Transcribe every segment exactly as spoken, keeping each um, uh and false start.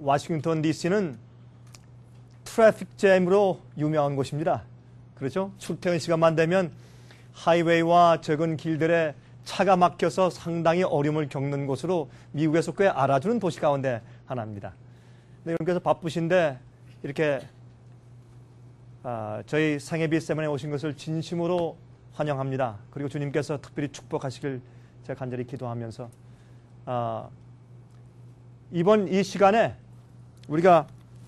워싱턴 디씨는 트래픽 잼으로 유명한 곳입니다. 그렇죠? 출퇴근 시간만 되면 하이웨이와 적은 길들에 차가 막혀서 상당히 어려움을 겪는 곳으로 미국에서 꽤 알아주는 도시 가운데 하나입니다. 네, 여러분께서 바쁘신데 이렇게 아, 저희 상해비 세미나에 오신 것을 진심으로 환영합니다. 그리고 주님께서 특별히 축복하시길 제가 간절히 기도하면서 아, 이번 이 시간에 우리가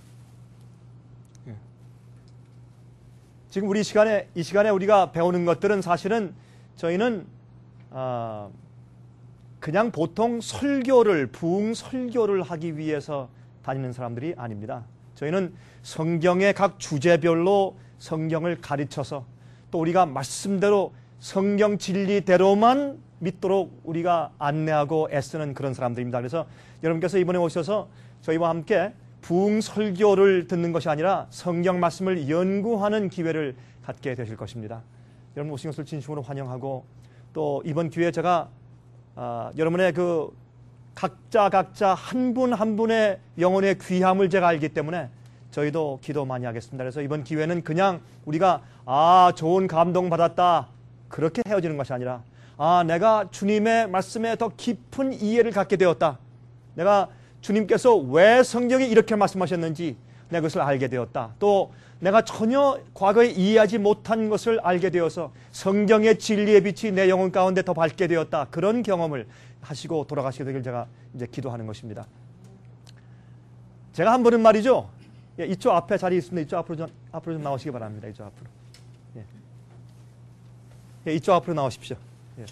지금 우리 시간에 이 시간에 우리가 배우는 것들은 사실은 저희는 아, 그냥 보통 설교를 부흥 설교를 하기 위해서 다니는 사람들이 아닙니다. 저희는 성경의 각 주제별로 성경을 가르쳐서 또 우리가 말씀대로 성경 진리대로만 믿도록 우리가 안내하고 애쓰는 그런 사람들입니다. 그래서 여러분께서 이번에 오셔서 저희와 함께 부흥 설교를 듣는 것이 아니라 성경 말씀을 연구하는 기회를 갖게 되실 것입니다. 여러분 오신 것을 진심으로 환영하고 또 이번 기회에 제가 아, 여러분의 그 각자 각자 한 분 한 분의 영혼의 귀함을 제가 알기 때문에 저희도 기도 많이 하겠습니다. 그래서 이번 기회는 그냥 우리가 아 좋은 감동 받았다 그렇게 헤어지는 것이 아니라 아 내가 주님의 말씀에 더 깊은 이해를 갖게 되었다. 내가 주님께서 왜 성경에 이렇게 말씀하셨는지 내가 그것을 알게 되었다. 또 내가 전혀 과거에 이해하지 못한 것을 알게 되어서 성경의 진리의 빛이 내 영혼 가운데 더 밝게 되었다. 그런 경험을 하시고 돌아가시게 되길 제가 이제 기도하는 것입니다. 제가 한 번은 말이죠. 예, 이쪽 앞에 자리 있습니다. 이쪽 앞으로 좀, 앞으로 좀 나오시기 바랍니다. 이쪽 앞으로. 예. 예, 이쪽 앞으로 나오십시오. 예.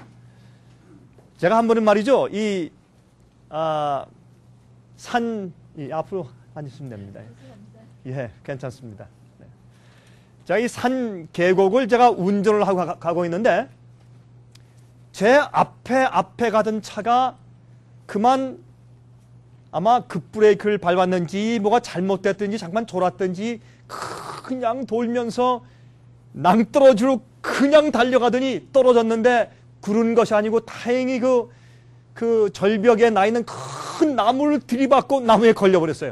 제가 한 번은 말이죠. 이, 아, 산, 이 앞으로 앉으시면 됩니다. 예, 괜찮습니다. 네. 자, 이 산 계곡을 제가 운전을 하고 가, 가고 있는데, 제 앞에 앞에 가던 차가 그만 아마 급브레이크를 밟았는지 뭐가 잘못됐든지 잠깐 졸았든지 그냥 돌면서 낭떠러지로 그냥 달려가더니 떨어졌는데 구른 것이 아니고 다행히 그, 그 절벽에 나 있는 큰 나무를 들이받고 나무에 걸려버렸어요.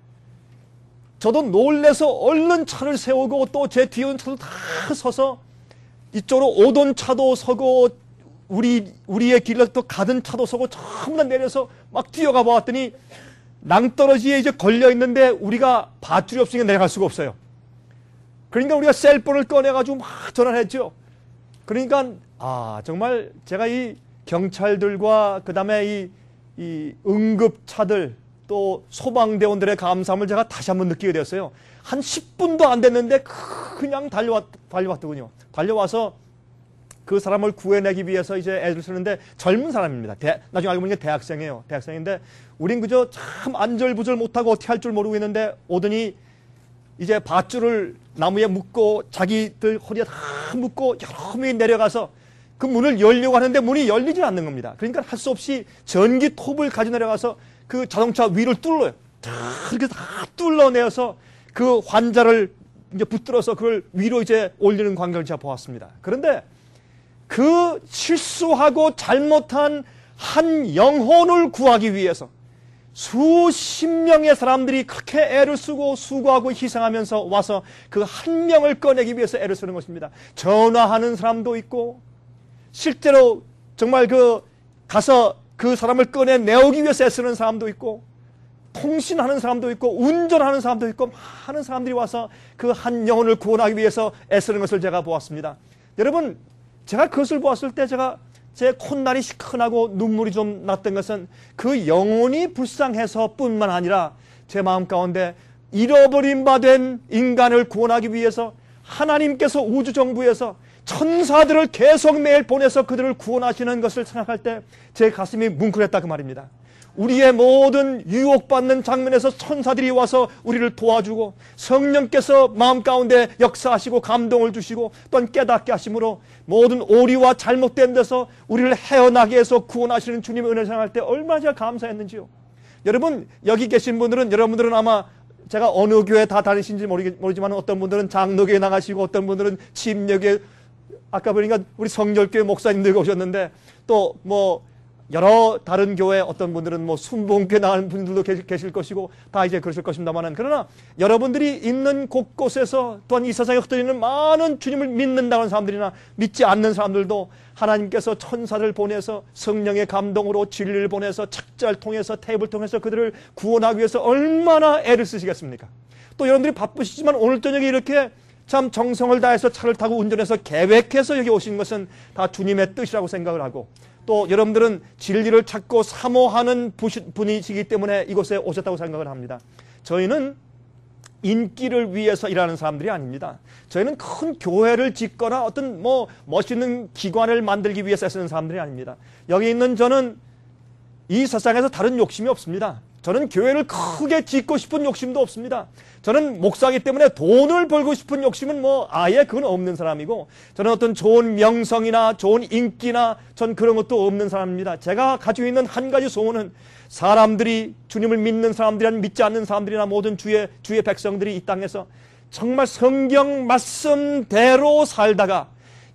저도 놀래서 얼른 차를 세우고 또 제 뒤에 오는 차도 다 서서 이쪽으로 오던 차도 서고 우리, 우리의 길로 또 가던 차도 서고 전부 다 내려서 막 뛰어가 보았더니 낭떠러지에 이제 걸려있는데 우리가 밧줄이 없으니까 내려갈 수가 없어요. 그러니까 우리가 셀폰을 꺼내가지고 막 전화를 했죠. 그러니까, 아, 정말 제가 이 경찰들과 그 다음에 이, 이 응급차들 또 소방대원들의 감사함을 제가 다시 한번 느끼게 되었어요. 한 십 분도 안 됐는데 그냥 달려왔, 달려왔더군요. 달려와서 그 사람을 구해내기 위해서 이제 애를 쓰는데 젊은 사람입니다. 대, 나중에 알고 보니까 대학생이에요. 대학생인데 우린 그저 참 안절부절 못하고 어떻게 할 줄 모르고 있는데 오더니 이제 밧줄을 나무에 묶고 자기들 허리에 다 묶고 여러 명이 내려가서 그 문을 열려고 하는데 문이 열리질 않는 겁니다. 그러니까 할 수 없이 전기 톱을 가져 내려가서 그 자동차 위를 뚫어요. 다 이렇게 다 뚫어내어서 그 환자를 이제 붙들어서 그걸 위로 이제 올리는 광경을 제가 보았습니다. 그런데 그 실수하고 잘못한 한 영혼을 구하기 위해서 수십 명의 사람들이 그렇게 애를 쓰고 수고하고 희생하면서 와서 그 한 명을 꺼내기 위해서 애를 쓰는 것입니다. 전화하는 사람도 있고 실제로 정말 그 가서 그 사람을 꺼내내오기 위해서 애쓰는 사람도 있고 통신하는 사람도 있고 운전하는 사람도 있고 많은 사람들이 와서 그 한 영혼을 구원하기 위해서 애쓰는 것을 제가 보았습니다. 여러분 제가 그것을 보았을 때 제가 제 콧날이 시큰하고 눈물이 좀 났던 것은 그 영혼이 불쌍해서 뿐만 아니라 제 마음 가운데 잃어버린 바 된 인간을 구원하기 위해서 하나님께서 우주정부에서 천사들을 계속 매일 보내서 그들을 구원하시는 것을 생각할 때 제 가슴이 뭉클했다 그 말입니다. 우리의 모든 유혹받는 장면에서 천사들이 와서 우리를 도와주고 성령께서 마음 가운데 역사하시고 감동을 주시고 또한 깨닫게 하심으로 모든 오리와 잘못된 데서 우리를 헤어나게 해서 구원하시는 주님의 은혜를 생각할 때 얼마나 제가 감사했는지요. 여러분 여기 계신 분들은 여러분들은 아마 제가 어느 교회 다 다니신지 모르지만 어떤 분들은 장로교회 나가시고 어떤 분들은 침례교회 아까 보니까 우리 성결교회 목사님들 오셨는데 또 뭐 여러 다른 교회 어떤 분들은 뭐 순복음교회 나가는 분들도 계실 것이고 다 이제 그러실 것입니다만은, 그러나 여러분들이 있는 곳곳에서 또한 이 세상에 흩어지는 많은 주님을 믿는다는 사람들이나 믿지 않는 사람들도 하나님께서 천사를 보내서 성령의 감동으로 진리를 보내서 책자를 통해서 테이프를 통해서 그들을 구원하기 위해서 얼마나 애를 쓰시겠습니까? 또 여러분들이 바쁘시지만 오늘 저녁에 이렇게 참 정성을 다해서 차를 타고 운전해서 계획해서 여기 오신 것은 다 주님의 뜻이라고 생각을 하고, 또 여러분들은 진리를 찾고 사모하는 분이시기 때문에 이곳에 오셨다고 생각을 합니다. 저희는 인기를 위해서 일하는 사람들이 아닙니다. 저희는 큰 교회를 짓거나 어떤 뭐 멋있는 기관을 만들기 위해서 쓰는 사람들이 아닙니다. 여기 있는 저는 이 세상에서 다른 욕심이 없습니다. 저는 교회를 크게 짓고 싶은 욕심도 없습니다. 저는 목사이기 때문에 돈을 벌고 싶은 욕심은 뭐 아예 그건 없는 사람이고, 저는 어떤 좋은 명성이나 좋은 인기나 전 그런 것도 없는 사람입니다. 제가 가지고 있는 한 가지 소원은 사람들이, 주님을 믿는 사람들이나 믿지 않는 사람들이나 모든 주의, 주의 백성들이 이 땅에서 정말 성경 말씀대로 살다가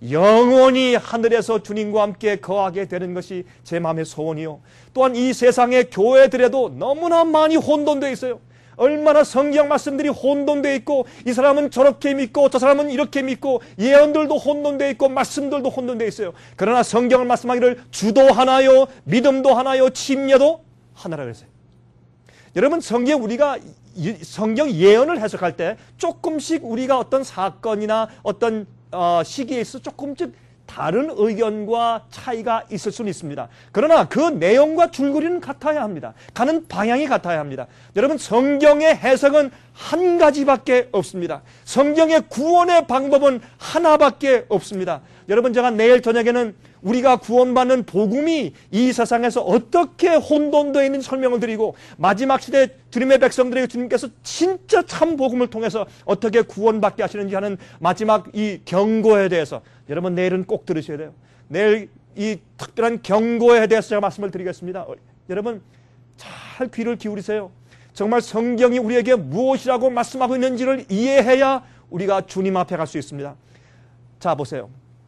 영원히 하늘에서 주님과 함께 거하게 되는 것이 제 마음의 소원이요. 또한 이 세상의 교회들에도 너무나 많이 혼돈되어 있어요. 얼마나 성경 말씀들이 혼돈되어 있고, 이 사람은 저렇게 믿고 저 사람은 이렇게 믿고, 예언들도 혼돈되어 있고 말씀들도 혼돈되어 있어요. 그러나 성경을 말씀하기를 주도 하나요, 믿음도 하나요, 침례도 하나라 그랬어요. 여러분, 성경 우리가 성경 예언을 해석할 때 조금씩 우리가 어떤 사건이나 어떤 어, 시기에 있어 조금씩 다른 의견과 차이가 있을 수는 있습니다. 그러나 그 내용과 줄거리는 같아야 합니다. 가는 방향이 같아야 합니다. 여러분, 성경의 해석은 한 가지밖에 없습니다. 성경의 구원의 방법은 하나밖에 없습니다. 여러분, 제가 내일 저녁에는 우리가 구원받는 복음이 이 세상에서 어떻게 혼돈되어 있는지 설명을 드리고, 마지막 시대 주님의 백성들에게 주님께서 진짜 참 복음을 통해서 어떻게 구원받게 하시는지 하는 마지막 이 경고에 대해서 여러분 내일은 꼭 들으셔야 돼요. 내일 이 특별한 경고에 대해서 제가 말씀을 드리겠습니다. 여러분 잘 귀를 기울이세요. 정말 성경이 우리에게 무엇이라고 말씀하고 있는지를 이해해야 우리가 주님 앞에 갈 수 있습니다. 자, 보세요.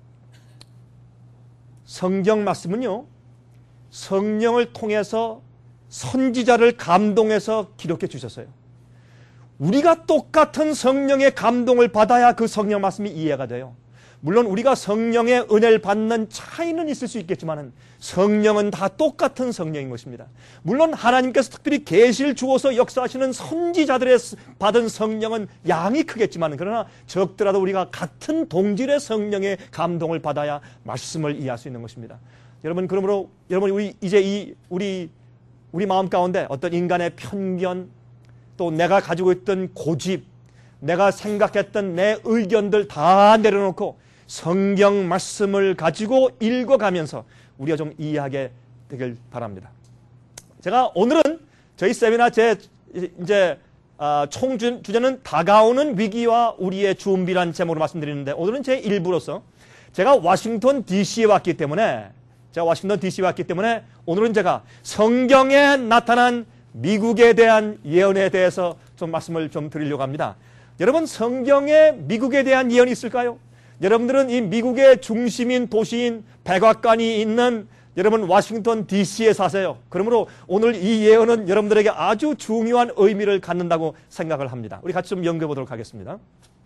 성경 말씀은요, 성령을 통해서 선지자를 감동해서 기록해 주셨어요. 우리가 똑같은 성령의 감동을 받아야 그 성령 말씀이 이해가 돼요. 물론 우리가 성령의 은혜를 받는 차이는 있을 수 있겠지만 성령은 다 똑같은 성령인 것입니다. 물론 하나님께서 특별히 계시를 주어서 역사하시는 선지자들의 받은 성령은 양이 크겠지만, 그러나 적더라도 우리가 같은 동질의 성령의 감동을 받아야 말씀을 이해할 수 있는 것입니다. 여러분, 그러므로 여러분 우리 이제 이 우리 우리 마음 가운데 어떤 인간의 편견, 또 내가 가지고 있던 고집, 내가 생각했던 내 의견들 다 내려놓고 성경 말씀을 가지고 읽어가면서 우리가 좀 이해하게 되길 바랍니다. 제가 오늘은 저희 세미나 제 이제 아, 총 주, 주제는 다가오는 위기와 우리의 준비란 제목으로 말씀드리는데, 오늘은 제 일부로서 제가 워싱턴 디씨에 왔기 때문에 제가 워싱턴 디씨에 왔기 때문에 오늘은 제가 성경에 나타난 미국에 대한 예언에 대해서 좀 말씀을 좀 드리려고 합니다. 여러분, 성경에 미국에 대한 예언이 있을까요? 여러분들은 이 미국의 중심인 도시인 백악관이 있는 여러분 워싱턴 디씨에 사세요. 그러므로 오늘 이 예언은 여러분들에게 아주 중요한 의미를 갖는다고 생각을 합니다. 우리 같이 좀 연구해 보도록 하겠습니다.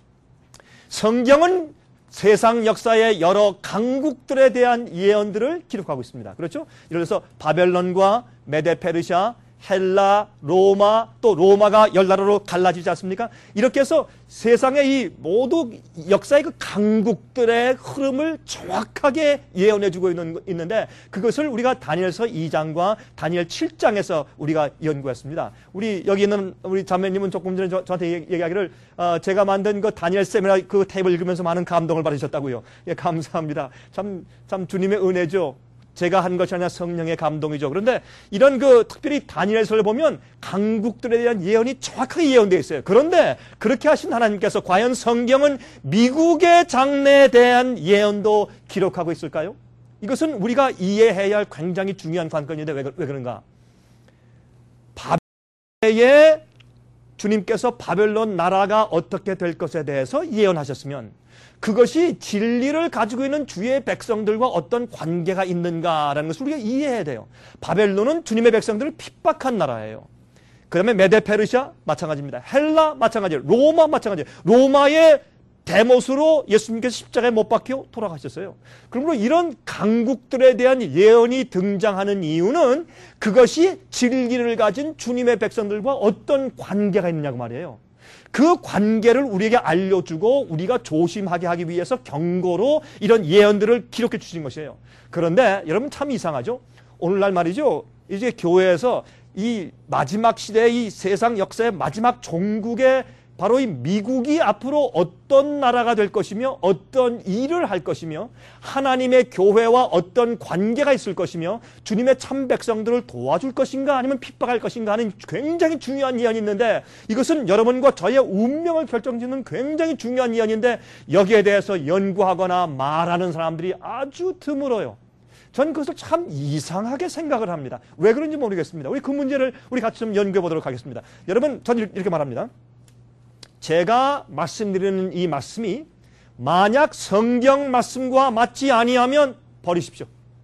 성경은 세상 역사의 여러 강국들에 대한 예언들을 기록하고 있습니다. 그렇죠? 예를 들어서 바벨론과 메데페르시아, 헬라, 로마, 또 로마가 열 나라로 갈라지지 않습니까? 이렇게 해서 세상의 이 모두 역사의 그 강국들의 흐름을 정확하게 예언해주고 있는, 있는데 그것을 우리가 다니엘서 이 장과 다니엘 칠 장에서 우리가 연구했습니다. 우리 여기 있는 우리 자매님은 조금 전에 저, 저한테 얘기하기를 어, 제가 만든 그 다니엘 세미나 그 탭을 읽으면서 많은 감동을 받으셨다고요. 예, 감사합니다. 참, 참 주님의 은혜죠. 제가 한 것이 아니라 성령의 감동이죠. 그런데 이런 그 특별히 다니엘서를 보면 강국들에 대한 예언이 정확하게 예언되어 있어요. 그런데 그렇게 하신 하나님께서 과연 성경은 미국의 장래에 대한 예언도 기록하고 있을까요? 이것은 우리가 이해해야 할 굉장히 중요한 관건인데 왜, 왜 그런가? 바벨에 주님께서 바벨론 나라가 어떻게 될 것에 대해서 예언하셨으면 그것이 진리를 가지고 있는 주의 백성들과 어떤 관계가 있는가라는 것을 우리가 이해해야 돼요. 바벨론은 주님의 백성들을 핍박한 나라예요. 그 다음에 메데페르시아 마찬가지입니다. 헬라 마찬가지예요. 로마 마찬가지예요. 로마의 대못으로 예수님께서 십자가에 못 박혀 돌아가셨어요. 그러므로 이런 강국들에 대한 예언이 등장하는 이유는 그것이 진리를 가진 주님의 백성들과 어떤 관계가 있느냐고 말이에요. 그 관계를 우리에게 알려주고 우리가 조심하게 하기 위해서 경고로 이런 예언들을 기록해 주신 것이에요. 그런데 여러분 참 이상하죠? 오늘날 말이죠. 이제 교회에서 이 마지막 시대의 이 세상 역사의 마지막 종국의 바로 이 미국이 앞으로 어떤 나라가 될 것이며 어떤 일을 할 것이며 하나님의 교회와 어떤 관계가 있을 것이며 주님의 참 백성들을 도와줄 것인가 아니면 핍박할 것인가 하는 굉장히 중요한 예언이 있는데 이것은 여러분과 저의 운명을 결정짓는 굉장히 중요한 예언인데 여기에 대해서 연구하거나 말하는 사람들이 아주 드물어요. 전 그것을 참 이상하게 생각을 합니다. 왜 그런지 모르겠습니다. 우리 그 문제를 우리 같이 좀 연구해 보도록 하겠습니다. 여러분 전 이렇게 말합니다. 제가 말씀드리는 이 말씀이 만약 성경 말씀과 맞지 아니하면 버리십시오.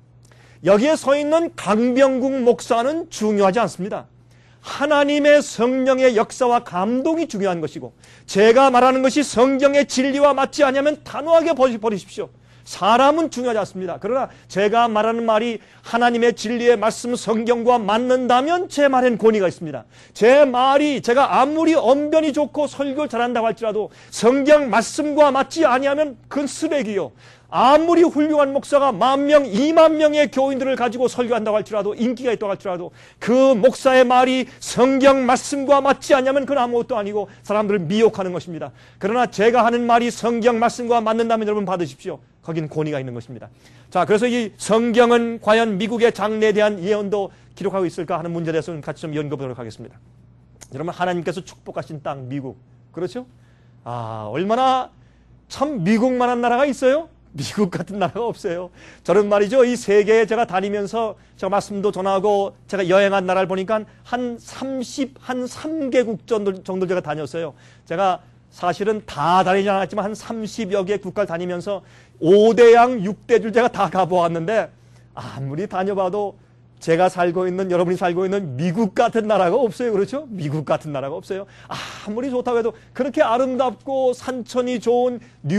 여기에 서 있는 강병국 목사는 중요하지 않습니다. 하나님의 성령의 역사와 감동이 중요한 것이고 제가 말하는 것이 성경의 진리와 맞지 아니하면 단호하게 버리십시오. 사람은 중요하지 않습니다. 그러나 제가 말하는 말이 하나님의 진리의 말씀 성경과 맞는다면 제 말엔 권위가 있습니다. 제 말이 제가 아무리 언변이 좋고 설교 잘한다고 할지라도 성경 말씀과 맞지 아니하면 그건 쓰레기요. 아무리 훌륭한 목사가 만 명, 이만 명의 교인들을 가지고 설교한다고 할지라도 인기가 있다고 할지라도 그 목사의 말이 성경 말씀과 맞지 않냐면 그건 아무것도 아니고 사람들을 미혹하는 것입니다. 그러나 제가 하는 말이 성경 말씀과 맞는다면 여러분 받으십시오. 거긴 권위가 있는 것입니다. 자, 그래서 이 성경은 과연 미국의 장래에 대한 예언도 기록하고 있을까 하는 문제에 대해서는 같이 좀 연구해 보도록 하겠습니다. 여러분 하나님께서 축복하신 땅 미국 그렇죠? 아 얼마나 참 미국만한 나라가 있어요? 미국 같은 나라가 없어요. 저는 말이죠. 이 세계에 제가 다니면서 제가 말씀도 전하고 제가 여행한 나라를 보니까 한 삼십, 한 삼 개국 정도, 정도 제가 다녔어요. 제가 사실은 다 다니지 않았지만 한 삼십여 개 국가를 다니면서 오 대양 육 대줄 제가 다 가보았는데 아무리 다녀봐도 제가 살고 있는 여러분이 살고 있는 미국 같은 나라가 없어요. 그렇죠? 미국 같은 나라가 없어요. 아무리 좋다고 해도 그렇게 아름답고 산천이 좋은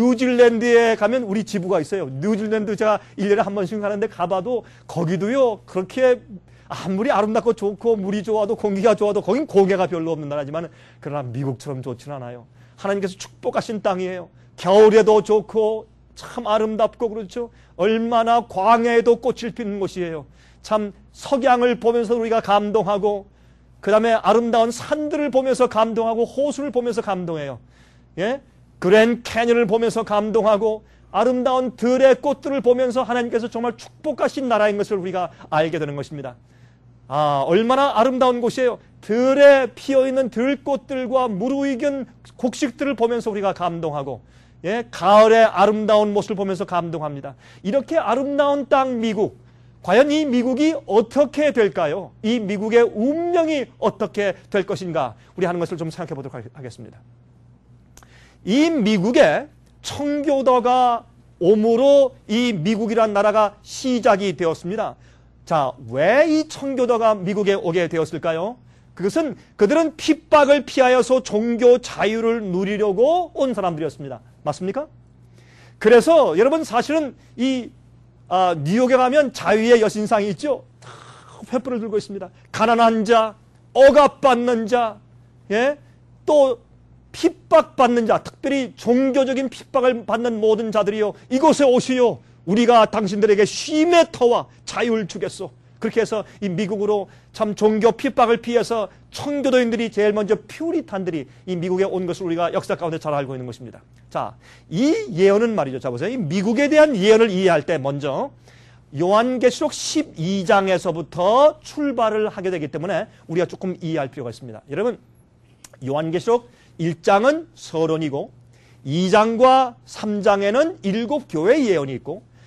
뉴질랜드에 가면 우리 지부가 있어요. 뉴질랜드 제가 일 년에 한 번씩 가는데 가봐도 거기도요 그렇게 아무리 아름답고 좋고 물이 좋아도 공기가 좋아도 거긴 고개가 별로 없는 나라지만 그러나 미국처럼 좋지는 않아요. 하나님께서 축복하신 땅이에요. 겨울에도 좋고 참 아름답고 그렇죠. 얼마나 광야에도 꽃을 피는 곳이에요. 참 석양을 보면서 우리가 감동하고 그 다음에 아름다운 산들을 보면서 감동하고 호수를 보면서 감동해요. 예? 그랜 캐년을 보면서 감동하고 아름다운 들의 꽃들을 보면서 하나님께서 정말 축복하신 나라인 것을 우리가 알게 되는 것입니다. 아, 얼마나 아름다운 곳이에요. 들에 피어있는 들꽃들과 무르익은 곡식들을 보면서 우리가 감동하고 예? 가을의 아름다운 모습을 보면서 감동합니다. 이렇게 아름다운 땅 미국 과연 이 미국이 어떻게 될까요? 이 미국의 운명이 어떻게 될 것인가? 우리 하는 것을 좀 생각해 보도록 하겠습니다. 이 미국에 청교도가 옴으로 이 미국이란 나라가 시작이 되었습니다. 자, 왜 이 청교도가 미국에 오게 되었을까요? 그것은 그들은 핍박을 피하여서 종교 자유를 누리려고 온 사람들이었습니다. 맞습니까? 그래서 여러분 사실은 이 아, 뉴욕에 가면 자유의 여신상이 있죠. 다 횃불을 들고 있습니다. 가난한 자, 억압받는 자, 예, 또 핍박받는 자, 특별히 종교적인 핍박을 받는 모든 자들이요. 이곳에 오시오. 우리가 당신들에게 쉼의 터와 자유를 주겠소. 그렇게 해서 이 미국으로 참 종교 핍박을 피해서 청교도인들이 제일 먼저 퓨리탄들이 이 미국에 온 것을 우리가 역사 가운데 잘 알고 있는 것입니다. 자, 이 예언은 말이죠. 자, 보세요. 이 미국에 대한 예언을 이해할 때 먼저 요한계시록 십이 장에서부터 출발을 하게 되기 때문에 우리가 조금 이해할 필요가 있습니다. 여러분, 요한계시록 일 장은 서론이고 이 장과 삼 장에는 일곱 교회 예언이 있고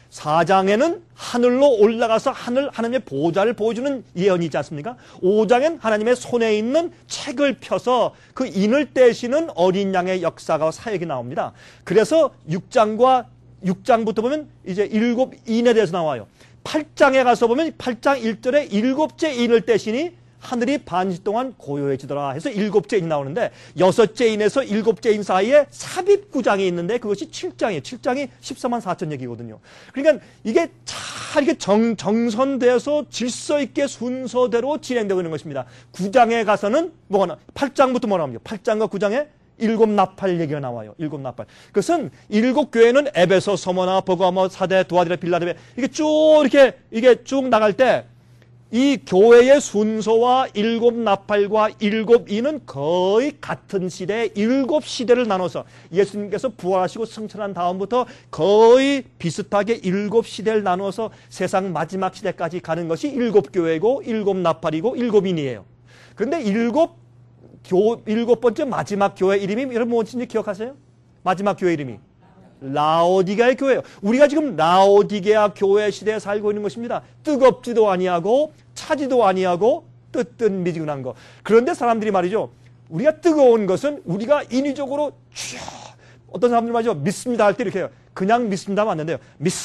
사 장에는 하늘로 올라가서 하늘 하나님의 보좌를 보여주는 예언이 있지 않습니까? 오 장엔 하나님의 손에 있는 책을 펴서 그 인을 떼시는 어린 양의 역사가 사역이 나옵니다. 그래서 육 장과 육 장부터 보면 이제 일곱 인에 대해서 나와요. 팔 장에 가서 보면 팔 장 일 절에 일곱째 인을 떼시니 하늘이 반시 동안 고요해지더라 해서 일곱째 인이 나오는데, 여섯째 인에서 일곱째 인 사이에 삽입구장이 있는데 그것이 칠 장이에요. 칠 장이 십사만 사천 얘기거든요. 그러니까 이게 잘 이게 정, 정선돼서 질서 있게 순서대로 진행되고 있는 것입니다. 구 장에 가서는 뭐가 나, 팔 장부터 뭐라 합니까? 팔 장과 구 장에 일곱 나팔 얘기가 나와요. 일곱 나팔. 그것은 일곱 교회는 에베소, 서머나, 버가모, 사대, 두아디라, 빌라델베 이게 쭉 이렇게 이게 쭉 나갈 때 이 교회의 순서와 일곱 나팔과 일곱 인은 거의 같은 시대에 일곱 시대를 나눠서 예수님께서 부활하시고 승천한 다음부터 거의 비슷하게 일곱 시대를 나눠서 세상 마지막 시대까지 가는 것이 일곱 교회고 일곱 나팔이고 일곱 인이에요. 그런데 일곱 교, 일곱 번째 마지막 교회 이름이 여러분 뭔지 기억하세요? 마지막 교회 이름이 라오디게아의 교회예요. 우리가 지금 라오디게아 교회 시대에 살고 있는 것입니다. 뜨겁지도 아니하고 차지도 아니하고 뜨뜻미지근한 거. 그런데 사람들이 말이죠, 우리가 뜨거운 것은 우리가 인위적으로 쥐어, 어떤 사람들 말이죠, 믿습니다 할 때 이렇게 해요. 그냥 믿습니다 하면 안 된대요.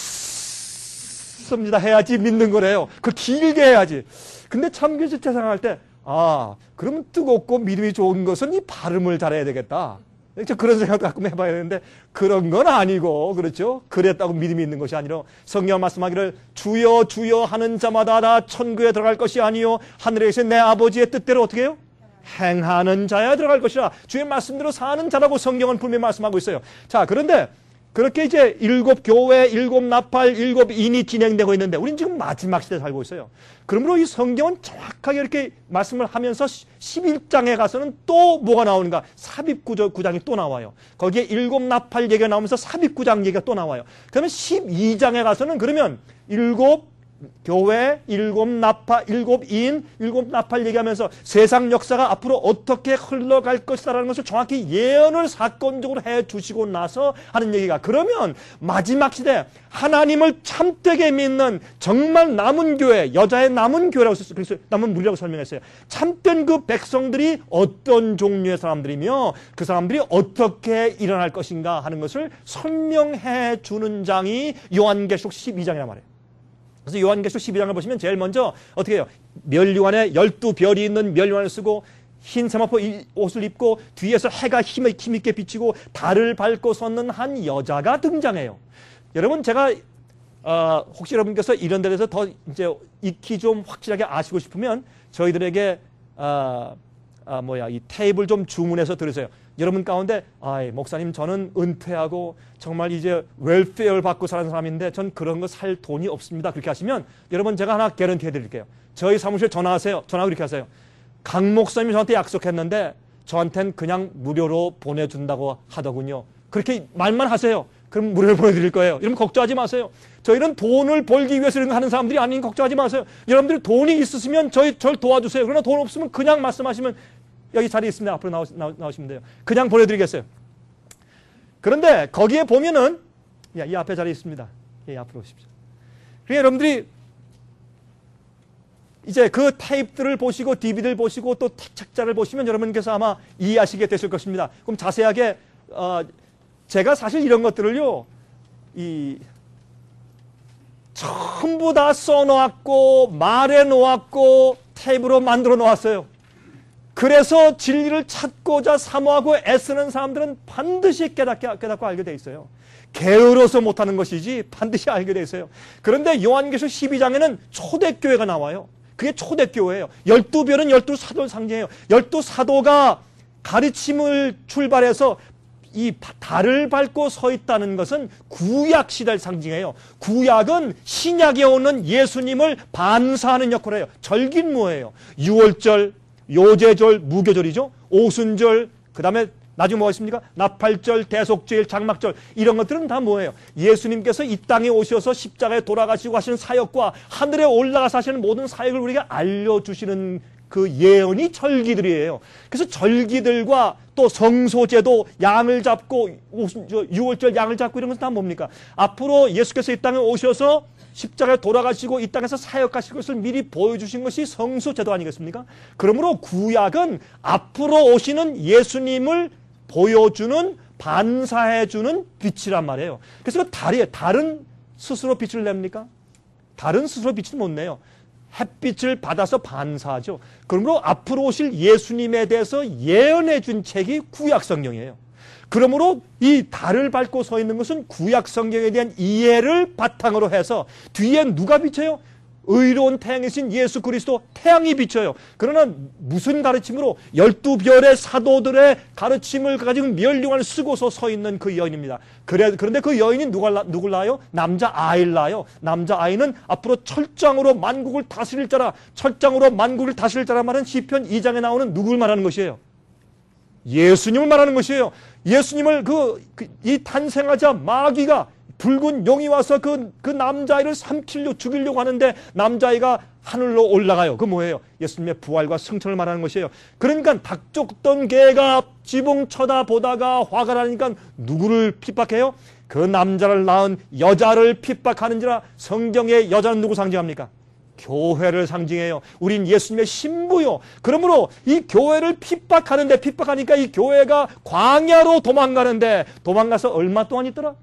믿습니다 해야지 믿는 거래요. 그걸 길게 해야지. 근데 참교실 세상할 때 아, 그러면 뜨겁고 믿음이 좋은 것은 이 발음을 잘해야 되겠다. 그런 생각도 가끔 해봐야 되는데 그런 건 아니고, 그렇죠? 그랬다고 믿음이 있는 것이 아니라 성경 말씀하기를 주여 주여 하는 자마다 다 천국에 들어갈 것이 아니요 하늘에 계신 내 아버지의 뜻대로 어떻게 해요? 행하는 자야 들어갈 것이라. 주의 말씀대로 사는 자라고 성경은 분명히 말씀하고 있어요. 자, 그런데 그렇게 이제 일곱 교회, 일곱 나팔, 일곱 인이 진행되고 있는데 우리는 지금 마지막 시대에 살고 있어요. 그러므로 이 성경은 정확하게 이렇게 말씀을 하면서 십일 장에 가서는 또 뭐가 나오는가? 삽입구장이 또 나와요. 거기에 일곱 나팔 얘기가 나오면서 삽입구장 얘기가 또 나와요. 그러면 십이 장에 가서는 그러면 일곱 교회, 일곱 나팔, 일곱 인, 일곱 나팔 얘기하면서 세상 역사가 앞으로 어떻게 흘러갈 것이다라는 것을 정확히 예언을 사건적으로 해 주시고 나서 하는 얘기가, 그러면 마지막 시대 하나님을 참되게 믿는 정말 남은 교회, 여자의 남은 교회라고 썼어요. 그래서 남은 무리라고 설명했어요. 참된 그 백성들이 어떤 종류의 사람들이며 그 사람들이 어떻게 일어날 것인가 하는 것을 설명해 주는 장이 요한계시록 십이 장이란 말이에요. 그래서 요한계시록 십이 장을 보시면 제일 먼저 어떻게 해요? 면류관에 열두 별이 있는 면류관을 쓰고 흰 세마포 옷을 입고 뒤에서 해가 힘있게 비치고 달을 밟고 섰는 한 여자가 등장해요. 여러분, 제가 어, 혹시 여러분께서 이런 데 대해서 더 이제 익히 좀 확실하게 아시고 싶으면 저희들에게 어, 아, 뭐야 이 테이블 좀 주문해서 들으세요. 여러분 가운데 아, 목사님 저는 은퇴하고 정말 이제 웰페어를 받고 사는 사람인데 전 그런 거 살 돈이 없습니다. 그렇게 하시면 여러분 제가 하나 개런티 해드릴게요. 저희 사무실 전화하세요. 전화하고 이렇게 하세요. 강 목사님이 저한테 약속했는데 저한테는 그냥 무료로 보내준다고 하더군요. 그렇게 말만 하세요. 그럼 무료로 보내드릴 거예요. 여러분 걱정하지 마세요. 저희는 돈을 벌기 위해서 이런 거 하는 사람들이 아닌 걱정하지 마세요. 여러분들이 돈이 있으시면 저희, 저를 도와주세요. 그러나 돈 없으면 그냥 말씀하시면 여기 자리 있습니다. 앞으로 나오, 나오, 나오시면 돼요. 그냥 보내드리겠어요. 그런데 거기에 보면은 야, 이 앞에 자리 있습니다. 예, 앞으로 오십시오. 그러니까 여러분들이 이제 그 테이프들을 보시고 디비디를 보시고 또 책자를 보시면 여러분께서 아마 이해하시게 되실 것입니다. 그럼 자세하게 어, 제가 사실 이런 것들을요, 이 전부 다 써놓았고 말해 놓았고 테이프로 만들어 놓았어요. 그래서 진리를 찾고자 사모하고 애쓰는 사람들은 반드시 깨닫게, 깨닫고 알게 돼 있어요. 게으러서 못하는 것이지 반드시 알게 돼 있어요. 그런데 요한계시록 십이 장에는 초대교회가 나와요. 그게 초대교회예요. 열두 별은 열두 사도를 상징해요. 열두 사도가 가르침을 출발해서 이 달을 밟고 서 있다는 것은 구약 시대를 상징해요. 구약은 신약에 오는 예수님을 반사하는 역할을 해요. 절긴 뭐예요? 유월절, 요제절, 무교절이죠. 오순절, 그 다음에 나중에 뭐가 있습니까? 나팔절, 대속죄일, 장막절, 이런 것들은 다 뭐예요? 예수님께서 이 땅에 오셔서 십자가에 돌아가시고 하시는 사역과 하늘에 올라가서 하시는 모든 사역을 우리가 알려주시는 그 예언이 절기들이에요. 그래서 절기들과 또 성소제도, 양을 잡고 유월절 양을 잡고 이런 것은 다 뭡니까? 앞으로 예수께서 이 땅에 오셔서 십자가에 돌아가시고 이 땅에서 사역하실 것을 미리 보여주신 것이 성소제도 아니겠습니까? 그러므로 구약은 앞으로 오시는 예수님을 보여주는, 반사해주는 빛이란 말이에요. 그래서 달이, 달은 스스로 빛을 냅니까? 달은 스스로 빛을 못 내요. 햇빛을 받아서 반사하죠. 그러므로 앞으로 오실 예수님에 대해서 예언해 준 책이 구약 성경이에요. 그러므로 이 달을 밟고 서 있는 것은 구약 성경에 대한 이해를 바탕으로 해서 뒤에 누가 비쳐요? 의로운 태양이신 예수 그리스도 태양이 비쳐요. 그러나 무슨 가르침으로? 열두 별의 사도들의 가르침을 가지고 면류관을 쓰고서 서 있는 그 여인입니다. 그래, 그런데 그 여인이 누굴, 누굴 낳아요? 남자 아이를 낳아요. 남자 아이는 앞으로 철장으로 만국을 다스릴 자라, 철장으로 만국을 다스릴 자라 말은 시편 이 장에 나오는 누굴 말하는 것이에요? 예수님을 말하는 것이에요. 예수님을 그, 그, 이 탄생하자 마귀가 붉은 용이 와서 그, 그 남자아이를 삼키려 죽이려고 하는데 남자아이가 하늘로 올라가요. 그 뭐예요? 예수님의 부활과 승천을 말하는 것이에요. 그러니까 닭 쫓던 개가 지붕 쳐다보다가 화가 나니까 누구를 핍박해요? 그 남자를 낳은 여자를 핍박하는지라. 성경의 여자는 누구 상징합니까? 교회를 상징해요. 우린 예수님의 신부요. 그러므로 이 교회를 핍박하는데, 핍박하니까 이 교회가 광야로 도망가는데, 도망가서 얼마 동안 있더라?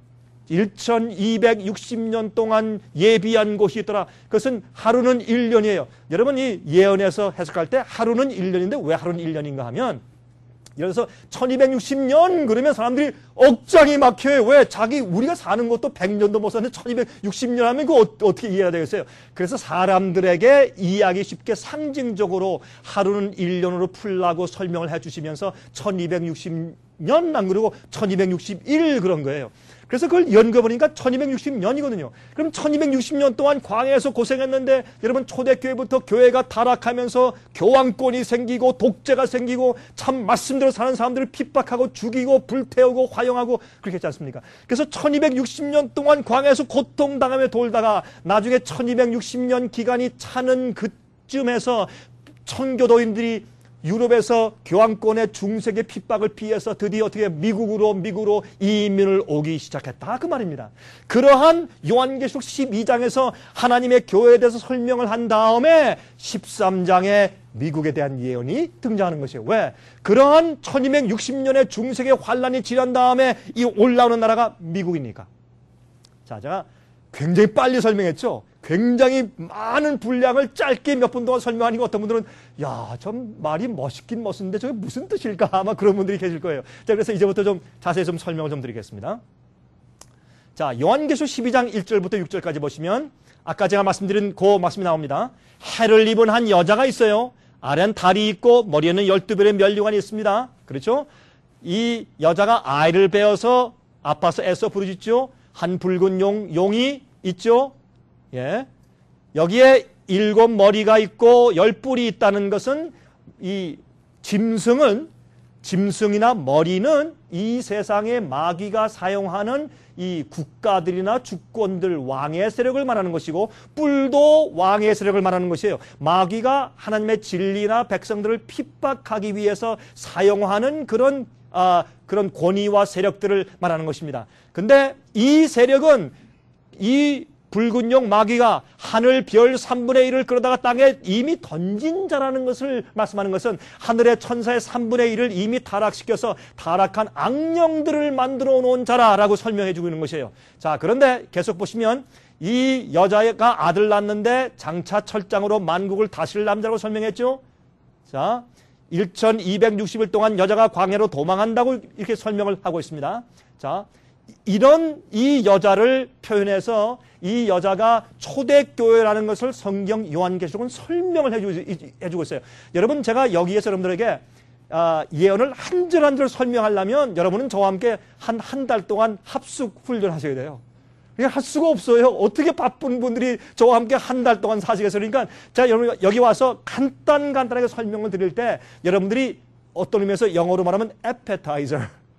천이백육십 년 동안 예비한 곳이 있더라. 그것은 하루는 일 년이에요. 여러분, 이 예언에서 해석할 때 하루는 일 년인데 왜 하루는 일 년인가 하면, 예를 들어서 천이백육십 년 그러면 사람들이 억장이 막혀요. 왜? 자기 우리가 사는 것도 백 년도 못 사는데 천이백육십 년 하면 그거 어떻게 이해가 되겠어요? 그래서 사람들에게 이해하기 쉽게 상징적으로 하루는 일 년으로 풀라고 설명을 해주시면서 천이백육십 년 안 그러고 천이백육십일 그런 거예요. 그래서 그걸 연구해보니까 천이백육십 년이거든요. 그럼 천이백육십 년 동안 광야에서 고생했는데, 여러분 초대교회부터 교회가 타락하면서 교황권이 생기고 독재가 생기고 참 말씀대로 사는 사람들을 핍박하고 죽이고 불태우고 화형하고 그렇게 했지 않습니까? 그래서 천이백육십 년 동안 광야에서 고통당하며 돌다가 나중에 천이백육십 년 기간이 차는 그쯤에서 청교도인들이 유럽에서 교황권의 중세의 핍박을 피해서 드디어 어떻게 미국으로 미국으로 이민을 오기 시작했다 그 말입니다. 그러한 요한계시록 십이 장에서 하나님의 교회에 대해서 설명을 한 다음에 십삼 장에 미국에 대한 예언이 등장하는 것이에요. 왜? 그러한 천이백육십 년의 중세의 환란이 지난 다음에 이 올라오는 나라가 미국이니까. 자, 제가 굉장히 빨리 설명했죠. 굉장히 많은 분량을 짧게 몇 분 동안 설명하니까 어떤 분들은 야, 좀 말이 멋있긴 멋있는데 저게 무슨 뜻일까? 아마 그런 분들이 계실 거예요. 자, 그래서 이제부터 좀 자세히 좀 설명을 좀 드리겠습니다. 자, 요한계시록 십이 장 일 절부터 육 절까지 보시면 아까 제가 말씀드린 그 말씀이 나옵니다. 해를 입은 한 여자가 있어요. 아래는 달이 있고 머리에는 열두 별의 면류관이 있습니다. 그렇죠? 이 여자가 아이를 베어서 아파서 애써 부르짖죠. 한 붉은 용, 용이 있죠. 예. 여기에 일곱 머리가 있고 열 뿔이 있다는 것은 이 짐승은, 짐승이나 머리는 이 세상의 마귀가 사용하는 이 국가들이나 주권들, 왕의 세력을 말하는 것이고, 뿔도 왕의 세력을 말하는 것이에요. 마귀가 하나님의 진리나 백성들을 핍박하기 위해서 사용하는 그런 아, 그런 권위와 세력들을 말하는 것입니다. 근데 이 세력은 이 붉은 용 마귀가 하늘 별 삼분의 일을 끌어다가 땅에 이미 던진 자라는 것을 말씀하는 것은 하늘의 천사의 삼분의 일을 이미 타락시켜서 타락한 악령들을 만들어 놓은 자라라고 설명해 주고 있는 것이에요. 자, 그런데 계속 보시면 이 여자가 아들 낳는데 장차 철장으로 만국을 다스릴 남자라고 설명했죠. 자, 천이백육십 일 동안 여자가 광야로 도망한다고 이렇게 설명을 하고 있습니다. 자, 이런 이 여자를 표현해서 이 여자가 초대교회라는 것을 성경 요한계시록은 설명을 해주고, 해주고 있어요. 여러분, 제가 여기에서 여러분들에게 아, 예언을 한 절 한 절 설명하려면 여러분은 저와 함께 한 한 달 동안 합숙 훈련하셔야 돼요. 할 수가 없어요. 어떻게 바쁜 분들이 저와 함께 한 달 동안 사시겠어요? 그러니까 제가 여러분 여기 와서 간단 간단하게 설명을 드릴 때 여러분들이 어떤 의미에서 영어로 말하면 appetizer,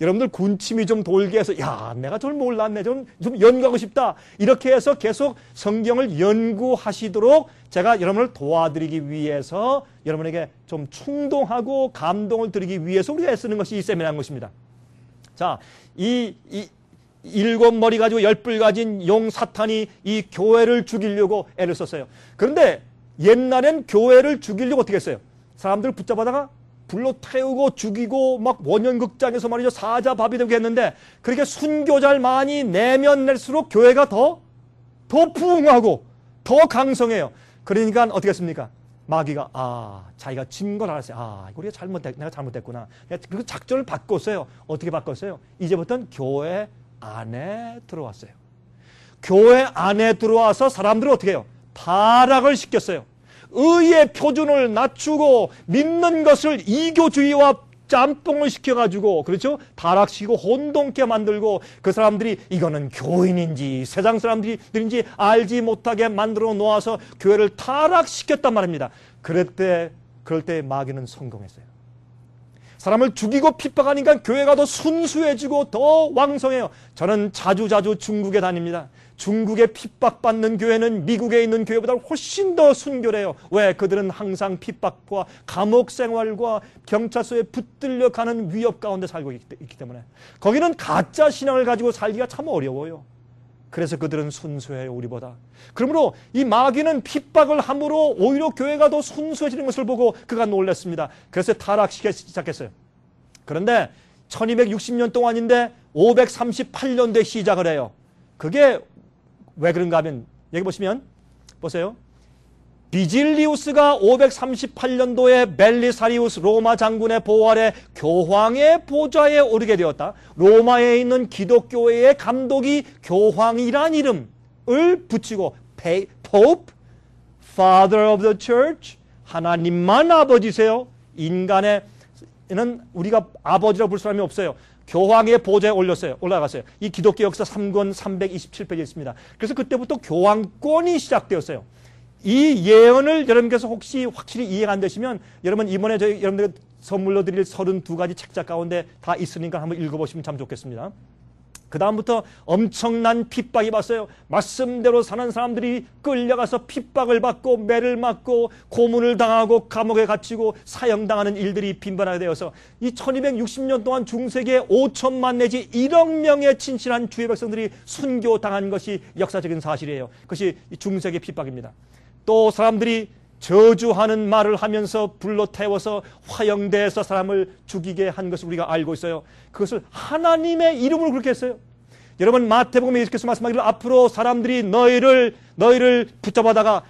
여러분들 군침이 좀 돌게 해서 야, 내가 좀 몰랐네. 좀, 좀 연구하고 싶다. 이렇게 해서 계속 성경을 연구하시도록 제가 여러분을 도와드리기 위해서 여러분에게 좀 충동하고 감동을 드리기 위해서 우리가 애쓰는 것이 이 세미나인 것입니다. 자, 이, 이 일곱 머리 가지고 열 뿔 가진 용 사탄이 이 교회를 죽이려고 애를 썼어요. 그런데 옛날엔 교회를 죽이려고 어떻게 했어요? 사람들을 붙잡아다가 불로 태우고 죽이고 막 원년극장에서 말이죠. 사자밥이 되고 했는데 그렇게 순교자를 많이 내면 낼수록 교회가 더, 더 부흥하고 더 강성해요. 그러니까 어떻게 했습니까? 마귀가 아 자기가 진 걸 알았어요. 아 이거 우리가 잘못됐, 내가 잘못됐구나. 그리고 작전을 바꿨어요. 어떻게 바꿨어요? 이제부터는 교회 안에 들어왔어요. 교회 안에 들어와서 사람들을 어떻게 해요? 타락을 시켰어요. 의의 표준을 낮추고 믿는 것을 이교주의와 짬뽕을 시켜가지고 그렇죠? 타락시키고 혼동케 만들고 그 사람들이 이거는 교인인지 세상 사람들인지 알지 못하게 만들어 놓아서 교회를 타락시켰단 말입니다. 그럴 때, 그럴 때 마귀는 성공했어요. 사람을 죽이고 핍박하니까 교회가 더 순수해지고 더 왕성해요. 저는 자주자주 중국에 다닙니다. 중국에 핍박받는 교회는 미국에 있는 교회보다 훨씬 더 순결해요. 왜? 그들은 항상 핍박과 감옥 생활과 경찰서에 붙들려 가는 위협 가운데 살고 있기 때문에 거기는 가짜 신앙을 가지고 살기가 참 어려워요. 그래서 그들은 순수해요, 우리보다. 그러므로 이 마귀는 핍박을 함으로 오히려 교회가 더 순수해지는 것을 보고 그가 놀랐습니다. 그래서 타락시키기 시작했어요. 그런데 천이백육십 년 동안인데 오백삼십팔 년도에 시작을 해요. 그게 왜 그런가 하면 여기 보시면 보세요. 비질리우스가 오백삼십팔 년도에 벨리사리우스 로마 장군의 보호 아래 교황의 보좌에 오르게 되었다. 로마에 있는 기독교회의 감독이 교황이란 이름을 붙이고 Pope, Father of the Church, 하나님만 아버지세요. 인간의 는 우리가 아버지라고 부를 사람이 없어요. 교황의 보좌에 올렸어요. 올라갔어요. 이 기독교 역사 삼 권 삼백이십칠 페이지에 있습니다. 그래서 그때부터 교황권이 시작되었어요. 이 예언을 여러분께서 혹시 확실히 이해가 안 되시면 여러분 이번에 저희 여러분들 선물로 드릴 서른두 가지 책자 가운데 다 있으니까 한번 읽어보시면 참 좋겠습니다. 그 다음부터 엄청난 핍박이 왔어요. 말씀대로 사는 사람들이 끌려가서 핍박을 받고 매를 맞고 고문을 당하고 감옥에 갇히고 사형당하는 일들이 빈번하게 되어서 이 천이백육십 년 동안 중세기에 오천만 내지 일억 명의 친실한 주의 백성들이 순교당한 것이 역사적인 사실이에요. 그것이 중세기 핍박입니다. 또 사람들이 저주하는 말을 하면서 불로 태워서 화형대에서 사람을 죽이게 한 것을 우리가 알고 있어요. 그것을 하나님의 이름으로 그렇게 했어요. 여러분 마태복음에 예수께서 말씀하기를 앞으로 사람들이 너희를 너희를 붙잡아다가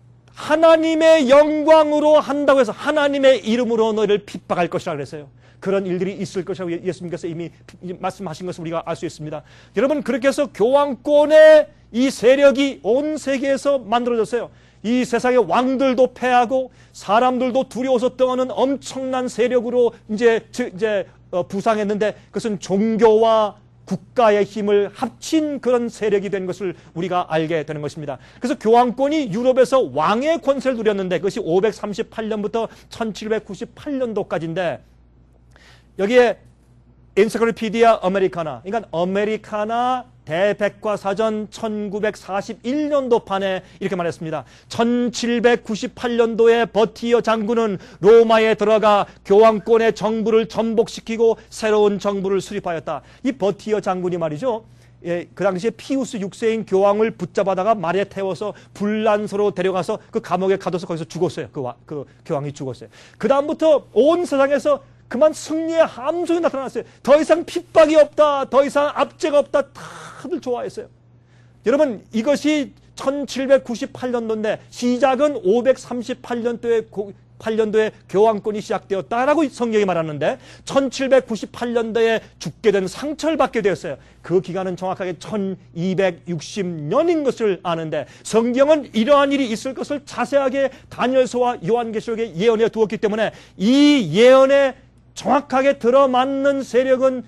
하나님의 영광으로 한다고 해서 하나님의 이름으로 너희를 핍박할 것이라 그랬어요. 그런 일들이 있을 것이라고 예수님께서 이미 말씀하신 것을 우리가 알 수 있습니다. 여러분 그렇게 해서 교황권의 이 세력이 온 세계에서 만들어졌어요. 이 세상의 왕들도 패하고 사람들도 두려워서 떠나는 엄청난 세력으로 이제, 이제 어, 부상했는데 그것은 종교와 국가의 힘을 합친 그런 세력이 된 것을 우리가 알게 되는 것입니다. 그래서 교황권이 유럽에서 왕의 권세를 누렸는데 그것이 오백삼십팔 년부터 천칠백구십팔 년도까지인데 여기에 엔사이클로피디아 아메리카나, 그러니까 아메리카나 대백과사전 천구백사십일 년도판에 이렇게 말했습니다. 천칠백구십팔 년도에 버티어 장군은 로마에 들어가 교황권의 정부를 전복시키고 새로운 정부를 수립하였다. 이 버티어 장군이 말이죠. 예, 그 당시에 피우스 육 세인 교황을 붙잡아다가 말에 태워서 불란서로 데려가서 그 감옥에 가둬서 거기서 죽었어요. 그, 와, 그 교황이 죽었어요. 그 다음부터 온 세상에서 그만 승리의 함성이 나타났어요. 더 이상 핍박이 없다. 더 이상 압제가 없다. 다들 좋아했어요. 여러분 이것이 천칠백구십팔 년도인데 시작은 오백삼십팔 년도에 팔 년도에 교황권이 시작되었다라고 성경이 말하는데 천칠백구십팔 년도에 죽게 된 상처를 받게 되었어요. 그 기간은 정확하게 천이백육십 년인 것을 아는데 성경은 이러한 일이 있을 것을 자세하게 다니엘서와 요한계시록에 예언해 두었기 때문에 이 예언에 정확하게 들어맞는 세력은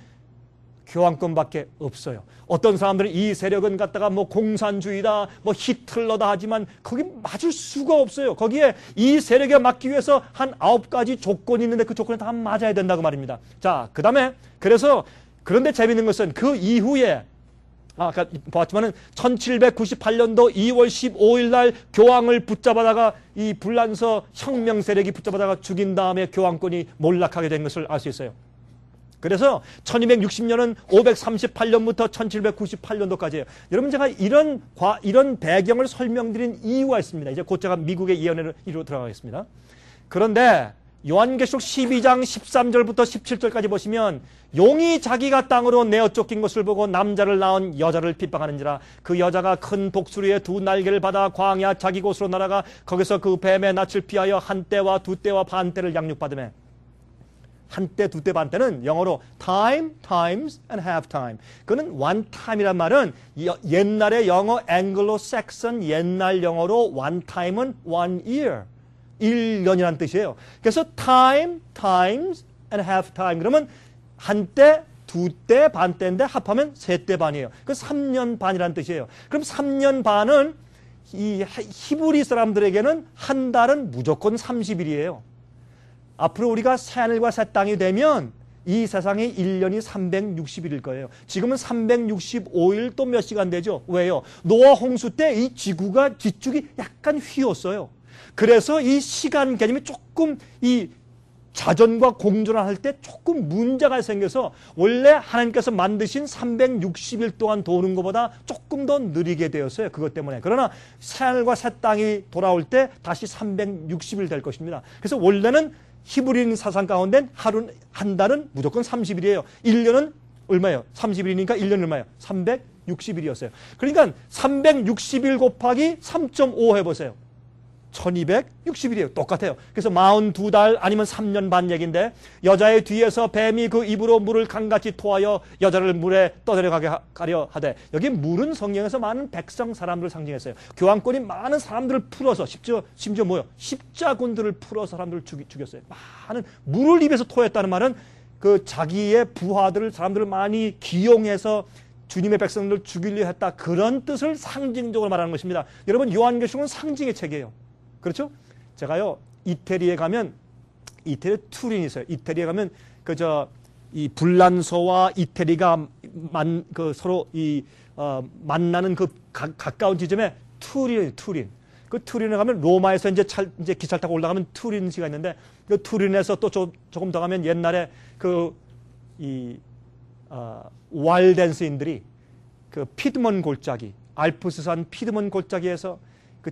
교황권밖에 없어요. 어떤 사람들은 이 세력은 갖다가 뭐 공산주의다, 뭐 히틀러다 하지만 거기 맞을 수가 없어요. 거기에 이 세력에 맞기 위해서 한 아홉 가지 조건이 있는데 그 조건이 다 맞아야 된다고 말입니다. 자, 그 다음에 그래서 그런데 재밌는 것은 그 이후에 아, 아까 보았지만은 천칠백구십팔 년도 이월 십오일 날 교황을 붙잡아다가 이 불란서 혁명 세력이 붙잡아다가 죽인 다음에 교황권이 몰락하게 된 것을 알 수 있어요. 그래서 천이백육십 년은 오백삼십팔 년부터 천칠백구십팔 년도까지예요. 여러분 제가 이런 과, 이런 배경을 설명드린 이유가 있습니다. 이제 곧 제가 미국의 예언으로 들어가겠습니다. 그런데 요한계시록 십이 장 십삼 절부터 십칠 절까지 보시면 용이 자기가 땅으로 내어 쫓긴 것을 보고 남자를 낳은 여자를 핍박하는지라 그 여자가 큰 독수리의 두 날개를 받아 광야 자기 곳으로 날아가 거기서 그 뱀의 낯을 피하여 한 때와 두 때와 반 때를 양육받으며 한때, 두때, 반때는 영어로 time, times, and half time. 그는 one time이란 말은 옛날의 영어 앵글로색슨 옛날 영어로 one time은 one year. 일 년이라는 뜻이에요. 그래서 time, times, and half time. 그러면 한때, 두때, 반때인데 합하면 세때 반이에요. 그 삼 년 반이라는 뜻이에요. 그럼 삼 년 반은 이 히브리 사람들에게는 한 달은 무조건 삼십 일이에요. 앞으로 우리가 새하늘과 새 땅이 되면 이 세상의 일 년이 삼백육십 일일 거예요. 지금은 삼백육십오 일 또 몇 시간 되죠? 왜요? 노아 홍수 때 이 지구가 지축이 약간 휘었어요. 그래서 이 시간 개념이 조금 이 자전과 공전을 할 때 조금 문제가 생겨서 원래 하나님께서 만드신 삼백육십 일 동안 도는 것보다 조금 더 느리게 되었어요. 그것 때문에. 그러나 새하늘과 새 땅이 돌아올 때 다시 삼백육십 일 될 것입니다. 그래서 원래는 히브리인 사상 가운데 하루, 한 달은 무조건 삼십 일이에요. 일 년은 얼마예요? 삼십 일이니까 일 년은 얼마예요? 삼백육십 일이었어요. 그러니까 삼백육십 일 곱하기 삼 점 오 해보세요. 천이백육십 일이에요. 똑같아요. 그래서 사십이 달 아니면 삼 년 반 얘기인데 여자의 뒤에서 뱀이 그 입으로 물을 강같이 토하여 여자를 물에 떠내려가게 하려 하되 여기 물은 성경에서 많은 백성 사람들을 상징했어요. 교황권이 많은 사람들을 풀어서 심지어, 심지어 뭐요? 십자군들을 풀어서 사람들을 죽이, 죽였어요. 많은 물을 입에서 토했다는 말은 그 자기의 부하들을 사람들을 많이 기용해서 주님의 백성들을 죽이려 했다. 그런 뜻을 상징적으로 말하는 것입니다. 여러분 요한계시록은 상징의 책이에요. 그렇죠? 제가요, 이태리에 가면, 이태리에 투린이 있어요. 이태리에 가면, 그, 저, 이 불란서와 이태리가 만, 그 서로 이, 어, 만나는 그 가, 가까운 지점에 투린, 투린. 그 투린에 가면 로마에서 이제 차, 이제 기차를 타고 올라가면 투린시가 있는데, 그 투린에서 또 조, 조금 더 가면 옛날에 그, 이, 어, 왈덴스인들이 그 피드먼 골짜기, 알프스산 피드먼 골짜기에서 그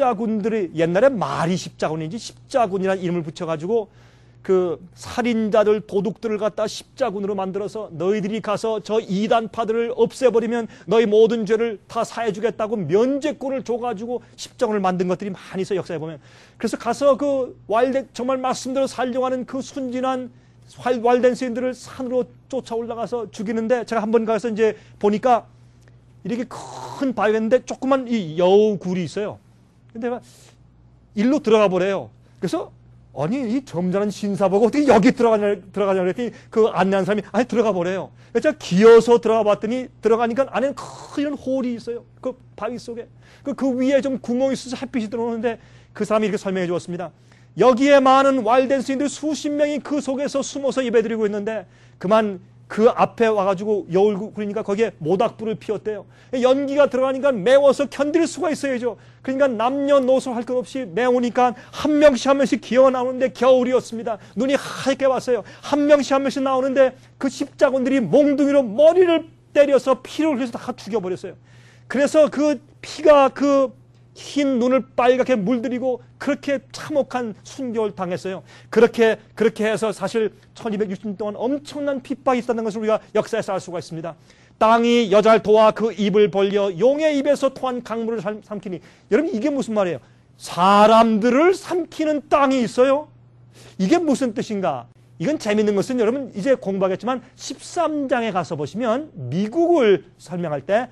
십자군들이 옛날에 말이 십자군인지 십자군이라는 이름을 붙여가지고 그 살인자들 도둑들을 갖다 십자군으로 만들어서 너희들이 가서 저 이단파들을 없애버리면 너희 모든 죄를 다 사해주겠다고 면죄권을 줘가지고 십자군을 만든 것들이 많이 있어 역사에 보면. 그래서 가서 그 왈덴 정말 말씀대로 살려가는 그 순진한 왈덴스인들을 산으로 쫓아 올라가서 죽이는데 제가 한번 가서 이제 보니까 이렇게 큰 바위였는데 조그만 이 여우굴이 있어요. 근데 막 일로 들어가 보래요. 그래서 아니 이 점잖은 신사 보고 어떻게 여기 들어가냐 들어가냐 그랬더니 그 안내한 사람이 아니 들어가 보래요. 그래서 제가 기어서 들어가 봤더니 들어가니까 안에는 큰 이런 홀이 있어요. 그 바위 속에 그, 그 위에 좀 구멍이 있어서 햇빛이 들어오는데 그 사람이 이렇게 설명해 주었습니다. 여기에 많은 왈덴스인들 수십 명이 그 속에서 숨어서 예배드리고 있는데 그만 그 앞에 와가지고 여울굴이니까 거기에 모닥불을 피웠대요. 연기가 들어가니까 매워서 견딜 수가 있어야죠. 그러니까 남녀노소 할 것 없이 매우니까 한 명씩 한 명씩 기어 나오는데 겨울이었습니다. 눈이 하얗게 왔어요. 한 명씩 한 명씩 나오는데 그 십자군들이 몽둥이로 머리를 때려서 피를 흘려서 다 죽여버렸어요. 그래서 그 피가 그 흰 눈을 빨갛게 물들이고 그렇게 참혹한 순교를 당했어요. 그렇게 그렇게 해서 사실 천이백육십 년 동안 엄청난 핍박이 있었다는 것을 우리가 역사에서 알 수가 있습니다. 땅이 여자를 도와 그 입을 벌려 용의 입에서 토한 강물을 삼키니 여러분 이게 무슨 말이에요? 사람들을 삼키는 땅이 있어요? 이게 무슨 뜻인가? 이건 재밌는 것은 여러분 이제 공부하겠지만 십삼 장에 가서 보시면 미국을 설명할 때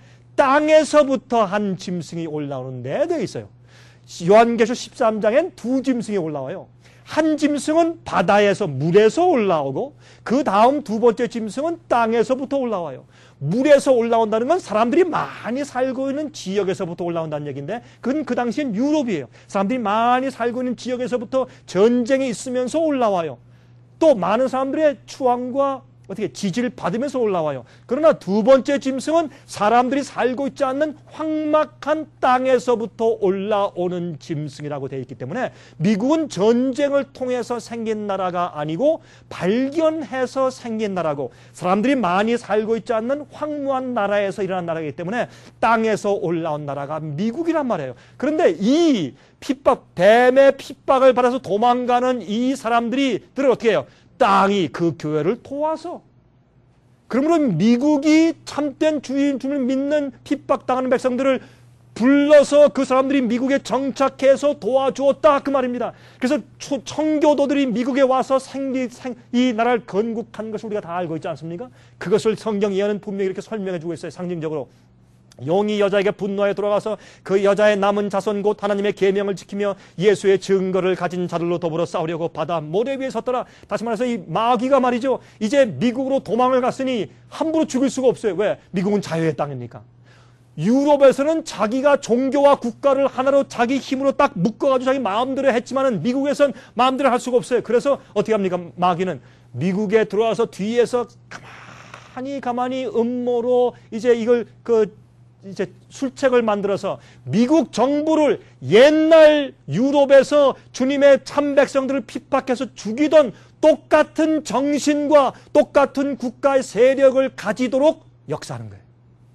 땅에서부터 한 짐승이 올라오는데 되어 있어요. 요한계시록 십삼 장엔 두 짐승이 올라와요. 한 짐승은 바다에서 물에서 올라오고 그 다음 두 번째 짐승은 땅에서부터 올라와요. 물에서 올라온다는 건 사람들이 많이 살고 있는 지역에서부터 올라온다는 얘기인데 그건 그 당시엔 유럽이에요. 사람들이 많이 살고 있는 지역에서부터 전쟁이 있으면서 올라와요. 또 많은 사람들의 추앙과 어떻게 지지를 받으면서 올라와요. 그러나 두 번째 짐승은 사람들이 살고 있지 않는 황막한 땅에서부터 올라오는 짐승이라고 되어 있기 때문에 미국은 전쟁을 통해서 생긴 나라가 아니고 발견해서 생긴 나라고 사람들이 많이 살고 있지 않는 황무한 나라에서 일어난 나라이기 때문에 땅에서 올라온 나라가 미국이란 말이에요. 그런데 이 핍박, 뱀의 핍박을 받아서 도망가는 이 사람들이 들을 어떻게 해요? 땅이 그 교회를 도와서. 그러므로 미국이 참된 주인 주님을 믿는 핍박당하는 백성들을 불러서 그 사람들이 미국에 정착해서 도와주었다 그 말입니다. 그래서 청교도들이 미국에 와서 생기, 생, 이 나라를 건국한 것을 우리가 다 알고 있지 않습니까? 그것을 성경 예언은 분명히 이렇게 설명해 주고 있어요. 상징적으로. 용이 여자에게 분노하여 돌아가서 그 여자의 남은 자손 곧 하나님의 계명을 지키며 예수의 증거를 가진 자들로 더불어 싸우려고 바다 모래 위에 섰더라. 다시 말해서 이 마귀가 말이죠. 이제 미국으로 도망을 갔으니 함부로 죽일 수가 없어요. 왜? 미국은 자유의 땅이니까. 유럽에서는 자기가 종교와 국가를 하나로 자기 힘으로 딱 묶어가지고 자기 마음대로 했지만은 미국에선 마음대로 할 수가 없어요. 그래서 어떻게 합니까? 마귀는 미국에 들어와서 뒤에서 가만히 가만히 음모로 이제 이걸 그 이제 술책을 만들어서 미국 정부를 옛날 유럽에서 주님의 참 백성들을 핍박해서 죽이던 똑같은 정신과 똑같은 국가의 세력을 가지도록 역사하는 거예요.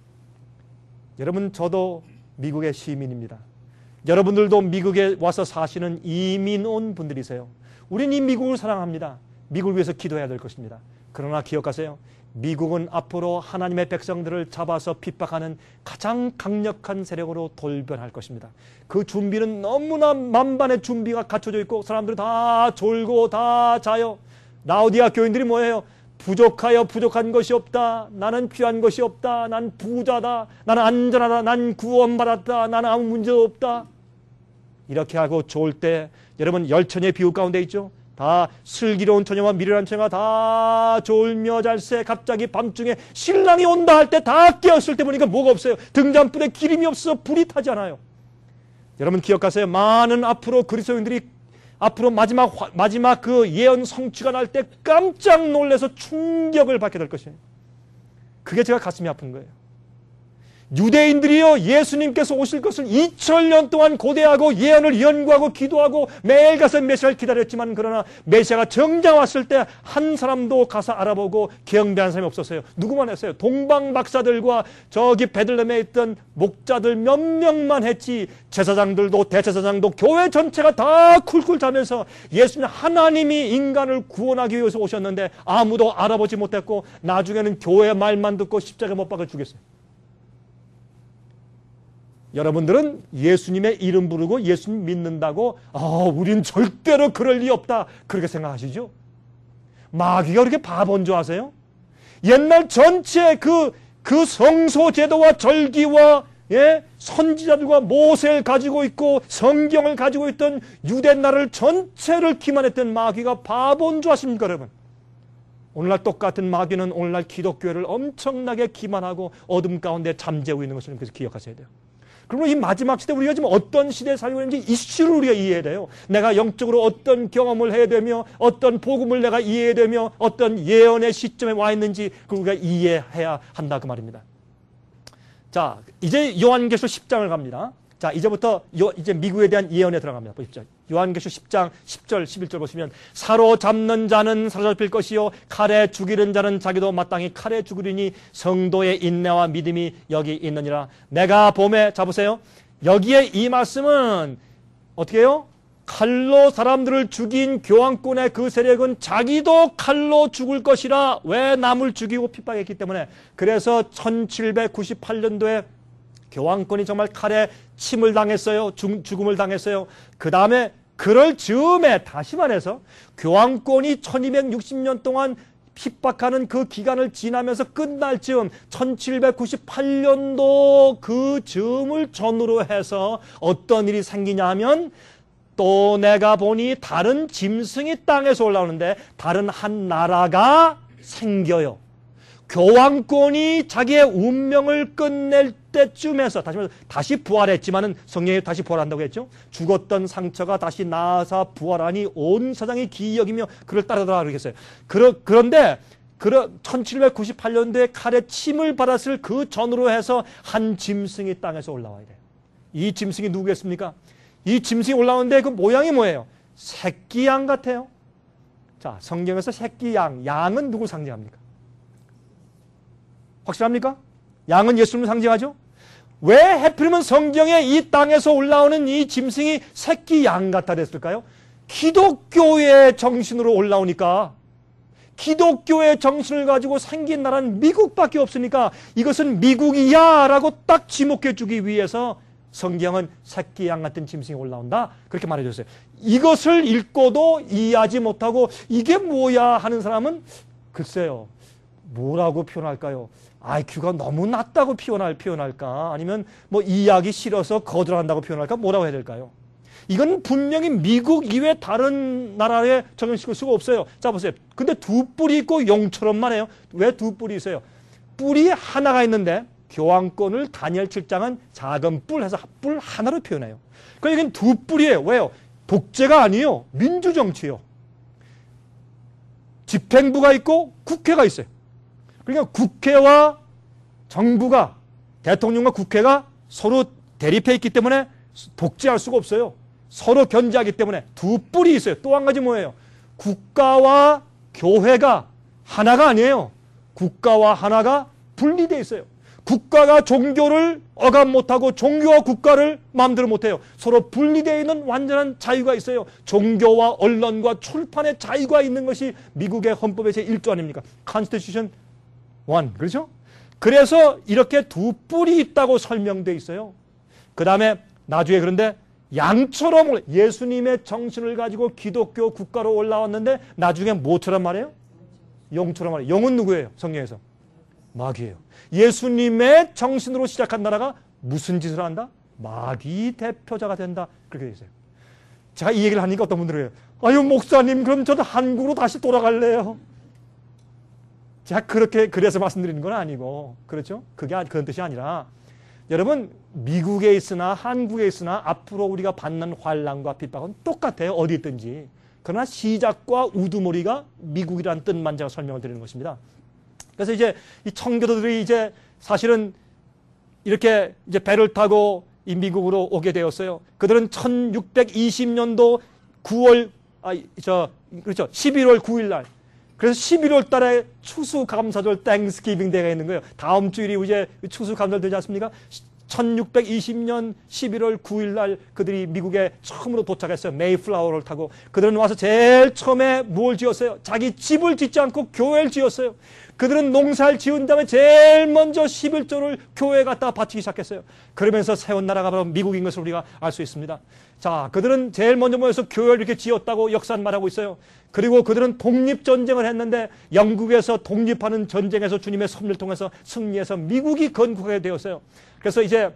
여러분, 저도 미국의 시민입니다. 여러분들도 미국에 와서 사시는 이민 온 분들이세요. 우리는 이 미국을 사랑합니다. 미국을 위해서 기도해야 될 것입니다. 그러나 기억하세요. 미국은 앞으로 하나님의 백성들을 잡아서 핍박하는 가장 강력한 세력으로 돌변할 것입니다. 그 준비는 너무나 만반의 준비가 갖춰져 있고 사람들이 다 졸고 다 자요. 라오디아 교인들이 뭐예요? 부족하여 부족한 것이 없다. 나는 필요한 것이 없다. 난 부자다. 나는 안전하다. 난 구원받았다. 나는 아무 문제도 없다. 이렇게 하고 좋을 때 여러분 열처녀의 비유 가운데 있죠. 다 슬기로운 처녀와 미련한 처녀가 다 졸며 잘새 갑자기 밤중에 신랑이 온다 할 때 다 깨었을 때 보니까 뭐가 없어요. 등잔불에 기름이 없어 불이 타지 않아요. 여러분 기억하세요. 많은 앞으로 그리스도인들이 앞으로 마지막 마지막 그 예언 성취가 날 때 깜짝 놀라서 충격을 받게 될 것이에요. 그게 제가 가슴이 아픈 거예요. 유대인들이요 예수님께서 오실 것을 이천 년 동안 고대하고 예언을 연구하고 기도하고 매일 가서 메시아를 기다렸지만 그러나 메시아가 정작 왔을 때 한 사람도 가서 알아보고 경배한 사람이 없었어요. 누구만 했어요? 동방 박사들과 저기 베들레헴에 있던 목자들 몇 명만 했지 제사장들도 대제사장도 교회 전체가 다 쿨쿨 자면서 예수님 하나님이 인간을 구원하기 위해서 오셨는데 아무도 알아보지 못했고 나중에는 교회 말만 듣고 십자가에 못 박아 죽였어요. 여러분들은 예수님의 이름 부르고 예수님 믿는다고 아, 우린 절대로 그럴 리 없다 그렇게 생각하시죠? 마귀가 그렇게 바본 줄 아세요? 옛날 전체 그, 그 성소 제도와 절기와 예? 선지자들과 모세를 가지고 있고 성경을 가지고 있던 유대 나라를 전체를 기만했던 마귀가 바본 줄 아십니까 여러분? 오늘날 똑같은 마귀는 오늘날 기독교회를 엄청나게 기만하고 어둠 가운데 잠재우고 있는 것을 그래서 기억하셔야 돼요. 그러면 이 마지막 시대 우리가 지금 어떤 시대에 살고 있는지 이슈를 우리가 이해해야 돼요. 내가 영적으로 어떤 경험을 해야 되며 어떤 복음을 내가 이해해야 되며 어떤 예언의 시점에 와 있는지 그걸 우리가 이해해야 한다 그 말입니다. 자, 이제 요한계시록 십 장을 갑니다. 자, 이제부터 요, 이제 미국에 대한 예언에 들어갑니다. 보십시오. 요한계시록 십 장 십 절 십일 절 보시면 사로잡는 자는 사로잡힐 것이요 칼에 죽이는 자는 자기도 마땅히 칼에 죽으리니 성도의 인내와 믿음이 여기 있느니라. 내가 봄에 잡으세요. 여기에 이 말씀은 어떻게 해요? 칼로 사람들을 죽인 교황권의 그 세력은 자기도 칼로 죽을 것이라. 왜 남을 죽이고 핍박했기 때문에. 그래서 천칠백구십팔 년도에 교황권이 정말 칼에 침을 당했어요. 죽, 죽음을 당했어요. 그 다음에 그럴 즈음에 다시 말해서 교황권이 천이백육십 년 동안 핍박하는 그 기간을 지나면서 끝날 즈음 천칠백구십팔 년도 그 즈음을 전후로 해서 어떤 일이 생기냐 하면 또 내가 보니 다른 짐승이 땅에서 올라오는데 다른 한 나라가 생겨요. 교황권이 자기의 운명을 끝낼 때쯤에서 다시 말해서 다시 부활했지만은 성령이 다시 부활한다고 했죠. 죽었던 상처가 다시 나아서 부활하니 온 세상이 기이 여기며 그를 따르더라 그러겠어요. 그러, 그런데 천칠백구십팔 년도에 칼에 침을 받았을 그 전으로 해서 한 짐승이 땅에서 올라와야 돼요. 이 짐승이 누구겠습니까? 이 짐승이 올라오는데 그 모양이 뭐예요? 새끼 양 같아요. 자, 성경에서 새끼 양, 양은 누구 상징합니까? 확실합니까? 양은 예수님을 상징하죠? 왜 하필이면 성경에 이 땅에서 올라오는 이 짐승이 새끼 양 같다 그랬을까요? 기독교의 정신으로 올라오니까, 기독교의 정신을 가지고 생긴 나라는 미국밖에 없으니까 이것은 미국이야 라고 딱 지목해 주기 위해서 성경은 새끼 양 같은 짐승이 올라온다 그렇게 말해줬어요. 이것을 읽고도 이해하지 못하고 이게 뭐야 하는 사람은 글쎄요, 뭐라고 표현할까요? 아이큐가 너무 낮다고 표현할, 표현할까? 아니면 뭐 이해하기 싫어서 거절한다고 표현할까? 뭐라고 해야 될까요? 이건 분명히 미국 이외 다른 나라에 적용시킬 수가 없어요. 자, 보세요. 근데 두 뿔이 있고 용처럼만 해요. 왜 두 뿔이 있어요? 뿔이 하나가 있는데 교황권을 다니엘 칠 장은 작은 뿔 해서 뿔 하나로 표현해요. 그러니까 이건 두 뿔이에요. 왜요? 독재가 아니에요. 민주정치예요. 집행부가 있고 국회가 있어요. 그러니까 국회와 정부가, 대통령과 국회가 서로 대립해 있기 때문에 독재할 수가 없어요. 서로 견제하기 때문에 두 뿔이 있어요. 또 한 가지 뭐예요? 국가와 교회가 하나가 아니에요. 국가와 하나가 분리되어 있어요. 국가가 종교를 억압 못하고 종교와 국가를 마음대로 못해요. 서로 분리되어 있는 완전한 자유가 있어요. 종교와 언론과 출판의 자유가 있는 것이 미국의 헌법의 제일 조 아닙니까? Constitution 일. 그렇죠? 그래서 이렇게 두 뿔이 있다고 설명되어 있어요. 그 다음에 나중에 그런데 양처럼 예수님의 정신을 가지고 기독교 국가로 올라왔는데 나중에 뭐처럼 말해요? 용처럼 말해요. 용은 누구예요? 성경에서? 마귀예요. 예수님의 정신으로 시작한 나라가 무슨 짓을 한다? 마귀 대표자가 된다. 그렇게 되어 있어요. 제가 이 얘기를 하니까 어떤 분들은 아유 목사님 그럼 저도 한국으로 다시 돌아갈래요. 제가 그렇게 그래서 말씀드리는 건 아니고, 그렇죠? 그게 그런 뜻이 아니라 여러분 미국에 있으나 한국에 있으나 앞으로 우리가 받는 환난과 핍박은 똑같아요. 어디 있든지. 그러나 시작과 우두머리가 미국이라는 뜻만 제가 설명을 드리는 것입니다. 그래서 이제 이 청교도들이 이제 사실은 이렇게 이제 배를 타고 이 미국으로 오게 되었어요. 그들은 천육백이십 년도 구월 아 저 그렇죠. 십일월 구일 날. 그래서 십일월 달에 추수감사절 땡스기빙 데이가 있는 거예요. 다음 주일이 이제 추수감사절 되지 않습니까? 천육백이십 년 십일월 구일 날 그들이 미국에 처음으로 도착했어요. 메이플라워를 타고. 그들은 와서 제일 처음에 뭘 지었어요? 자기 집을 짓지 않고 교회를 지었어요. 그들은 농사를 지은 다음에 제일 먼저 십일조를 교회에 갖다가 바치기 시작했어요. 그러면서 세운 나라가 바로 미국인 것을 우리가 알 수 있습니다. 자, 그들은 제일 먼저 모여서 교회를 이렇게 지었다고 역사는 말하고 있어요. 그리고 그들은 독립전쟁을 했는데 영국에서 독립하는 전쟁에서 주님의 섭리를 통해서 승리해서 미국이 건국하게 되었어요. 그래서 이제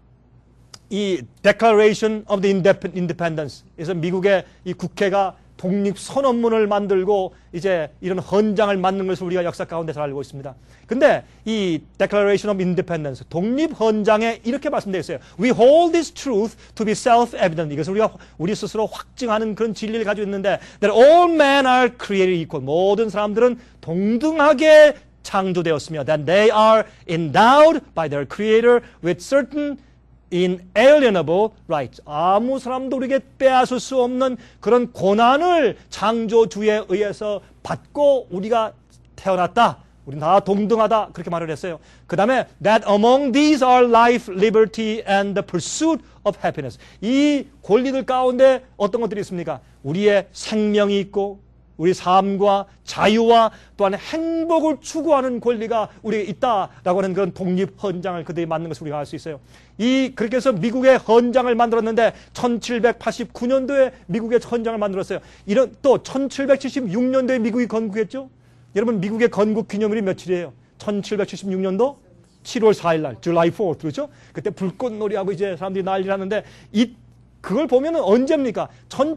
이 Declaration of the Independence, 그래서 미국의 이 국회가 독립선언문을 만들고 이제 이런 헌장을 만든 것을 우리가 역사 가운데서 알고 있습니다. 근데 이 Declaration of Independence, 독립헌장에 이렇게 말씀되어 있어요. We hold this truth to be self-evident. 이것을 우리가 우리 스스로 확증하는 그런 진리를 가지고 있는데 that all men are created equal. 모든 사람들은 동등하게 창조되었으며 that they are endowed by their creator with certain inalienable rights. 아무 사람도 우리에게 빼앗을 수 없는 그런 권한을 창조주에 의해서 받고 우리가 태어났다. 우리는 다 동등하다. 그렇게 말을 했어요. 그 다음에 that among these are life, liberty and the pursuit of happiness. 이 권리들 가운데 어떤 것들이 있습니까? 우리의 생명이 있고 우리 삶과 자유와 또한 행복을 추구하는 권리가 우리에게 있다라고 하는 그런 독립헌장을 그들이 만든 것을 우리가 알 수 있어요. 이 그렇게 해서 미국의 헌장을 만들었는데 천칠백팔십구 년도에 미국의 헌장을 만들었어요. 이런 또 천칠백칠십육 년도에 미국이 건국했죠. 여러분 미국의 건국 기념일이 며칠이에요? 천칠백칠십육 년도 칠월 사일 날, July fourth, 그렇죠? 그때 불꽃놀이하고 이제 사람들이 난리를 하는데 이 그걸 보면은 언제입니까?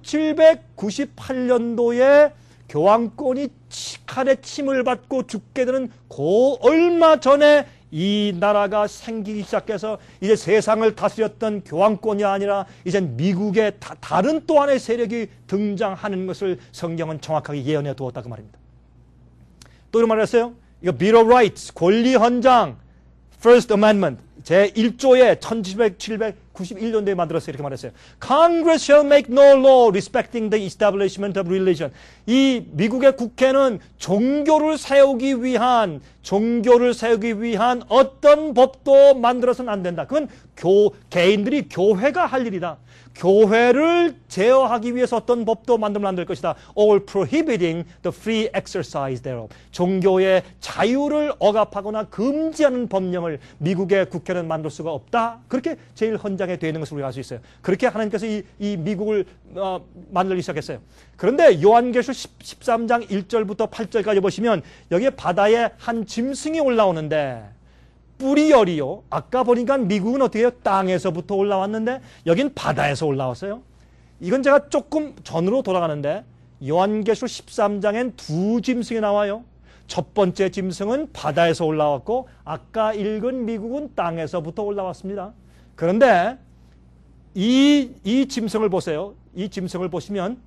천칠백구십팔 년도에 교황권이 칼에 침을 받고 죽게 되는 그 얼마 전에 이 나라가 생기기 시작해서 이제 세상을 다스렸던 교황권이 아니라 이제 미국의 다, 다른 또 하나의 세력이 등장하는 것을 성경은 정확하게 예언해 두었다 그 말입니다. 또 이런 말을 했어요. 이거 Bill of Rights, 권리 헌장, First Amendment, 제일 조에 천칠백구십일 년도에 만들었어요. 이렇게 말했어요. Congress shall make no law respecting the establishment of religion. 이 미국의 국회는 종교를 세우기 위한, 종교를 세우기 위한 어떤 법도 만들어서는 안 된다. 그건 교, 개인들이 교회가 할 일이다. 교회를 제어하기 위해서 어떤 법도 만들면 안 될 것이다. All prohibiting the free exercise thereof. 종교의 자유를 억압하거나 금지하는 법령을 미국의 국회는 만들 수가 없다. 그렇게 제일 헌장에 되어 있는 것을 우리가 알 수 있어요. 그렇게 하나님께서 이, 이 미국을 어, 만들기 시작했어요. 그런데 요한계시록 십삼 장 일 절부터 팔 절까지 보시면 여기에 바다에 한 짐승이 올라오는데 뿌리열이요. 아까 보니까 미국은 어떻게 해요? 땅에서부터 올라왔는데 여긴 바다에서 올라왔어요. 이건 제가 조금 전으로 돌아가는데 요한계시록 십삼 장엔 두 짐승이 나와요. 첫 번째 짐승은 바다에서 올라왔고 아까 읽은 미국은 땅에서부터 올라왔습니다. 그런데 이, 이 짐승을 보세요. 이 짐승을 보시면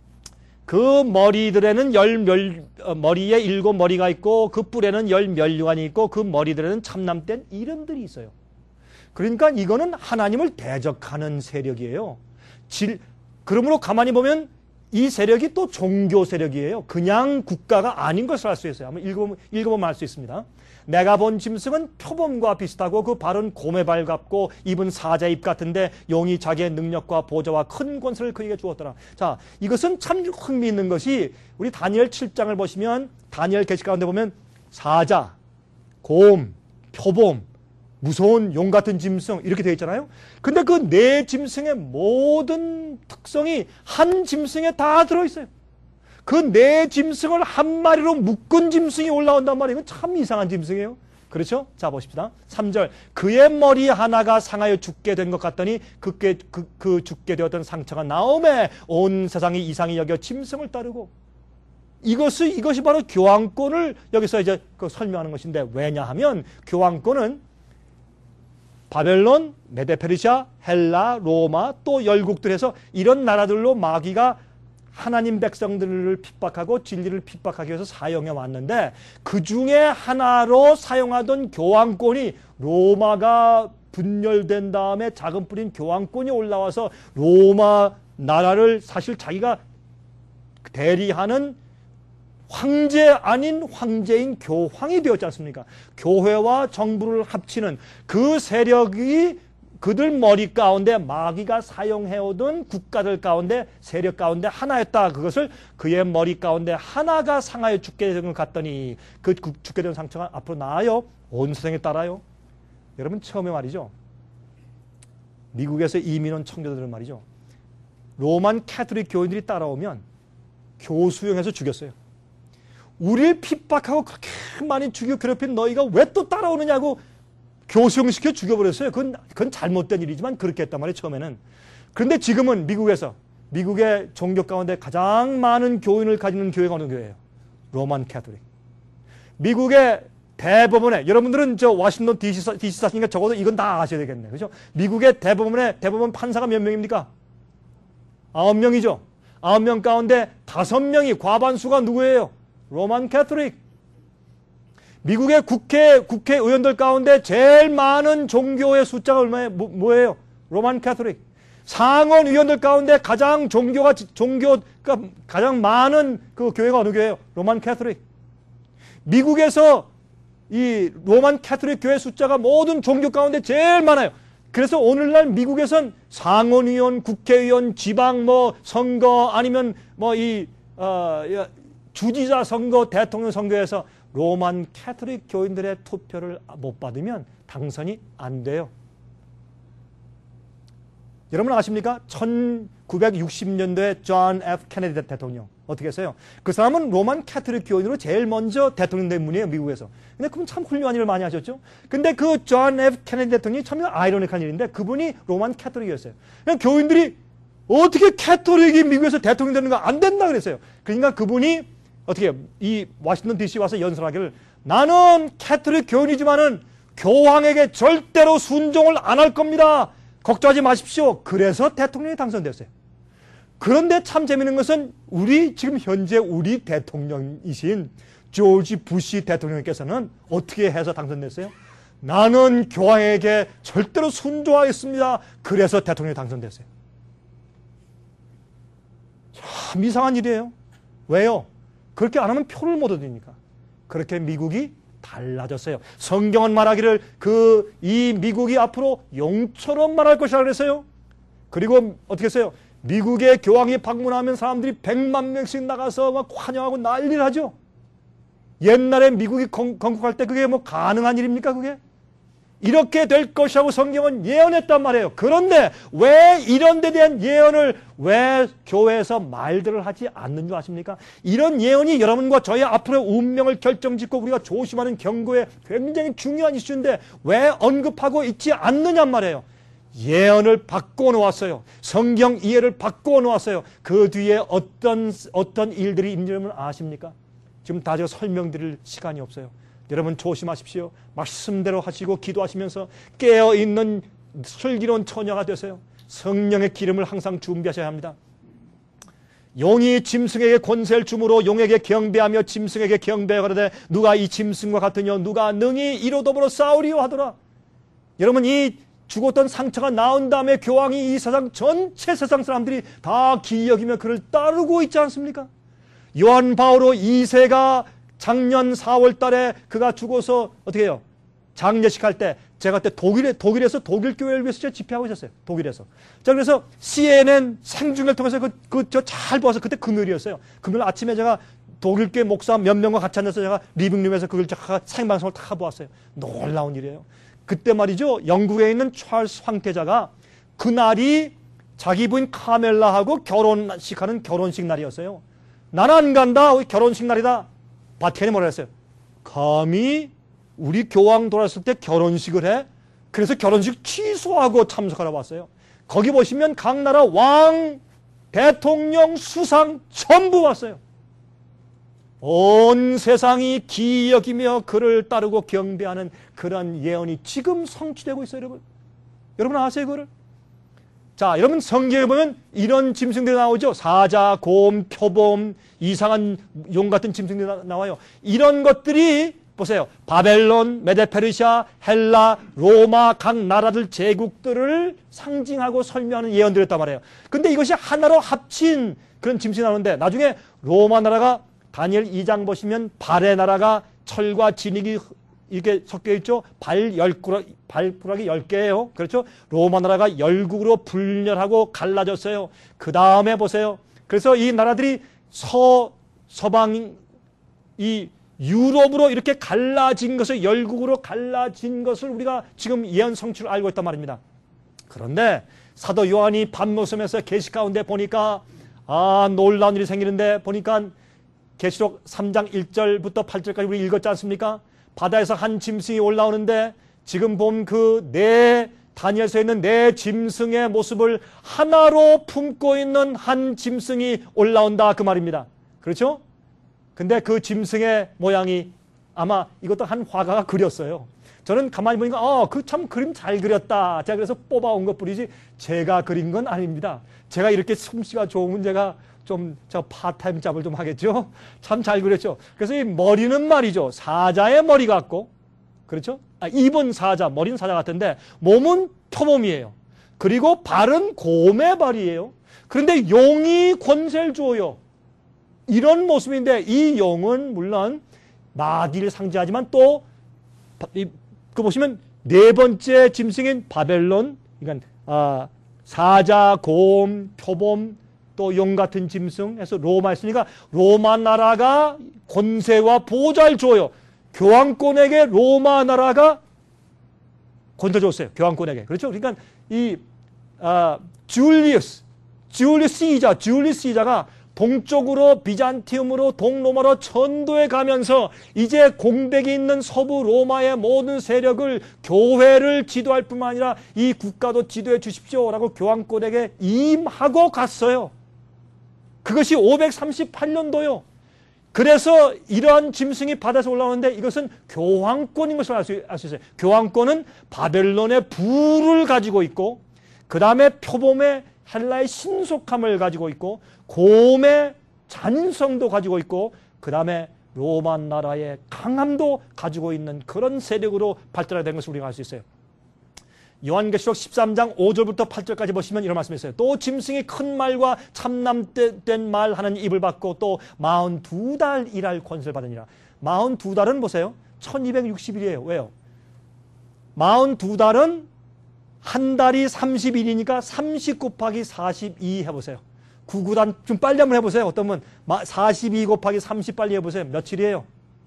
그 머리들에는 열 멸, 어, 머리에 일곱 머리가 있고 그 뿔에는 열 멸류관이 있고 그 머리들에는 참남된 이름들이 있어요. 그러니까 이거는 하나님을 대적하는 세력이에요. 질, 그러므로 가만히 보면 이 세력이 또 종교 세력이에요. 그냥 국가가 아닌 것을 알 수 있어요. 한번 읽어보면, 읽어보면 알 수 있습니다. 내가 본 짐승은 표범과 비슷하고 그 발은 곰의 발 같고 입은 사자 입 같은데 용이 자기의 능력과 보좌와 큰 권세를 그에게 주었더라. 자, 이것은 참 흥미있는 것이 우리 다니엘 칠 장을 보시면 다니엘 계시 가운데 보면 사자, 곰, 표범, 무서운 용 같은 짐승 이렇게 되어 있잖아요. 근데 그 네 짐승의 모든 특성이 한 짐승에 다 들어있어요. 그 네 짐승을 한 마리로 묶은 짐승이 올라온단 말이에요. 이건 참 이상한 짐승이에요. 그렇죠? 자, 보십시다. 삼 절. 그의 머리 하나가 상하여 죽게 된 것 같더니 그, 그, 그 죽게 되었던 상처가 나오매 온 세상이 이상히 여겨 짐승을 따르고. 이것이, 이것이 바로 교황권을 여기서 이제 그 설명하는 것인데 왜냐하면 교황권은 바벨론, 메데페르시아, 헬라, 로마 또 열국들에서 이런 나라들로 마귀가 하나님 백성들을 핍박하고 진리를 핍박하기 위해서 사용해 왔는데 그 중에 하나로 사용하던 교황권이 로마가 분열된 다음에 작은 뿌린 교황권이 올라와서 로마 나라를 사실 자기가 대리하는 황제 아닌 황제인 교황이 되었지 않습니까? 교회와 정부를 합치는 그 세력이 그들 머리 가운데 마귀가 사용해오던 국가들 가운데 세력 가운데 하나였다. 그것을 그의 머리 가운데 하나가 상하여 죽게 된 것 같더니 그 죽게 된 상처가 앞으로 나아요. 온 세상에 따라요. 여러분 처음에 말이죠. 미국에서 이민 온 청교도들 말이죠. 로만 캐톨릭 교인들이 따라오면 교수형해서 죽였어요. 우리를 핍박하고 그렇게 많이 죽여 괴롭힌 너희가 왜 또 따라오느냐고 교수형시켜 죽여버렸어요. 그건, 그건 잘못된 일이지만 그렇게 했단 말이에요, 처음에는. 그런데 지금은 미국에서, 미국의 종교 가운데 가장 많은 교인을 가지는 교회가 어느 교회예요? 로만 캐톨릭. 미국의 대법원에, 여러분들은 저 워싱턴 디씨, 디씨 사시니까 적어도 이건 다 아셔야 되겠네. 그죠? 미국의 대법원에, 대법원 판사가 몇 명입니까? 아홉 명이죠. 아홉 명 가운데 다섯 명이 과반수가 누구예요? 로만 캐톨릭. 미국의 국회, 국회의원들 가운데 제일 많은 종교의 숫자가 얼마예요? 뭐, 뭐예요? 로만 캐톨릭. 상원 의원들 가운데 가장 종교가, 종교가 가장 많은 그 교회가 어느 교회예요? 로만 캐톨릭. 미국에서 이 로만 캐톨릭 교회 숫자가 모든 종교 가운데 제일 많아요. 그래서 오늘날 미국에선 상원 의원, 국회의원, 지방 뭐 선거 아니면 뭐 이, 어, 주지사 선거, 대통령 선거에서 로만 캐톨릭 교인들의 투표를 못 받으면 당선이 안 돼요. 여러분 아십니까? 천구백육십 년도에 존 에프 케네디 대통령 어떻게 했어요? 그 사람은 로만 캐톨릭 교인으로 제일 먼저 대통령 된 분이에요, 미국에서. 근데 그분 참 훌륭한 일을 많이 하셨죠? 근데 그 존 에프 케네디 대통령이 참 아이러니한 일인데 그분이 로만 캐톨릭이었어요. 그냥 교인들이 어떻게 캐톨릭이 미국에서 대통령 되는 거 안 된다 그랬어요. 그러니까 그분이 어떻게 이 워싱턴 디씨 와서 연설하기를 나는 캐톨릭 교인이지만은 교황에게 절대로 순종을 안 할 겁니다. 걱정하지 마십시오. 그래서 대통령이 당선됐어요. 그런데 참 재미있는 것은 우리 지금 현재 우리 대통령이신 조지 부시 대통령께서는 어떻게 해서 당선됐어요? 나는 교황에게 절대로 순종하겠습니다. 그래서 대통령이 당선됐어요. 참 이상한 일이에요. 왜요? 그렇게 안 하면 표를 못 얻으니까. 그렇게 미국이 달라졌어요. 성경은 말하기를 그 이 미국이 앞으로 용처럼 말할 것이라 그랬어요. 그리고 어떻게 했어요? 미국의 교황이 방문하면 사람들이 백만 명씩 나가서 막 환영하고 난리를 하죠. 옛날에 미국이 건, 건국할 때 그게 뭐 가능한 일입니까 그게? 이렇게 될 것이라고 성경은 예언했단 말이에요. 그런데 왜 이런 데 대한 예언을 왜 교회에서 말들을 하지 않는 줄 아십니까? 이런 예언이 여러분과 저의 앞으로의 운명을 결정짓고 우리가 조심하는 경고에 굉장히 중요한 이슈인데 왜 언급하고 있지 않느냐 말이에요. 예언을 바꿔 놓았어요. 성경 이해를 바꿔 놓았어요. 그 뒤에 어떤 어떤 일들이 있는지 여러분 아십니까? 지금 다 제가 설명드릴 시간이 없어요. 여러분 조심하십시오. 말씀대로 하시고 기도하시면서 깨어있는 슬기로운 처녀가 되세요. 성령의 기름을 항상 준비하셔야 합니다. 용이 짐승에게 권세를 주므로 용에게 경배하며 짐승에게 경배하거든 누가 이 짐승과 같으뇨 누가 능히 이로 더불어 싸우리요 하더라. 여러분 이 죽었던 상처가 나온 다음에 교황이 이 세상 전체 세상 사람들이 다 기여기며 그를 따르고 있지 않습니까? 요한 바오로 이 세가 작년 사월 달에 그가 죽어서 어떻게 해요? 장례식 할 때 제가 그때 독일에, 독일에서 독일 교회를 위해서 집회하고 있었어요. 독일에서. 자, 그래서 씨엔엔 생중계를 통해서 그, 그, 저 잘 보았어요. 그때 금요일이었어요. 금요일 아침에 제가 독일 교회 목사 몇 명과 같이 앉아서 제가 리빙룸에서 그걸 제가 생방송을 다 보았어요. 놀라운 일이에요. 그때 말이죠. 영국에 있는 찰스 황태자가 그날이 자기 부인 카멜라하고 결혼식 하는 결혼식 날이었어요. 나는 안 간다. 결혼식 날이다. 바티칸이 뭐라 했어요? 감히 우리 교황 돌아왔을 때 결혼식을 해? 그래서 결혼식 취소하고 참석하러 왔어요. 거기 보시면 각 나라 왕, 대통령, 수상 전부 왔어요. 온 세상이 기여기며 그를 따르고 경배하는 그런 예언이 지금 성취되고 있어요, 여러분. 여러분 아세요, 그거를? 자, 여러분 성경에 보면 이런 짐승들이 나오죠. 사자, 곰, 표범, 이상한 용 같은 짐승들이 나, 나와요. 이런 것들이 보세요. 바벨론, 메데페르시아, 헬라, 로마 각 나라들 제국들을 상징하고 설명하는 예언들이었단 말이에요. 근데 이것이 하나로 합친 그런 짐승이 나오는데 나중에 로마 나라가 다니엘 이 장 보시면 발의 나라가 철과 진흙이 이렇게 섞여 있죠. 발 열구락, 발가락이 열 개예요. 그렇죠? 로마 나라가 열국으로 분열하고 갈라졌어요. 그 다음에 보세요. 그래서 이 나라들이 서, 서방, 이 유럽으로 이렇게 갈라진 것을, 열국으로 갈라진 것을 우리가 지금 예언 성취를 알고 있단 말입니다. 그런데 사도 요한이 밤모섬에서 계시 가운데 보니까 아, 놀라운 일이 생기는데 보니까 계시록 삼 장 일 절부터 팔 절까지 우리 읽었지 않습니까? 바다에서 한 짐승이 올라오는데 지금 본 그 네 다니엘서에 있는 네 짐승의 모습을 하나로 품고 있는 한 짐승이 올라온다 그 말입니다. 그렇죠? 근데 그 짐승의 모양이 아마 이것도 한 화가가 그렸어요. 저는 가만히 보니까 어, 그 참 그림 잘 그렸다. 제가 그래서 뽑아온 것 뿐이지 제가 그린 건 아닙니다. 제가 이렇게 솜씨가 좋으면 제가 좀 저 파타임 잡을 좀 하겠죠. 참 잘 그렸죠. 그래서 이 머리는 말이죠. 사자의 머리 같고 그렇죠? 아, 입은 사자, 머리는 사자 같은데 몸은 표범이에요. 그리고 발은 곰의 발이에요. 그런데 용이 권세를 줘요. 이런 모습인데 이 용은 물론 마귀를 상징하지만 또 그 보시면 네 번째 짐승인 바벨론, 그러니까 아, 사자, 곰, 표범, 또 용 같은 짐승 해서 로마 했으니까 로마 나라가 권세와 보좌를 줘요. 교황권에게 로마 나라가 권세 줬어요. 교황권에게. 그렇죠? 그러니까 이 아, 줄리우스, 줄리우스 시자, 줄리우스 시자가 동쪽으로 비잔티움으로 동로마로 전도해 가면서 이제 공백이 있는 서부 로마의 모든 세력을 교회를 지도할 뿐만 아니라 이 국가도 지도해 주십시오라고 교황권에게 임하고 갔어요. 그것이 오백삼십팔 년도요. 그래서 이러한 짐승이 바다에서 올라오는데 이것은 교황권인 것을 알 수 있어요. 교황권은 바벨론의 부를 가지고 있고 그 다음에 표범의 헬라의 신속함을 가지고 있고 곰의 잔인성도 가지고 있고 그 다음에 로마 나라의 강함도 가지고 있는 그런 세력으로 발달하게 된 것을 우리가 알 수 있어요. 요한계시록 십삼 장 오 절부터 팔 절까지 보시면 이런 말씀이 있어요. 또 짐승이 큰 말과 참남된 말 하는 입을 받고 또 마흔두 달 일할 권세를 받으니라. 마흔두 달은 보세요. 천이백육십 일이에요. 왜요? 마흔두 달은 한 달이 삼십 일이니까 삼십 곱하기 사십이 해보세요. 구구단 좀 빨리 한번 해보세요. 어떤 분 사십이 곱하기 삼십 빨리 해보세요. 며칠이에요?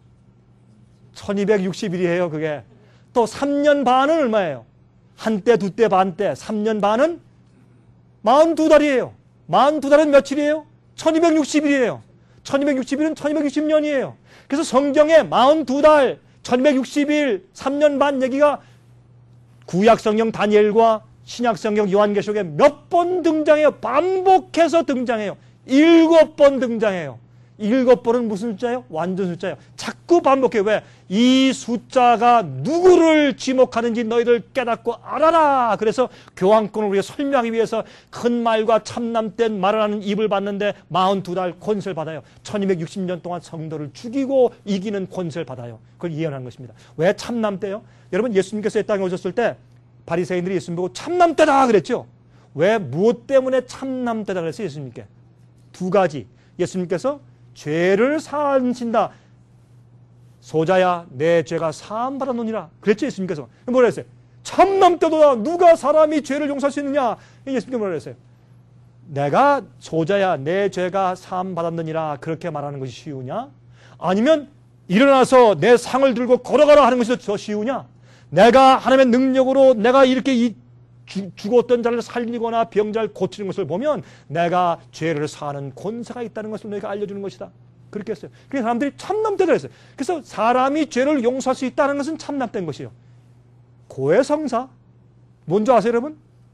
천이백육십 일이에요. 그게. 또 삼 년 반은 얼마예요? 한때, 두때, 반때. 삼 년 반은 마흔두 달이에요. 마흔두 달은 며칠이에요? 천이백육십 일이에요. 천이백육십 일은 천이백육십 년이에요. 그래서 성경에 마흔두 달, 천이백육십 일, 삼 년 반 얘기가 구약성경 다니엘과 신약성경 요한계시록에 몇 번 등장해요. 반복해서 등장해요. 일곱 번 등장해요. 일곱 번은 무슨 숫자예요? 완전 숫자예요. 자꾸 반복해요. 왜? 이 숫자가 누구를 지목하는지 너희들 깨닫고 알아라. 그래서 교황권을 우리가 설명하기 위해서 큰 말과 참남된 말을 하는 입을 받는데 마흔두 달 권세를 받아요. 천이백육십 년 동안 성도를 죽이고 이기는 권세를 받아요. 그걸 예언하는 것입니다. 왜 참남때요? 여러분 예수님께서 이 땅에 오셨을 때 바리새인들이 예수님 보고 참남때다 그랬죠. 왜? 무엇 때문에 참남때다 그랬어요? 예수님께. 두 가지. 예수님께서 죄를 사하신다. 소자야 내 죄가 사함받았노니라. 그랬죠 예수님께서. 뭐라 했어요? 참남때도다. 누가 사람이 죄를 용서할 수 있느냐. 예수님께서 뭐라 했어요? 내가 소자야 내 죄가 사함받았느니라. 그렇게 말하는 것이 쉬우냐? 아니면 일어나서 내 상을 들고 걸어가라 하는 것이 더 쉬우냐? 내가 하나님의 능력으로 내가 이렇게 이 주, 죽었던 자를 살리거나 병자를 고치는 것을 보면 내가 죄를 사하는 권세가 있다는 것을 너희가 알려주는 것이다. 그렇게 했어요. 그래서 사람들이 참남때다 했어요. 그래서 사람이 죄를 용서할 수 있다는 것은 참남된 것이에요. 고해성사 뭔지 아세요 여러분?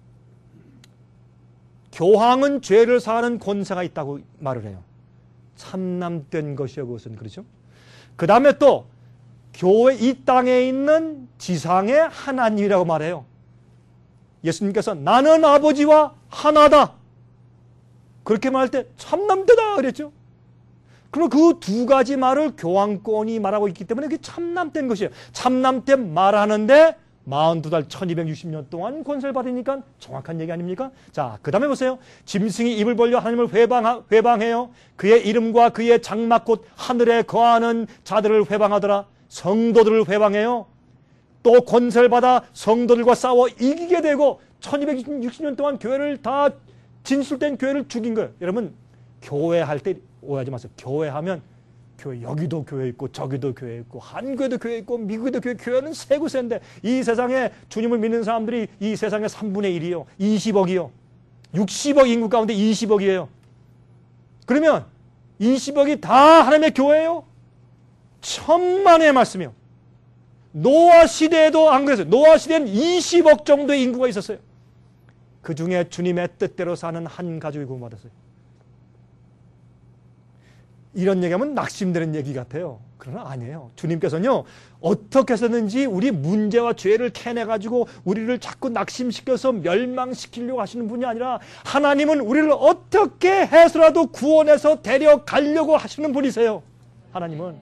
교황은 죄를 사하는 권세가 있다고 말을 해요. 참남된 것이요 그것은. 그렇죠? 그 다음에 또 교회 이 땅에 있는 지상의 하나님이라고 말해요. 예수님께서 나는 아버지와 하나다. 그렇게 말할 때 참남되다 그랬죠. 그럼 그 두 가지 말을 교황권이 말하고 있기 때문에 그게 참남된 것이에요. 참남된 말하는데 마흔두 달 천이백육십 년 동안 권세를 받으니까 정확한 얘기 아닙니까? 자, 그 다음에 보세요. 짐승이 입을 벌려 하나님을 회방, 회방해요. 그의 이름과 그의 장막 곧 하늘에 거하는 자들을 회방하더라. 성도들을 회방해요. 또 권세를 받아 성도들과 싸워 이기게 되고 천이백육십 년 동안 교회를 다 진술된 교회를 죽인 거예요. 여러분 교회할 때 오해하지 마세요. 교회하면 교회 여기도 교회 있고 저기도 교회 있고 한국에도 교회 있고 미국에도 교회, 교회는 세구세인데 이 세상에 주님을 믿는 사람들이 이 세상의 삼분의 일이요. 이십억이요. 육십억 인구 가운데 이십억이에요. 그러면 이십억이 다 하나님의 교회예요? 천만의 말씀이요. 노아 시대에도 안 그랬어요. 노아 시대는 이십억 정도의 인구가 있었어요. 그 중에 주님의 뜻대로 사는 한 가족이 구원받았어요. 이런 얘기하면 낙심되는 얘기 같아요. 그러나 아니에요. 주님께서는요, 어떻게 해서든지 우리 문제와 죄를 캐내가지고 우리를 자꾸 낙심시켜서 멸망시키려고 하시는 분이 아니라 하나님은 우리를 어떻게 해서라도 구원해서 데려가려고 하시는 분이세요. 하나님은.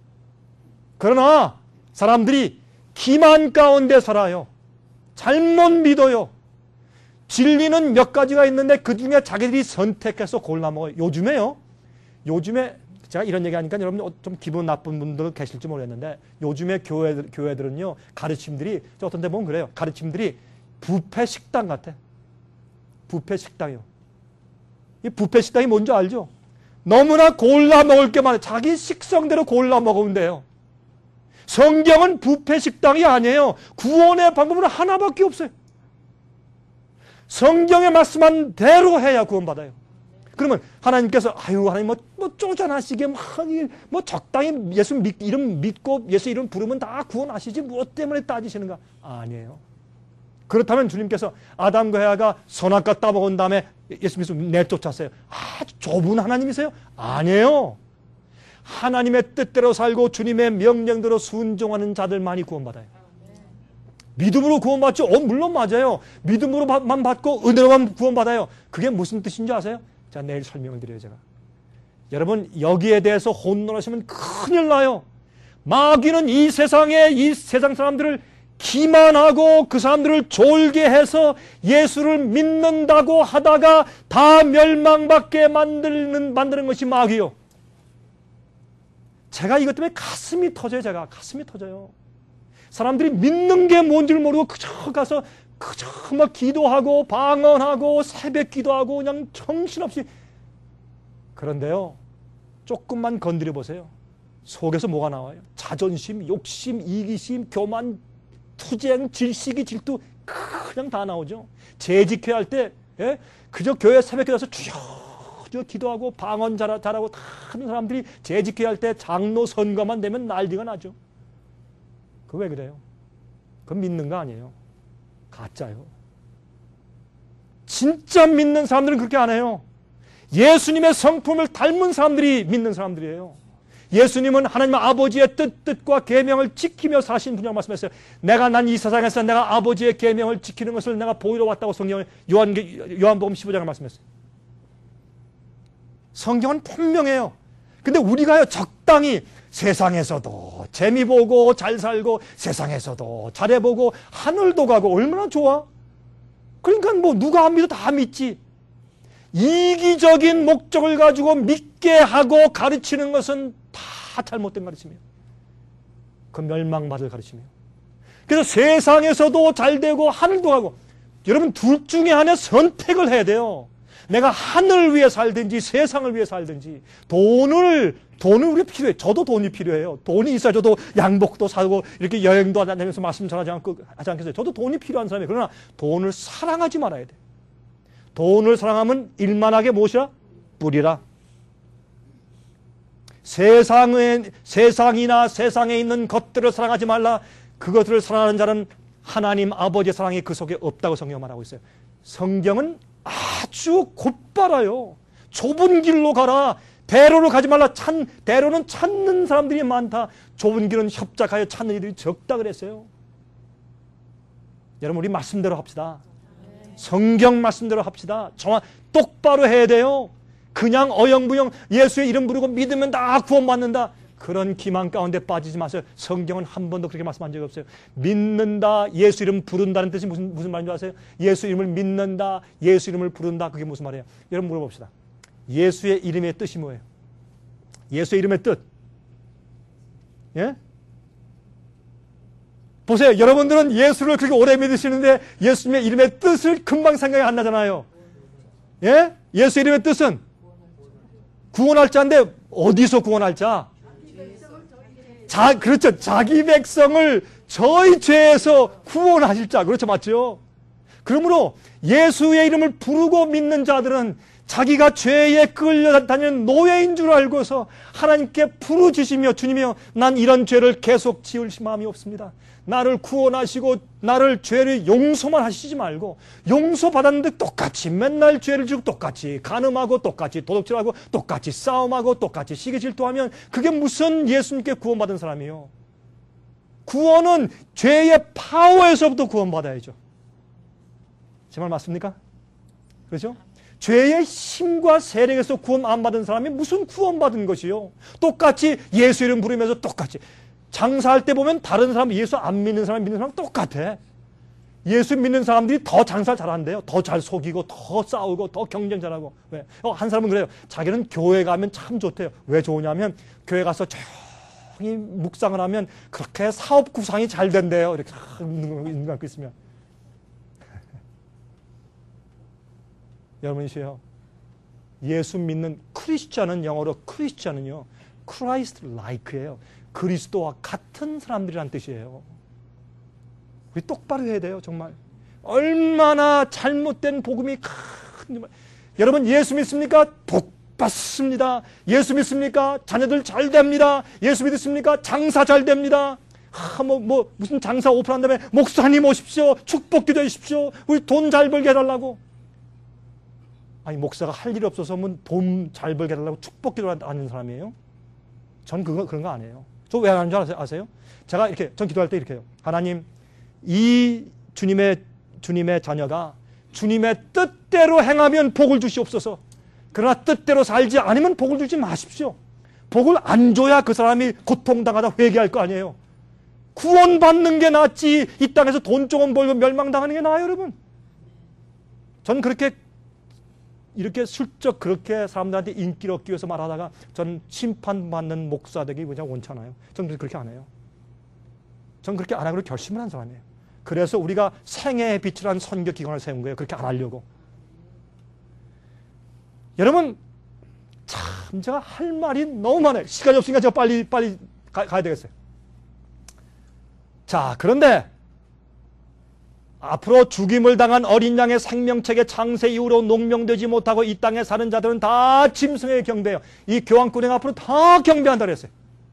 그러나 사람들이 기만 가운데 살아요. 잘못 믿어요. 진리는 몇 가지가 있는데 그 중에 자기들이 선택해서 골라 먹어요. 요즘에요. 요즘에 제가 이런 얘기하니까 여러분 좀 기분 나쁜 분들 계실지 모르겠는데 요즘에 교회, 교회들은요. 가르침들이 어떤 데 보면 그래요. 가르침들이 뷔페 식당 같아. 뷔페 식당이요. 이 뷔페 식당이 뭔지 알죠? 너무나 골라 먹을 게 많아요. 자기 식성대로 골라 먹으면 돼요. 성경은 뷔페 식당이 아니에요. 구원의 방법은 하나밖에 없어요. 성경에 말씀한 대로 해야 구원받아요. 그러면 하나님께서 아유 하나님 뭐, 뭐 쪼잔하시게 뭐, 뭐 적당히 예수 믿, 이름 믿고 예수 이름 부르면 다 구원하시지 무엇 때문에 따지시는가? 아니에요. 그렇다면 주님께서 아담과 헤아가 선악과 따먹은 다음에 예수님께서 내쫓았어요. 아주 좁은 하나님이세요? 아니에요. 하나님의 뜻대로 살고 주님의 명령대로 순종하는 자들만이 구원받아요. 믿음으로 구원받죠? 어, 물론 맞아요. 믿음으로만 받고 은혜로만 구원받아요. 그게 무슨 뜻인지 아세요? 자, 내일 설명을 드려요, 제가. 여러분 여기에 대해서 혼돈하시면 큰일 나요. 마귀는 이 세상에 이 세상 사람들을 기만하고 그 사람들을 졸게 해서 예수를 믿는다고 하다가 다 멸망받게 만드는, 만드는 것이 마귀요. 제가 이것 때문에 가슴이 터져요. 제가 가슴이 터져요. 사람들이 믿는 게 뭔지를 모르고 그저 가서 그저 막 기도하고 방언하고 새벽 기도하고 그냥 정신없이. 그런데요, 조금만 건드려 보세요. 속에서 뭐가 나와요? 자존심, 욕심, 이기심, 교만, 투쟁, 질시기, 질투 그냥 다 나오죠. 재직해야 할 때 예? 그저 교회 새벽에 가서 주여 주여 기도하고 방언 잘, 잘하고 다 하는 사람들이 재직해야 할 때 장로 선거만 되면 난리가 나죠. 그거 왜 그래요? 그건 믿는 거 아니에요. 가짜요. 진짜 믿는 사람들은 그렇게 안 해요. 예수님의 성품을 닮은 사람들이 믿는 사람들이에요. 예수님은 하나님 아버지의 뜻, 뜻과 계명을 지키며 사신 분이라고 말씀했어요. 내가 난 이 세상에서 내가 아버지의 계명을 지키는 것을 내가 보이러 왔다고 성경을 요한, 요한복음 십오 장에 말씀했어요. 성경은 분명해요. 근데 우리가요 적당히 세상에서도 재미 보고 잘 살고 세상에서도 잘해보고 하늘도 가고 얼마나 좋아? 그러니까 뭐 누가 안 믿어 다 믿지. 이기적인 목적을 가지고 믿게 하고 가르치는 것은 다 잘못된 가르침이에요. 그 멸망받을 가르침이에요. 그래서 세상에서도 잘 되고 하늘도 가고 여러분 둘 중에 하나 선택을 해야 돼요. 내가 하늘을 위해 살든지 세상을 위해 살든지. 돈을 돈은 우리가 필요해. 저도 돈이 필요해요. 돈이 있어야 저도 양복도 사고 이렇게 여행도 다니면서 말씀 전하지 않고 하지 않겠어요. 저도 돈이 필요한 사람이에요. 그러나 돈을 사랑하지 말아야 돼. 돈을 사랑하면 일만하게 무엇이라? 뿌리라. 세상에, 세상이나 세상에 있는 것들을 사랑하지 말라. 그것들을 사랑하는 자는 하나님 아버지의 사랑이 그 속에 없다고 성경은 말하고 있어요. 성경은 아주 곧바라요. 좁은 길로 가라. 대로로 가지 말라. 찬, 대로는 찾는 사람들이 많다. 좁은 길은 협작하여 찾는 이들이 적다 그랬어요. 여러분 우리 말씀대로 합시다. 성경 말씀대로 합시다. 정확 똑바로 해야 돼요. 그냥 어영부영 예수의 이름 부르고 믿으면 다 구원받는다. 그런 기만 가운데 빠지지 마세요. 성경은 한 번도 그렇게 말씀한 적이 없어요. 믿는다, 예수 이름 부른다는 뜻이 무슨, 무슨 말인 줄 아세요? 예수 이름을 믿는다, 예수 이름을 부른다. 그게 무슨 말이에요? 여러분 물어봅시다. 예수의 이름의 뜻이 뭐예요? 예수의 이름의 뜻. 예? 보세요. 여러분들은 예수를 그렇게 오래 믿으시는데 예수님의 이름의 뜻을 금방 생각이 안 나잖아요. 예? 예수 이름의 뜻은 구원할 자인데 어디서 구원할 자? 자, 그렇죠. 자기 백성을 저희 죄에서 구원하실 자. 그렇죠. 맞죠? 그러므로 예수의 이름을 부르고 믿는 자들은 자기가 죄에 끌려다니는 노예인 줄 알고서 하나님께 부르짖으며 주님이여 난 이런 죄를 계속 지을 마음이 없습니다. 나를 구원하시고 나를 죄를 용서만 하시지 말고 용서받았는데 똑같이 맨날 죄를 지고 똑같이 간음하고 똑같이 도둑질하고 똑같이 싸움하고 똑같이 시기 질투하면 그게 무슨 예수님께 구원받은 사람이에요. 구원은 죄의 파워에서부터 구원받아야죠. 제 말 맞습니까? 그렇죠? 죄의 힘과 세력에서 구원 안 받은 사람이 무슨 구원받은 것이요. 똑같이 예수 이름 부르면서 똑같이 장사할 때 보면 다른 사람 예수 안 믿는 사람 믿는 사람 똑같아. 예수 믿는 사람들이 더 장사 잘한대요. 더 잘 속이고 더 싸우고 더 경쟁 잘하고. 왜? 어, 한 사람은 그래요. 자기는 교회 가면 참 좋대요. 왜 좋으냐면 교회 가서 조용히 묵상을 하면 그렇게 사업 구상이 잘 된대요. 이렇게 눈 감고 있으면. 여러분이시요. 예수 믿는 크리스찬은 영어로 크리스찬은요. 크라이스트 라이크예요. 그리스도와 같은 사람들이란 뜻이에요. 우리 똑바로 해야 돼요. 정말. 얼마나 잘못된 복음이 큰. 여러분 예수 믿습니까? 복 받습니다. 예수 믿습니까? 자녀들 잘 됩니다. 예수 믿습니까? 장사 잘 됩니다. 아, 뭐, 뭐 무슨 장사 오픈한 다음에 목사님 오십시오. 축복 기도해 주십시오. 우리 돈 잘 벌게 해달라고. 아니 목사가 할 일이 없어서 돈 잘 벌게 해달라고 축복 기도를 하는 사람이에요? 전 그거, 그런 거 안 해요. 저 왜 하는 줄 아세요? 제가 이렇게, 전 기도할 때 이렇게 해요. 하나님, 이 주님의, 주님의 자녀가 주님의 뜻대로 행하면 복을 주시옵소서. 그러나 뜻대로 살지 않으면 복을 주지 마십시오. 복을 안 줘야 그 사람이 고통당하다 회개할 거 아니에요. 구원받는 게 낫지 이 땅에서 돈 조금 벌고 멸망당하는 게 나아요, 여러분. 전 그렇게 이렇게 슬쩍 그렇게 사람들한테 인기를 얻기 위해서 말하다가 전 심판받는 목사 되기 그냥 원치 않아요. 전 그렇게 안 해요. 전 그렇게 안 하기로 결심을 한 사람이에요. 그래서 우리가 생애의 빛이라는 선교 기관을 세운 거예요. 그렇게 안 하려고. 여러분, 참 제가 할 말이 너무 많아요. 시간이 없으니까 제가 빨리 빨리 가, 가야 되겠어요. 자, 그런데 앞으로 죽임을 당한 어린 양의 생명책의 창세 이후로 농명되지 못하고 이 땅에 사는 자들은 다 짐승에게 경배해요. 이 교황권행 앞으로 다 경배한다 그랬어요.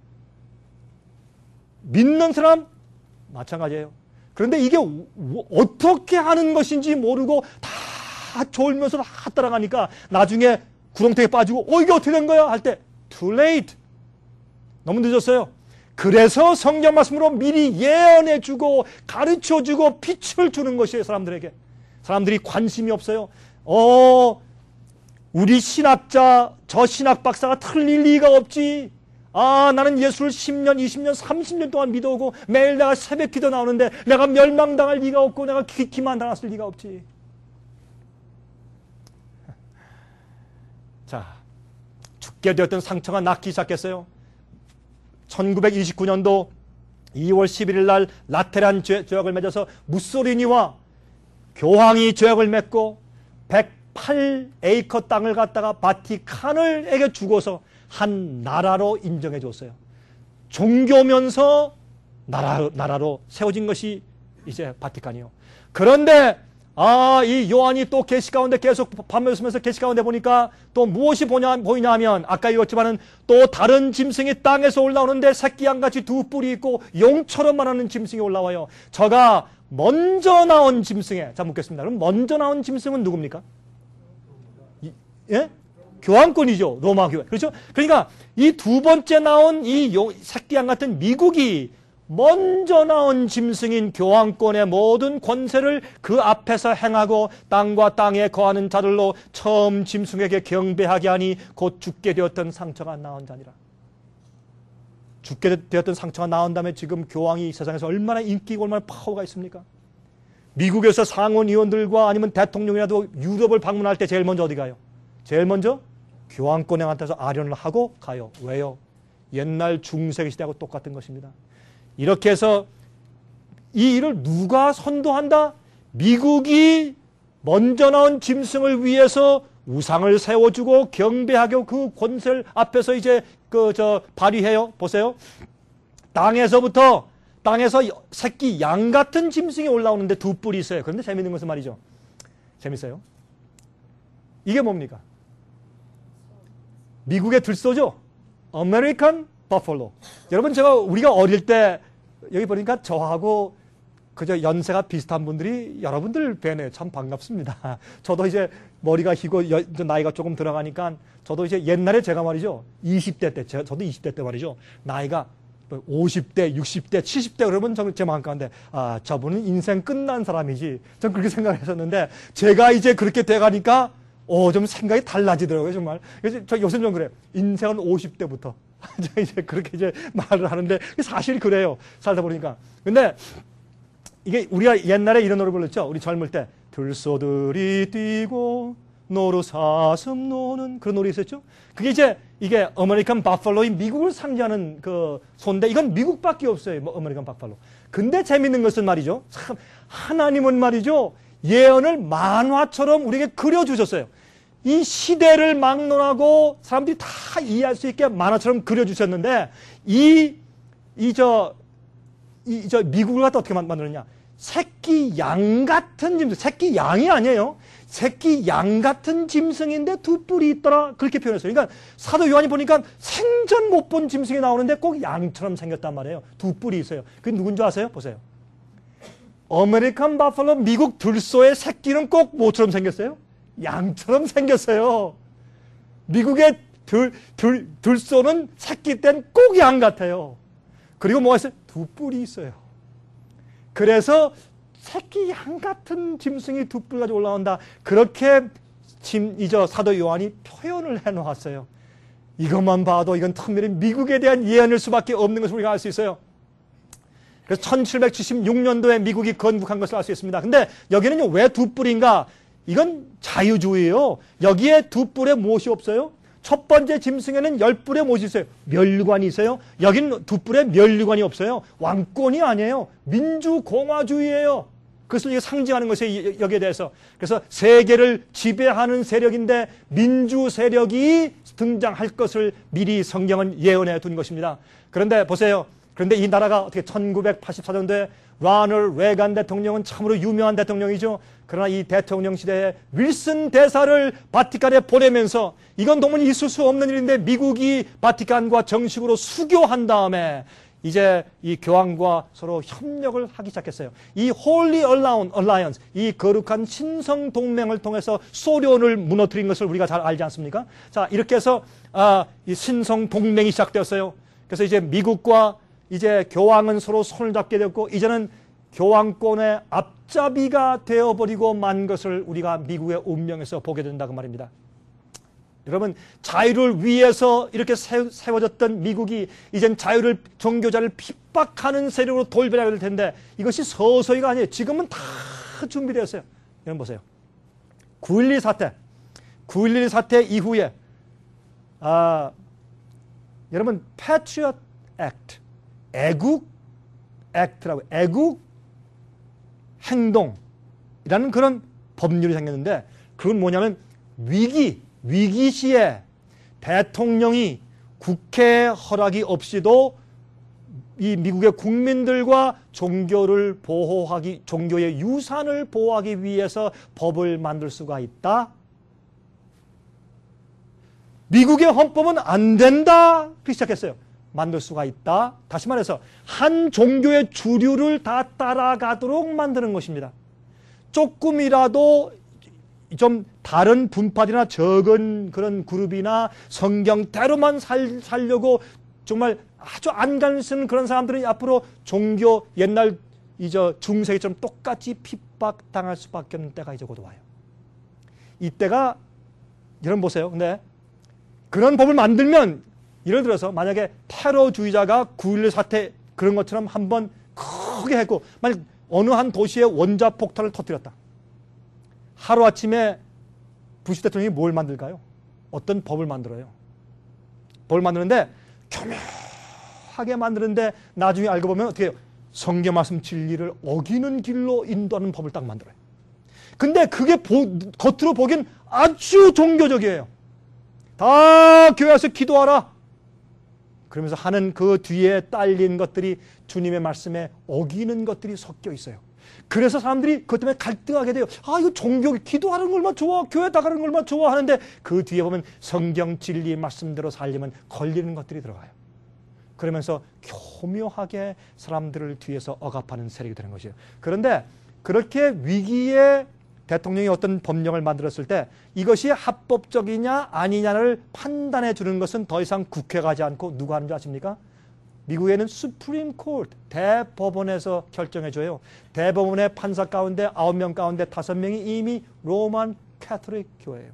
믿는 사람 마찬가지예요. 그런데 이게 어떻게 하는 것인지 모르고 다 졸면서 다 따라가니까 나중에 구렁텅이에 빠지고 어 이게 어떻게 된 거야? 할 때 too late. 너무 늦었어요. 그래서 성경 말씀으로 미리 예언해주고 가르쳐주고 빛을 주는 것이에요. 사람들에게. 사람들이 관심이 없어요. 어 우리 신학자 저 신학 박사가 틀릴 리가 없지. 아 나는 예수를 십 년 이십 년 삼십 년 동안 믿어오고 매일 내가 새벽 기도 나오는데 내가 멸망당할 리가 없고 내가 기, 기만 당했을 리가 없지. 자, 죽게 되었던 상처가 낫기 시작했어요. 천구백이십구 년도 이월 십일일 날 라테란 조약을 맺어서 무소리니와 교황이 조약을 맺고 백팔 에이커 땅을 갖다가 바티칸을에게 주고서 한 나라로 인정해 줬어요. 종교면서 나라, 나라로 세워진 것이 이제 바티칸이요. 그런데 아, 이 요한이 또 계시 가운데 계속 밤을 쓰면서 계시 가운데 보니까 또 무엇이 보냐, 보이냐 하면 아까 읽었지만은 또 다른 짐승이 땅에서 올라오는데 새끼 양같이 두 뿔이 있고 용처럼 말하는 짐승이 올라와요. 저가 먼저 나온 짐승에 자 묻겠습니다. 그럼 먼저 나온 짐승은 누굽니까? 이, 예? 교황권이죠. 로마 교회. 그렇죠? 그러니까 이 두 번째 나온 이 용, 새끼 양 같은 미국이 먼저 나온 짐승인 교황권의 모든 권세를 그 앞에서 행하고 땅과 땅에 거하는 자들로 처음 짐승에게 경배하게 하니 곧 죽게 되었던 상처가 나온 자니라. 죽게 되었던 상처가 나온 다음에 지금 교황이 세상에서 얼마나 인기고 얼마나 파워가 있습니까? 미국에서 상원 의원들과 아니면 대통령이라도 유럽을 방문할 때 제일 먼저 어디 가요? 제일 먼저 교황권행한테서 아련을 하고 가요. 왜요? 옛날 중세기 시대하고 똑같은 것입니다. 이렇게 해서 이 일을 누가 선도한다? 미국이 먼저 나온 짐승을 위해서 우상을 세워주고 경배하고 그 권세를 앞에서 이제 그 저 발휘해요. 보세요. 땅에서부터 땅에서 새끼 양 같은 짐승이 올라오는데 두 뿔이 있어요. 그런데 재밌는 것은 말이죠. 재밌어요. 이게 뭡니까? 미국의 들소죠. 아메리칸 버펄로. 여러분 제가 우리가 어릴 때 여기 보니까 저하고 그저 연세가 비슷한 분들이 여러분들 뵈네요. 참 반갑습니다. 저도 이제 머리가 희고 여, 나이가 조금 들어가니까 저도 이제 옛날에 제가 말이죠. 이십 대 때, 저도 이십 대 때 말이죠. 나이가 오십 대, 육십 대, 칠십 대 그러면 제 마음 가운데 아 저분은 인생 끝난 사람이지. 전 그렇게 생각했었는데 제가 이제 그렇게 돼가니까 어, 좀 생각이 달라지더라고요, 정말. 그래서 저 요새 좀 그래요. 인생은 오십 대부터. 이제 그렇게 이제 말을 하는데 사실 그래요. 살다 보니까. 근데 이게 우리가 옛날에 이런 노래 불렀죠. 우리 젊을 때. 들소들이 뛰고 노루 사슴 노는 그런 노래 있었죠. 그게 이제 이게 아메리칸 바팔로인 미국을 상징하는 그 소인데 이건 미국밖에 없어요. 뭐 아메리칸 바팔로. 근데 재밌는 것은 말이죠. 참 하나님은 말이죠. 예언을 만화처럼 우리에게 그려주셨어요. 이 시대를 막론하고 사람들이 다 이해할 수 있게 만화처럼 그려주셨는데 이, 이, 저, 이, 저, 미국을 갖다 어떻게 만들었냐. 새끼 양 같은 짐승, 새끼 양이 아니에요. 새끼 양 같은 짐승인데 두 뿔이 있더라. 그렇게 표현했어요. 그러니까 사도 요한이 보니까 생전 못 본 짐승이 나오는데 꼭 양처럼 생겼단 말이에요. 두 뿔이 있어요. 그게 누군지 아세요? 보세요. 아메리칸 바팔로 미국 들소의 새끼는 꼭 뭐처럼 생겼어요? 양처럼 생겼어요. 미국의 들, 들, 들소는 새끼 땐 꼭 양 같아요. 그리고 뭐가 있어요? 두 뿔이 있어요. 그래서 새끼 양 같은 짐승이 두 뿔 가지고 올라온다. 그렇게 침, 이저 사도 요한이 표현을 해놓았어요. 이것만 봐도 이건 특별히 미국에 대한 예언일 수밖에 없는 것을 우리가 알 수 있어요. 그래서 천칠백칠십육 년도에 미국이 건국한 것을 알 수 있습니다. 근데 여기는 왜 두 뿔인가? 이건 자유주의예요. 여기에 두 뿔에 무엇이 없어요? 첫 번째 짐승에는 열 뿔에 무엇이 있어요? 면류관이 있어요. 여기는 두 뿔에 면류관이 없어요. 왕권이 아니에요. 민주공화주의예요. 그것을 이게 상징하는 것이 여기에 대해서. 그래서 세계를 지배하는 세력인데 민주 세력이 등장할 것을 미리 성경은 예언해 둔 것입니다. 그런데 보세요. 그런데 이 나라가 어떻게 천구백팔십사 년도에 라널드 레간 대통령은 참으로 유명한 대통령이죠. 그러나 이 대통령 시대에 윌슨 대사를 바티칸에 보내면서 이건 도무지 있을 수 없는 일인데 미국이 바티칸과 정식으로 수교한 다음에 이제 이 교황과 서로 협력을 하기 시작했어요. 이 Holy Alliance, 이 거룩한 신성 동맹을 통해서 소련을 무너뜨린 것을 우리가 잘 알지 않습니까? 자, 이렇게 해서 아, 이 신성 동맹이 시작되었어요. 그래서 이제 미국과 이제 교황은 서로 손을 잡게 되었고 이제는 교황권의 앞잡이가 되어버리고 만 것을 우리가 미국의 운명에서 보게 된다고 말입니다. 여러분, 자유를 위해서 이렇게 세워졌던 미국이 이젠 자유를, 종교자를 핍박하는 세력으로 돌변하게 될 텐데 이것이 서서히가 아니에요. 지금은 다 준비되었어요. 여러분 보세요. 구일일 사태, 구일일 사태 이후에 아, 여러분 Patriot Act, 애국 액트라고, 애국 행동이라는 그런 법률이 생겼는데 그건 뭐냐면 위기, 위기 시에 대통령이 국회 허락이 없이도 이 미국의 국민들과 종교를 보호하기, 종교의 유산을 보호하기 위해서 법을 만들 수가 있다. 미국의 헌법은 안 된다. 그렇게 시작했어요. 만들 수가 있다. 다시 말해서 한 종교의 주류를 다 따라가도록 만드는 것입니다. 조금이라도 좀 다른 분파들이나 적은 그런 그룹이나 성경대로만 살, 살려고 정말 아주 안간 쓰는 그런 사람들은 앞으로 종교 옛날 이저 중세기처럼 똑같이 핍박당할 수밖에 없는 때가 이제 곧 와요. 이때가 여러분 보세요. 근데 그런 법을 만들면 예를 들어서 만약에 테러주의자가 구일일 사태 그런 것처럼 한번 크게 했고 만약 어느 한 도시에 원자폭탄을 터뜨렸다. 하루아침에 부시 대통령이 뭘 만들까요? 어떤 법을 만들어요. 법을 만드는데 교묘하게 만드는데 나중에 알고 보면 어떻게 해요? 성경 말씀 진리를 어기는 길로 인도하는 법을 딱 만들어요. 근데 그게 보, 겉으로 보기엔 아주 종교적이에요. 다 교회 와서 기도하라. 그러면서 하는 그 뒤에 딸린 것들이 주님의 말씀에 어기는 것들이 섞여 있어요. 그래서 사람들이 그것 때문에 갈등하게 돼요. 아, 이거 종교, 기도하는 거 얼마나 좋아. 교회 나가는 거 얼마나 좋아. 하는데 그 뒤에 보면 성경 진리 말씀대로 살려면 걸리는 것들이 들어가요. 그러면서 교묘하게 사람들을 뒤에서 억압하는 세력이 되는 것이에요. 그런데 그렇게 위기에 대통령이 어떤 법령을 만들었을 때 이것이 합법적이냐 아니냐를 판단해 주는 것은 더 이상 국회가 하지 않고 누가 하는 줄 아십니까? 미국에는 수프림 코트, 대법원에서 결정해 줘요. 대법원의 판사 가운데 아홉 명 가운데 다섯 명이 이미 로만 캐톨릭 교회예요.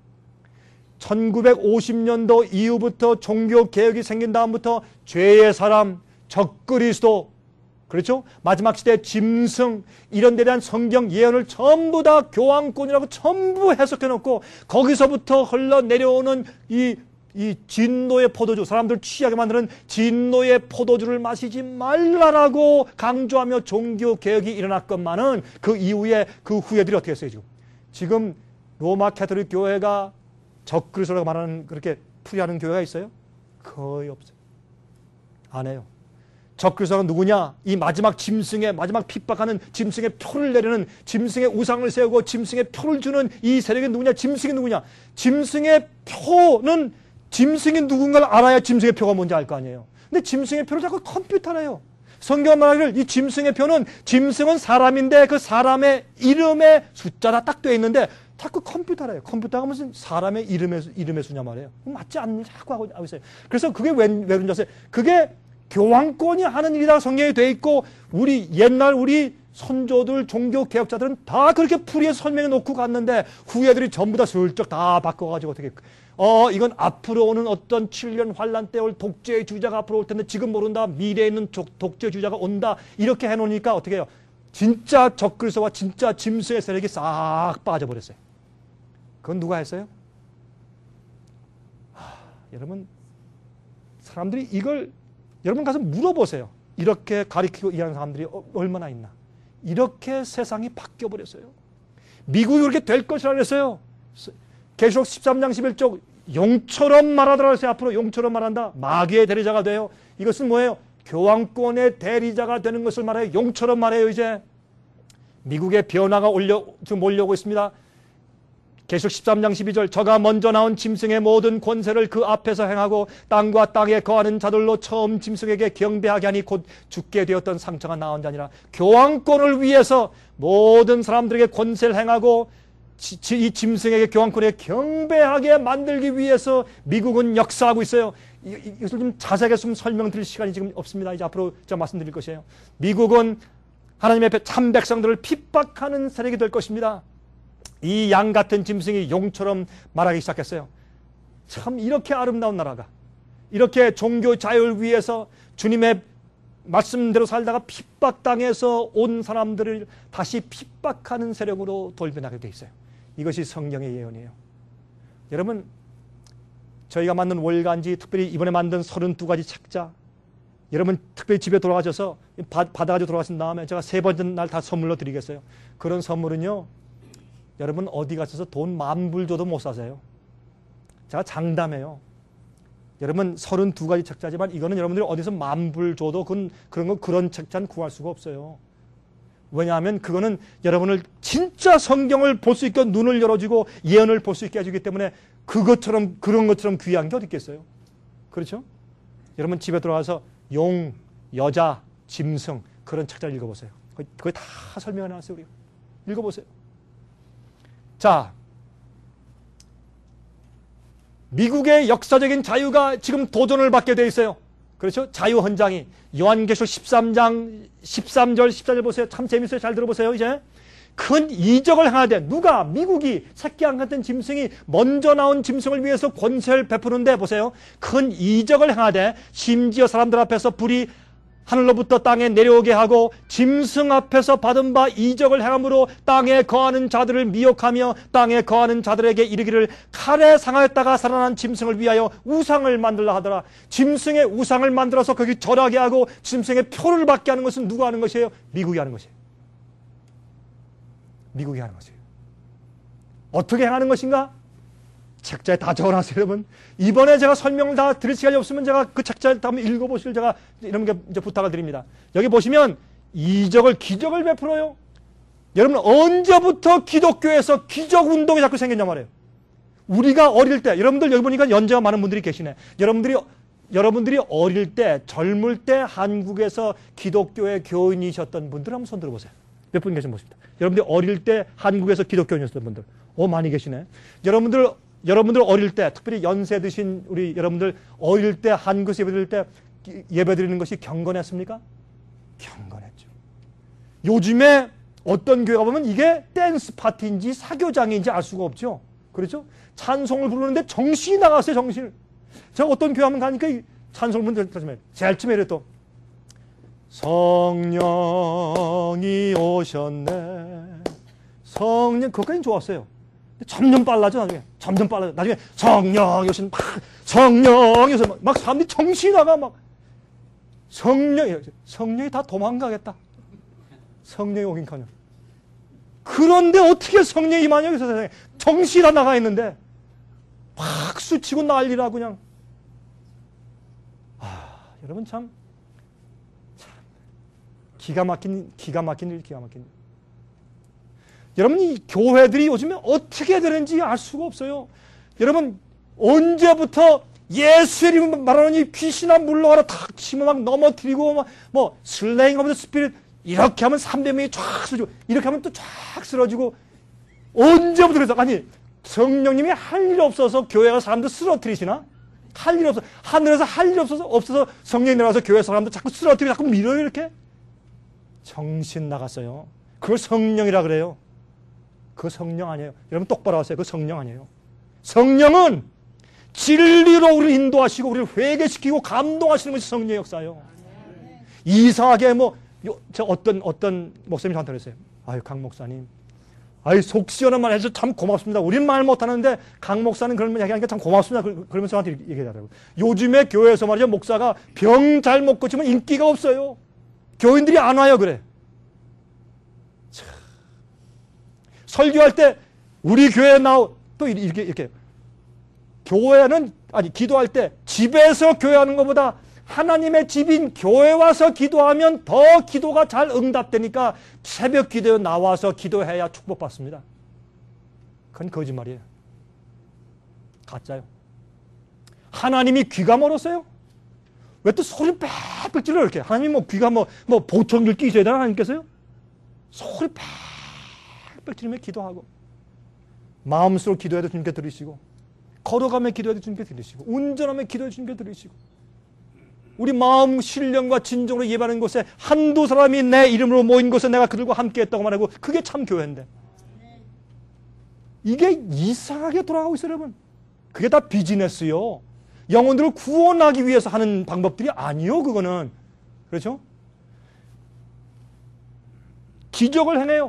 천구백오십 년도 이후부터 종교 개혁이 생긴 다음부터 죄의 사람, 적그리스도, 그렇죠? 마지막 시대 짐승 이런 데 대한 성경 예언을 전부 다 교황권이라고 전부 해석해 놓고 거기서부터 흘러내려오는 이, 이 진노의 포도주, 사람들 취하게 만드는 진노의 포도주를 마시지 말라라고 강조하며 종교 개혁이 일어났건만은 그 이후에 그 후예들이 어떻게 했어요? 지금 지금 로마 캐톨릭 교회가 적그리스도라고 말하는 그렇게 풀이하는 교회가 있어요? 거의 없어요. 안 해요. 적그리스도가 누구냐? 이 마지막 짐승의 마지막 핍박하는 짐승의 표를 내리는 짐승의 우상을 세우고 짐승의 표를 주는 이 세력이 누구냐? 짐승이 누구냐? 짐승의 표는 짐승이 누군가를 알아야 짐승의 표가 뭔지 알 거 아니에요. 근데 짐승의 표를 자꾸 컴퓨터래요. 성경 말하기를 이 짐승의 표는 짐승은 사람인데 그 사람의 이름의 숫자가 딱 되어 있는데 자꾸 컴퓨터래요. 컴퓨터가 무슨 사람의 이름의, 이름의 수냐 말이에요. 맞지 않는 자꾸 하고 있어요. 그래서 그게 왜, 왜 그런지 아세요? 그게 교황권이 하는 일이라 성경에 돼 있고 우리 옛날 우리 선조들, 종교 개혁자들은 다 그렇게 풀이에 설명해 놓고 갔는데 후예들이 전부 다 슬쩍 다 바꿔가지고 어떻게 어 이건 앞으로 오는 어떤 칠 년 환란 때 올 독재 주자가 앞으로 올 텐데 지금 모른다. 미래에 있는 독재 주자가 온다. 이렇게 해놓으니까 어떻게 해요? 진짜 적글서와 진짜 짐승의 세력이 싹 빠져버렸어요. 그건 누가 했어요? 하, 여러분 사람들이 이걸 여러분 가서 물어보세요. 이렇게 가리키고 일하는 사람들이 얼마나 있나. 이렇게 세상이 바뀌어버렸어요. 미국이 그렇게 될 것이라 그랬어요. 계시록 십삼 장 십일 절 용처럼 말하더라 그랬어요. 앞으로 용처럼 말한다. 마귀의 대리자가 돼요. 이것은 뭐예요? 교황권의 대리자가 되는 것을 말해요. 용처럼 말해요. 이제 미국의 변화가 올려, 지금 몰려오고 있습니다. 계시록 십삼 장 십이 절 저가 먼저 나온 짐승의 모든 권세를 그 앞에서 행하고 땅과 땅에 거하는 자들로 처음 짐승에게 경배하게 하니 곧 죽게 되었던 상처가 나온 자니라. 교황권을 위해서 모든 사람들에게 권세를 행하고 지, 지, 이 짐승에게 교황권에 경배하게 만들기 위해서 미국은 역사하고 있어요. 이, 이것을 좀 자세하게 좀 설명드릴 시간이 지금 없습니다. 이제 앞으로 제가 말씀드릴 것이에요. 미국은 하나님의 참 백성들을 핍박하는 세력이 될 것입니다. 이 양 같은 짐승이 용처럼 말하기 시작했어요. 참 이렇게 아름다운 나라가 이렇게 종교 자유를 위해서 주님의 말씀대로 살다가 핍박당해서 온 사람들을 다시 핍박하는 세력으로 돌변하게 돼 있어요. 이것이 성경의 예언이에요. 여러분 저희가 만든 월간지 특별히 이번에 만든 서른두 가지 책자 여러분 특별히 집에 돌아가셔서 받아가지고 돌아가신 다음에 제가 세 번째 날 다 선물로 드리겠어요. 그런 선물은요 여러분 어디 가셔서 돈 만불 줘도 못 사세요. 제가 장담해요. 여러분 서른두 가지 책자지만 이거는 여러분들이 어디서 만불 줘도 그건, 그런 거 그런 책자는 구할 수가 없어요. 왜냐하면 그거는 여러분을 진짜 성경을 볼 수 있게 눈을 열어주고 예언을 볼 수 있게 해주기 때문에 그것처럼 그런 것처럼 귀한 게 어디 있겠어요. 그렇죠? 여러분 집에 들어가서 용, 여자, 짐승 그런 책자를 읽어보세요. 그게 다 설명해 놨어요. 우리가. 읽어보세요. 자, 미국의 역사적인 자유가 지금 도전을 받게 되어 있어요. 그렇죠? 자유 헌장이 요한계시록 십삼 장 십삼 절 십사 절 보세요. 참 재밌어요. 잘 들어보세요. 이제 큰 이적을 행하되 누가 미국이 새끼양 같은 짐승이 먼저 나온 짐승을 위해서 권세를 베푸는데 보세요. 큰 이적을 행하되 심지어 사람들 앞에서 불이 하늘로부터 땅에 내려오게 하고 짐승 앞에서 받은 바 이적을 행함으로 땅에 거하는 자들을 미혹하며 땅에 거하는 자들에게 이르기를 칼에 상하였다가 살아난 짐승을 위하여 우상을 만들라 하더라. 짐승의 우상을 만들어서 거기 절하게 하고 짐승의 표를 받게 하는 것은 누가 하는 것이에요? 미국이 하는 것이에요. 미국이 하는 것이에요. 어떻게 하는 것인가? 책자에 다 적어놨어요, 여러분. 이번에 제가 설명을 다 드릴 시간이 없으면 제가 그 책자를 다 한번 읽어보시길 제가 이런 게 이제 부탁을 드립니다. 여기 보시면 이적을, 기적을 베풀어요. 여러분, 언제부터 기독교에서 기적 운동이 자꾸 생겼냐 말이에요. 우리가 어릴 때, 여러분들 여기 보니까 연세가 많은 분들이 계시네. 여러분들이, 여러분들이 어릴 때, 젊을 때 한국에서 기독교의 교인이셨던 분들 한번 손 들어보세요. 몇 분 계신 모습입니다. 여러분들이 어릴 때 한국에서 기독교인이셨던 분들. 오, 많이 계시네. 여러분들, 여러분들 어릴 때, 특별히 연세 드신 우리 여러분들 어릴 때 한국에서 예배드릴 때 예배드리는 것이 경건했습니까? 경건했죠. 요즘에 어떤 교회가 보면 이게 댄스 파티인지 사교장인지 알 수가 없죠. 그렇죠? 찬송을 부르는데 정신이 나갔어요, 정신. 제가 어떤 교회 한번 가니까 찬송을 부르는데 제일 처음에 이랬또 성령이 오셨네. 성령, 그것까지는 좋았어요. 점점 빨라져, 나중에. 점점 빨라져. 나중에 성령이 오신, 막, 성령이 오신, 막, 막 사람들이 정신이 나가, 막. 성령이, 성령이 다 도망가겠다. 성령이 오긴 커녕. 그런데 어떻게 성령이 임하냐, 여기서 세상에. 정신이 다 나가 있는데. 막 수치고 난리라, 그냥. 아, 여러분 참, 참. 기가 막힌, 기가 막힌 일, 기가 막힌 일. 여러분, 이 교회들이 요즘에 어떻게 되는지 알 수가 없어요. 여러분, 언제부터 예수 이름 말하느니 귀신아 물러가라 탁 치면 막 넘어뜨리고, 막, 뭐, 슬레잉 오브 더 스피릿, 이렇게 하면 삼백 명이 쫙 쓰러지고, 이렇게 하면 또 쫙 쓰러지고, 언제부터 그래서, 아니, 성령님이 할 일 없어서 교회가 사람들 쓰러뜨리시나? 할 일 없어. 하늘에서 할 일 없어서, 없어서 성령이 내려와서 교회 사람들 자꾸 쓰러뜨리고 자꾸 밀어요, 이렇게? 정신 나갔어요. 그걸 성령이라 그래요. 그 성령 아니에요. 여러분 똑바로 하세요. 그 성령 아니에요. 성령은 진리로 우리를 인도하시고 우리를 회개시키고 감동하시는 것이 성령의 역사예요. 이상하게 뭐 저 어떤 어떤 목사님이 저한테 그랬어요. 아유 강 목사님, 아유 속 시원한 말 해서 참 고맙습니다. 우린 말 못하는데 강 목사는 그런 말 얘기하니까 참 고맙습니다. 그러면서 저한테 얘기하더라고요. 요즘에 교회에서 말이죠, 목사가 병 잘 못 고치면 인기가 없어요. 교인들이 안 와요. 그래. 참. 설교할 때 우리 교회에 나오 또 이렇게 이렇게 교회는 아니 기도할 때 집에서 교회하는 것보다 하나님의 집인 교회 와서 기도하면 더 기도가 잘 응답되니까 새벽 기도에 나와서 기도해야 축복받습니다. 그건 거짓말이에요. 가짜요. 하나님이 귀가 멀었어요? 왜 또 소리 빽빽 질러 이렇게? 하나님 뭐 귀가 뭐, 뭐 보청기를 끼셔야 되나 하나님께서요? 소리 빽빽 지르며 기도하고 마음속으로 기도해도 주님께 들으시고 걸어가며 기도해도 주님께 들으시고 운전하며 기도해도 주님께 들으시고 우리 마음 신령과 진정으로 예배하는 곳에 한두 사람이 내 이름으로 모인 곳에 내가 그들과 함께 했다고 말하고 그게 참 교회인데 이게 이상하게 돌아가고 있어요. 여러분. 그게 다 비즈니스요. 영혼들을 구원하기 위해서 하는 방법들이 아니요. 그거는. 그렇죠? 기적을 행해요.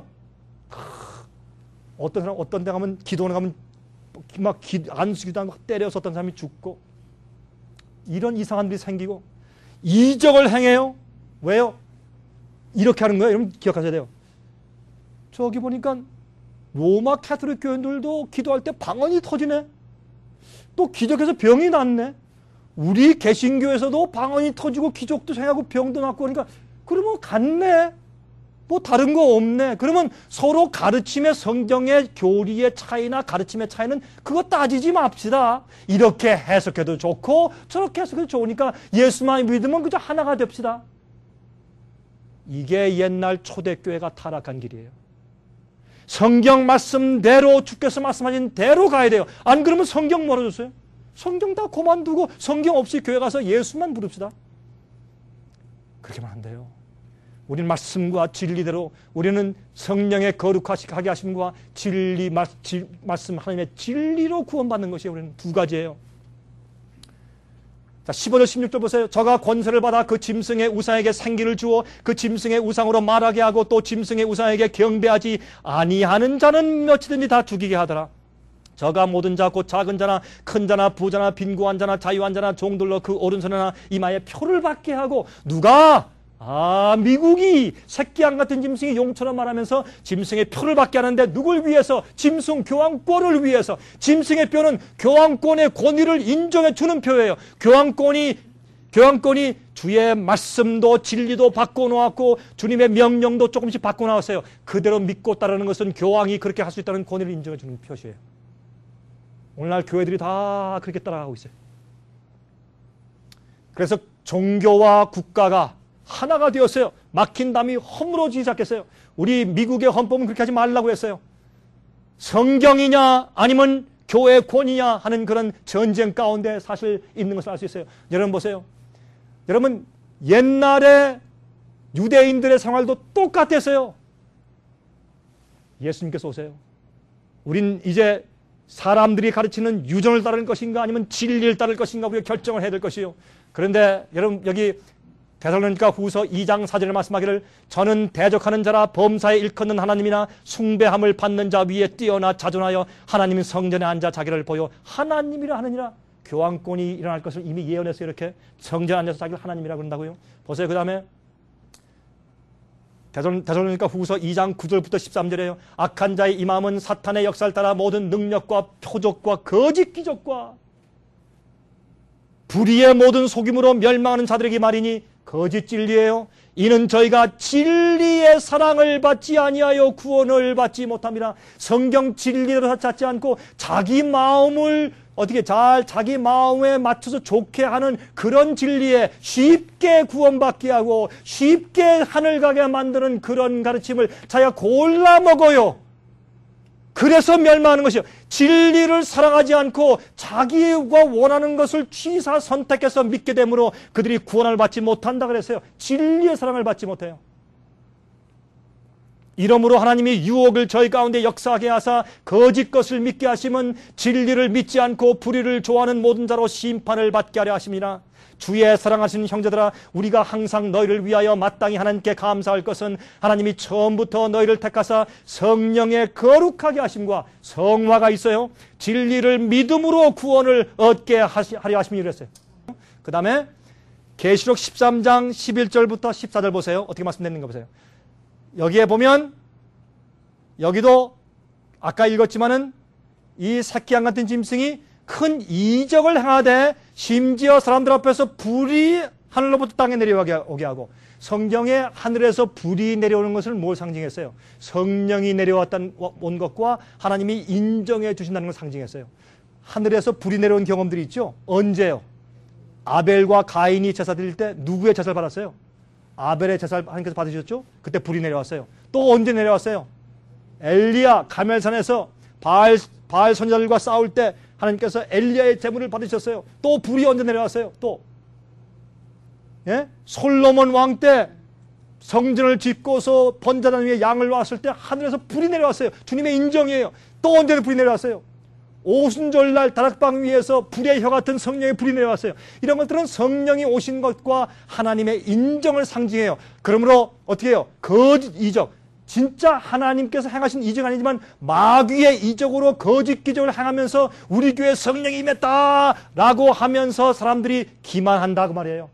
어떤 사람 어떤 데 가면 기도원에 가면 막 기, 안수기도 하고 때려서 어떤 사람이 죽고 이런 이상한 일이 생기고 이적을 행해요. 왜요? 이렇게 하는 거예요. 여러분 기억하셔야 돼요. 저기 보니까 로마 캐톨릭 교인들도 기도할 때 방언이 터지네. 또 기적해서 병이 낫네. 우리 개신교에서도 방언이 터지고 기적도 생하고 병도 낫고 그러니까 그러면 같네. 뭐 다른 거 없네. 그러면 서로 가르침의 성경의 교리의 차이나 가르침의 차이는 그거 따지지 맙시다. 이렇게 해석해도 좋고 저렇게 해석해도 좋으니까 예수만 믿으면 그저 하나가 됩시다. 이게 옛날 초대교회가 타락한 길이에요. 성경 말씀대로 주께서 말씀하신 대로 가야 돼요. 안 그러면 성경 멀어졌어요. 성경 다 그만두고 성경 없이 교회 가서 예수만 부릅시다. 그렇게만 안 돼요. 우리는 말씀과 진리대로 우리는 성령의 거룩하게 하심과 진리 말씀 하나님의 진리로 구원받는 것이 우리는 두 가지예요. 자, 십오 절 십육 절 보세요. 저가 권세를 받아 그 짐승의 우상에게 생기를 주어 그 짐승의 우상으로 말하게 하고 또 짐승의 우상에게 경배하지 아니하는 자는 몇이든지 다 죽이게 하더라. 저가 모든 자 곧 작은 자나 큰 자나 부자나 빈곤한 자나 자유한 자나 종들로 그 오른손이나 이마에 표를 받게 하고 누가 아 미국이 새끼양 같은 짐승이 용처럼 말하면서 짐승의 표를 받게 하는데 누굴 위해서? 짐승 교황권을 위해서. 짐승의 표는 교황권의 권위를 인정해 주는 표예요. 교황권이 교황권이 주의 말씀도 진리도 바꿔놓았고 주님의 명령도 조금씩 바꿔놓았어요. 그대로 믿고 따르는 것은 교황이 그렇게 할 수 있다는 권위를 인정해 주는 표시예요. 오늘날 교회들이 다 그렇게 따라가고 있어요. 그래서 종교와 국가가 하나가 되었어요. 막힌 담이 허물어지기 시작했어요. 우리 미국의 헌법은 그렇게 하지 말라고 했어요. 성경이냐 아니면 교회 권위냐 하는 그런 전쟁 가운데 사실 있는 것을 알 수 있어요. 여러분 보세요. 여러분 옛날에 유대인들의 생활도 똑같았어요. 예수님께서 오세요. 우린 이제 사람들이 가르치는 유전을 따를 것인가 아니면 진리를 따를 것인가 우리가 결정을 해야 될 것이요. 그런데 여러분 여기 데살로니가 후서 이 장 사 절에 말씀하기를 저는 대적하는 자라 범사에 일컫는 하나님이나 숭배함을 받는 자 위에 뛰어나 자존하여 하나님 성전에 앉아 자기를 보여 하나님이라 하느니라. 교황권이 일어날 것을 이미 예언해서 이렇게 성전에 앉아서 자기를 하나님이라 그런다고요. 보세요. 그 다음에 데살로니가 후서 이 장 구 절부터 십삼 절에요. 악한 자의 이 마음은 사탄의 역사를 따라 모든 능력과 표적과 거짓 기적과 불의의 모든 속임으로 멸망하는 자들에게 말이니 거짓 진리예요. 이는 저희가 진리의 사랑을 받지 아니하여 구원을 받지 못합니다. 성경 진리대로 찾지 않고 자기 마음을 어떻게 잘 자기 마음에 맞춰서 좋게 하는 그런 진리에 쉽게 구원받게 하고 쉽게 하늘 가게 만드는 그런 가르침을 자기가 골라 먹어요. 그래서 멸망하는 것이요. 진리를 사랑하지 않고 자기가 원하는 것을 취사 선택해서 믿게 되므로 그들이 구원을 받지 못한다 그랬어요. 진리의 사랑을 받지 못해요. 이러므로 하나님이 유혹을 저희 가운데 역사하게 하사 거짓 것을 믿게 하심은 진리를 믿지 않고 불의를 좋아하는 모든 자로 심판을 받게 하려 하심이라. 주의 사랑하시는 형제들아, 우리가 항상 너희를 위하여 마땅히 하나님께 감사할 것은 하나님이 처음부터 너희를 택하사 성령의 거룩하게 하심과 성화가 있어요. 진리를 믿음으로 구원을 얻게 하려 하심이라 그랬어요. 그 다음에 계시록 십삼 장 십일 절부터 십사 절 보세요. 어떻게 말씀드리는가 보세요. 여기에 보면 여기도 아까 읽었지만은 이 새끼 양 같은 짐승이 큰 이적을 행하되 심지어 사람들 앞에서 불이 하늘로부터 땅에 내려오게 하고, 성경에 하늘에서 불이 내려오는 것을 뭘 상징했어요? 성령이 내려왔다는 온 것과 하나님이 인정해 주신다는 걸 상징했어요. 하늘에서 불이 내려온 경험들이 있죠. 언제요? 아벨과 가인이 제사 드릴 때 누구의 제사를 받았어요? 아벨의 제사를 하나님께서 받으셨죠? 그때 불이 내려왔어요. 또 언제 내려왔어요? 엘리야 가멜산에서 바알, 바알 선지자들과 싸울 때 하나님께서 엘리야의 제물을 받으셨어요. 또 불이 언제 내려왔어요? 또 예? 솔로몬 왕 때 성전을 짓고서 번제단 위에 양을 놨을 때 하늘에서 불이 내려왔어요. 주님의 인정이에요. 또 언제 불이 내려왔어요? 오순절날 다락방 위에서 불의 혀 같은 성령의 불이 내려왔어요. 이런 것들은 성령이 오신 것과 하나님의 인정을 상징해요. 그러므로 어떻게 해요? 거짓 이적, 진짜 하나님께서 행하신 이적은 아니지만 마귀의 이적으로 거짓 기적을 행하면서 우리 교회에 성령이 임했다라고 하면서 사람들이 기만한다고 말이에요.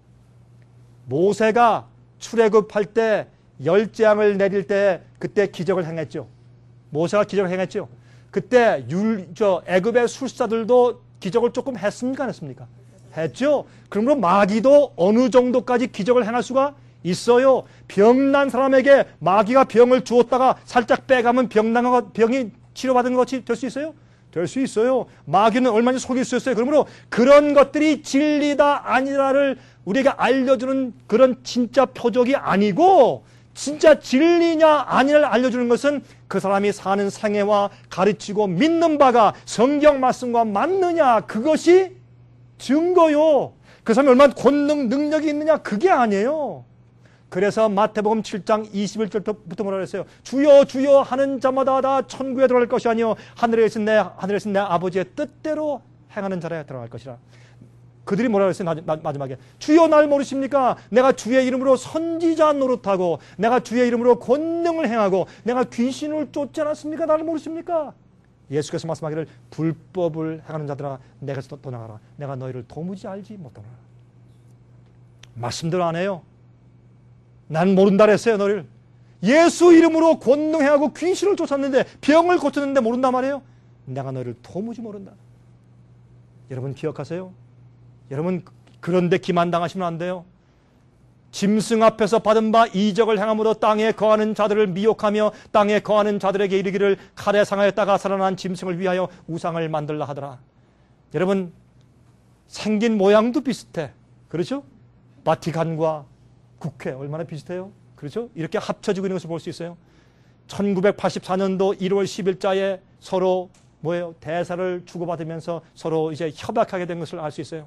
모세가 출애굽할 때 열 재앙을 내릴 때 그때 기적을 행했죠. 모세가 기적을 행했죠. 그때 율, 저 애굽의 술사들도 기적을 조금 했습니까? 안 했습니까? 했죠. 그러므로 마귀도 어느 정도까지 기적을 행할 수가 있어요. 병난 사람에게 마귀가 병을 주었다가 살짝 빼가면 병난 병이 치료받은 것이 될 수 있어요? 될 수 있어요. 마귀는 얼마나 속일 수 있어요. 그러므로 그런 것들이 진리다 아니다를 우리에게 알려주는 그런 진짜 표적이 아니고, 진짜 진리냐 아니냐를 알려주는 것은 그 사람이 사는 생애와 가르치고 믿는 바가 성경 말씀과 맞느냐, 그것이 증거요. 그 사람이 얼마나 권능 능력이 있느냐, 그게 아니에요. 그래서 마태복음 칠 장 이십일 절부터 뭐라 그랬어요? 주여 주여 하는 자마다 다 천국에 들어갈 것이 아니요 하늘에 계신 내 하늘에 계신 내 아버지의 뜻대로 행하는 자라야 들어갈 것이라. 그들이 뭐라 그랬어요? 마지막에 주여 날 모르십니까? 내가 주의 이름으로 선지자 노릇하고 내가 주의 이름으로 권능을 행하고 내가 귀신을 쫓지 않았습니까? 나를 모르십니까? 예수께서 말씀하기를 불법을 행하는 자들아 내게서 떠나가라. 내가 너희를 도무지 알지 못하노라. 말씀대로 안 해요. 난 모른다 그랬어요. 너를 예수 이름으로 권능행하고 귀신을 쫓았는데 병을 고쳤는데 모른단 말이에요. 내가 너를 도무지 모른다. 여러분 기억하세요? 여러분 그런데 기만당하시면 안 돼요. 짐승 앞에서 받은 바 이적을 행함으로 땅에 거하는 자들을 미혹하며 땅에 거하는 자들에게 이르기를 칼에 상하였다가 살아난 짐승을 위하여 우상을 만들라 하더라. 여러분 생긴 모양도 비슷해. 그렇죠? 바티칸과 국회 얼마나 비슷해요? 그렇죠? 이렇게 합쳐지고 있는 것을 볼 수 있어요. 천구백팔십사 년도 일월 십일자에 서로 뭐예요? 대사를 주고받으면서 서로 이제 협약하게 된 것을 알 수 있어요.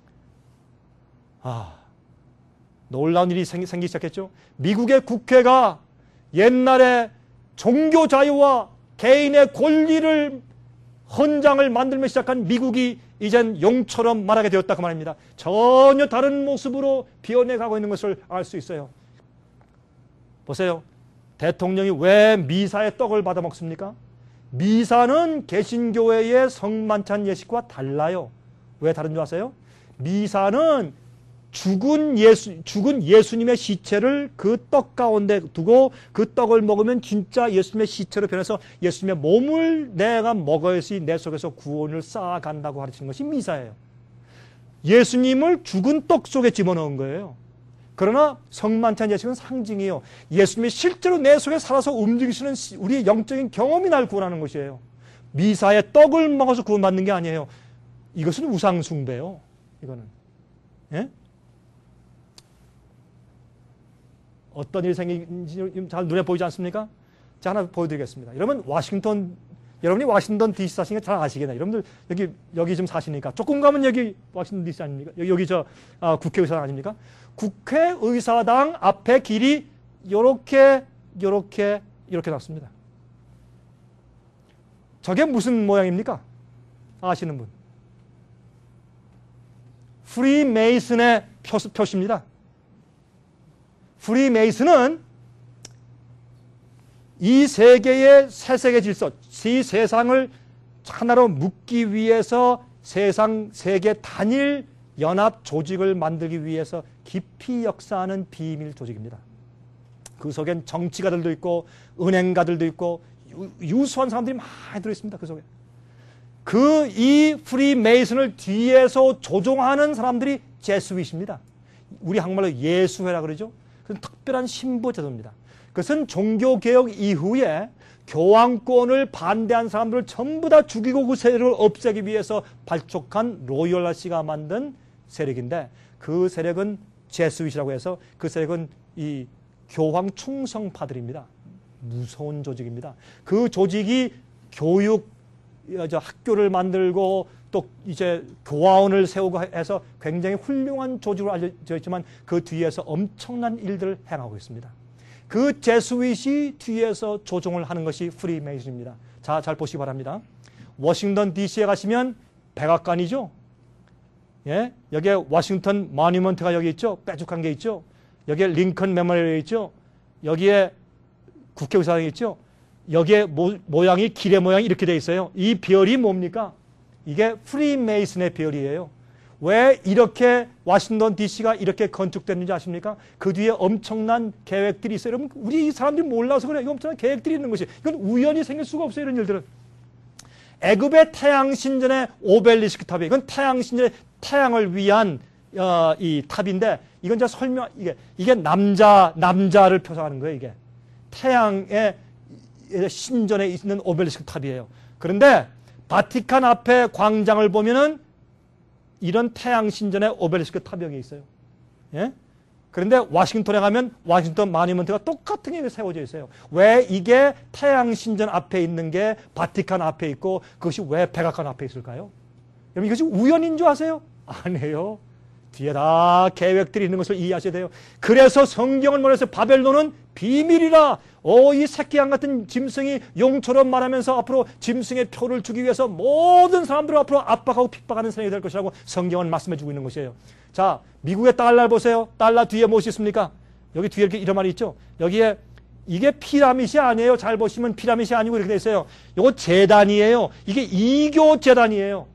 아, 놀라운 일이 생기, 생기기 시작했죠. 미국의 국회가 옛날에 종교 자유와 개인의 권리를 헌장을 만들며 시작한 미국이 이젠 용처럼 말하게 되었다 그 말입니다. 전혀 다른 모습으로 변해가고 있는 것을 알 수 있어요. 보세요. 대통령이 왜 미사의 떡을 받아 먹습니까? 미사는 개신교회의 성만찬 예식과 달라요. 왜 다른 줄 아세요? 미사는 죽은 예수, 죽은 예수님의 시체를 그 떡 가운데 두고 그 떡을 먹으면 진짜 예수님의 시체로 변해서 예수님의 몸을 내가 먹어야지 내 속에서 구원을 쌓아간다고 가르치는 것이 미사예요. 예수님을 죽은 떡 속에 집어넣은 거예요. 그러나 성만찬 예식은 상징이에요. 예수님이 실제로 내 속에 살아서 움직이시는 우리의 영적인 경험이 날 구원하는 것이에요. 미사의 떡을 먹어서 구원받는 게 아니에요. 이것은 우상숭배요. 이거는. 예? 어떤 일이 생긴지 잘 눈에 보이지 않습니까? 자, 하나 보여드리겠습니다. 여러분, 와싱턴, 여러분이 와싱턴 디씨 사시는 거 잘 아시겠나요? 여러분들, 여기, 여기 좀 사시니까. 조금 가면 여기 와싱턴 디씨 아닙니까? 여기, 여기 저, 아, 국회의사당 아닙니까? 국회의사당 앞에 길이 요렇게 이렇게 이렇게 났습니다. 저게 무슨 모양입니까? 아시는 분? 프리메이슨의 표시, 표시입니다. 프리메이슨은 이 세계의 새 세계 질서, 이 세상을 하나로 묶기 위해서 세상 세계 단일 연합 조직을 만들기 위해서 깊이 역사하는 비밀 조직입니다. 그 속엔 정치가들도 있고 은행가들도 있고 유, 유수한 사람들이 많이 들어있습니다. 그 속에. 그 이 프리메이슨을 뒤에서 조종하는 사람들이 제스윗입니다. 우리 한국말로 예수회라 그러죠. 그건 특별한 신부 제도입니다. 그것은 종교개혁 이후에 교황권을 반대한 사람들을 전부 다 죽이고 그 세력을 없애기 위해서 발족한 로열라시가 만든 세력인데, 그 세력은 제스윗이라고 해서 그 세력은 이 교황 충성파들입니다. 무서운 조직입니다. 그 조직이 교육, 저 학교를 만들고 또 이제 교화원을 세우고 해서 굉장히 훌륭한 조직으로 알려져 있지만 그 뒤에서 엄청난 일들을 행하고 있습니다. 그 제스윗이 뒤에서 조종을 하는 것이 프리메이슨입니다. 자, 잘 보시기 바랍니다. 워싱턴 디씨에 가시면 백악관이죠. 예, 여기에 워싱턴 모니먼트가 여기 있죠. 빼죽한 게 있죠. 여기에 링컨 메모리얼이 있죠. 여기에 국회의사당이 있죠. 여기에 모, 모양이 길의 모양이 이렇게 돼 있어요. 이 별이 뭡니까? 이게 프리메이슨의 별이에요. 왜 이렇게 워싱턴 디씨가 이렇게 건축됐는지 아십니까? 그 뒤에 엄청난 계획들이 있어요. 여러분, 우리 사람들이 몰라서 그래요. 엄청난 계획들이 있는 것이. 이건 우연히 생길 수가 없어요. 이런 일들은. 애굽의 태양신전의 오벨리스크 탑이에요. 이건 태양신전의 태양을 위한 어, 이 탑인데, 이건 제가 설명, 이게, 이게 남자, 남자를 표상하는 거예요. 이게. 태양의 신전에 있는 오벨리스크 탑이에요. 그런데 바티칸 앞에 광장을 보면은 이런 태양 신전의 오벨리스크 탑이 여기 있어요. 예? 그런데 워싱턴에 가면 워싱턴 마니먼트가 똑같은 게 세워져 있어요. 왜 이게 태양 신전 앞에 있는 게 바티칸 앞에 있고 그것이 왜 백악관 앞에 있을까요? 여러분, 이것이 우연인 줄 아세요? 아니에요. 뒤에 다 계획들이 있는 것을 이해하셔야 돼요. 그래서 성경을 말해서 바벨론은 비밀이라. 오, 이 새끼양 같은 짐승이 용처럼 말하면서 앞으로 짐승의 표를 주기 위해서 모든 사람들을 앞으로 압박하고 핍박하는 세상이 될 것이라고 성경은 말씀해주고 있는 것이에요. 자, 미국의 달러 보세요. 달러 뒤에 무엇이 있습니까? 여기 뒤에 이렇게 이런 말이 있죠. 여기에 이게 피라밋이 아니에요. 잘 보시면 피라밋이 아니고 이렇게 돼 있어요. 이거 재단이에요. 이게 이교 재단이에요.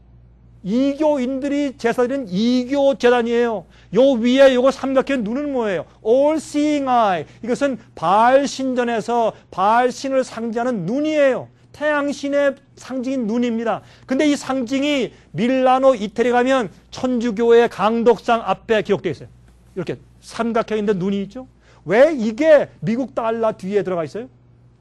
이교인들이 제사드리는 이교 재단이에요. 요 위에 요거 삼각형 눈은 뭐예요? All Seeing Eye. 이것은 바알 신전에서 바알 신을 상징하는 눈이에요. 태양신의 상징인 눈입니다. 근데 이 상징이 밀라노 이태리 가면 천주교의 강덕상 앞에 기록되어 있어요. 이렇게 삼각형인데 눈이 있죠. 왜 이게 미국 달러 뒤에 들어가 있어요?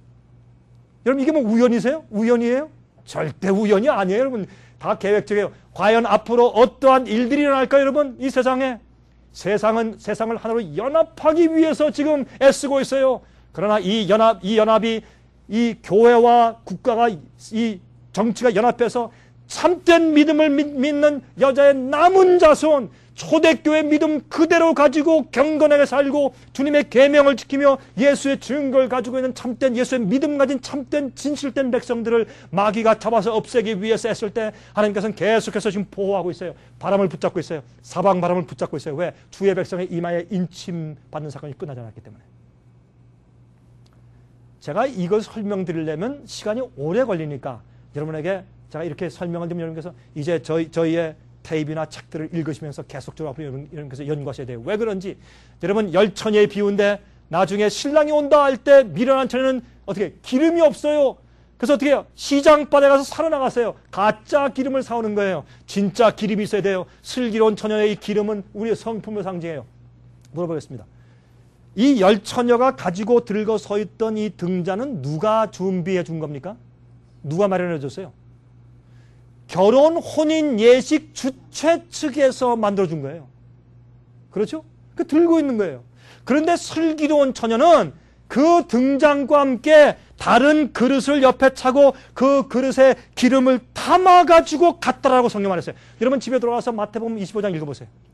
여러분, 이게 뭐 우연이세요? 우연이에요? 절대 우연이 아니에요. 여러분, 다 계획적이에요. 과연 앞으로 어떠한 일들이 일어날까요, 여러분? 이 세상에. 세상은 세상을 하나로 연합하기 위해서 지금 애쓰고 있어요. 그러나 이 연합, 이 연합이 이 교회와 국가가, 이 정치가 연합해서 참된 믿음을 믿, 믿는 여자의 남은 자손, 초대교회 믿음 그대로 가지고 경건하게 살고 주님의 계명을 지키며 예수의 증거를 가지고 있는 참된 예수의 믿음 가진 참된 진실된 백성들을 마귀가 잡아서 없애기 위해서 했을 때 하나님께서는 계속해서 지금 보호하고 있어요. 바람을 붙잡고 있어요. 사방 바람을 붙잡고 있어요. 왜? 주의 백성의 이마에 인침받는 사건이 끝나지 않았기 때문에. 제가 이걸 설명드리려면 시간이 오래 걸리니까 여러분에게 제가 이렇게 설명을 드리면 여러분께서 이제 저희, 저희의 테이프나 책들을 읽으시면서 계속적으로 앞으로 여러분께서 연구하셔야 돼요. 왜 그런지. 여러분, 열처녀의 비유인데 나중에 신랑이 온다 할 때 미련한 처녀는 어떻게 기름이 없어요. 그래서 어떻게 해요? 시장바닥에 가서 사러 나갔어요. 가짜 기름을 사오는 거예요. 진짜 기름이 있어야 돼요. 슬기로운 처녀의 이 기름은 우리의 성품을 상징해요. 물어보겠습니다. 이 열처녀가 가지고 들고 서 있던 이 등잔은 누가 준비해 준 겁니까? 누가 마련해 줬어요? 결혼 혼인 예식 주최 측에서 만들어준 거예요. 그렇죠? 그 들고 있는 거예요. 그런데 슬기로운 처녀는 그 등잔과 함께 다른 그릇을 옆에 차고 그 그릇에 기름을 담아가지고 갔다라고 성경 말했어요. 여러분 집에 들어가서 마태복음 이십오 장 읽어보세요.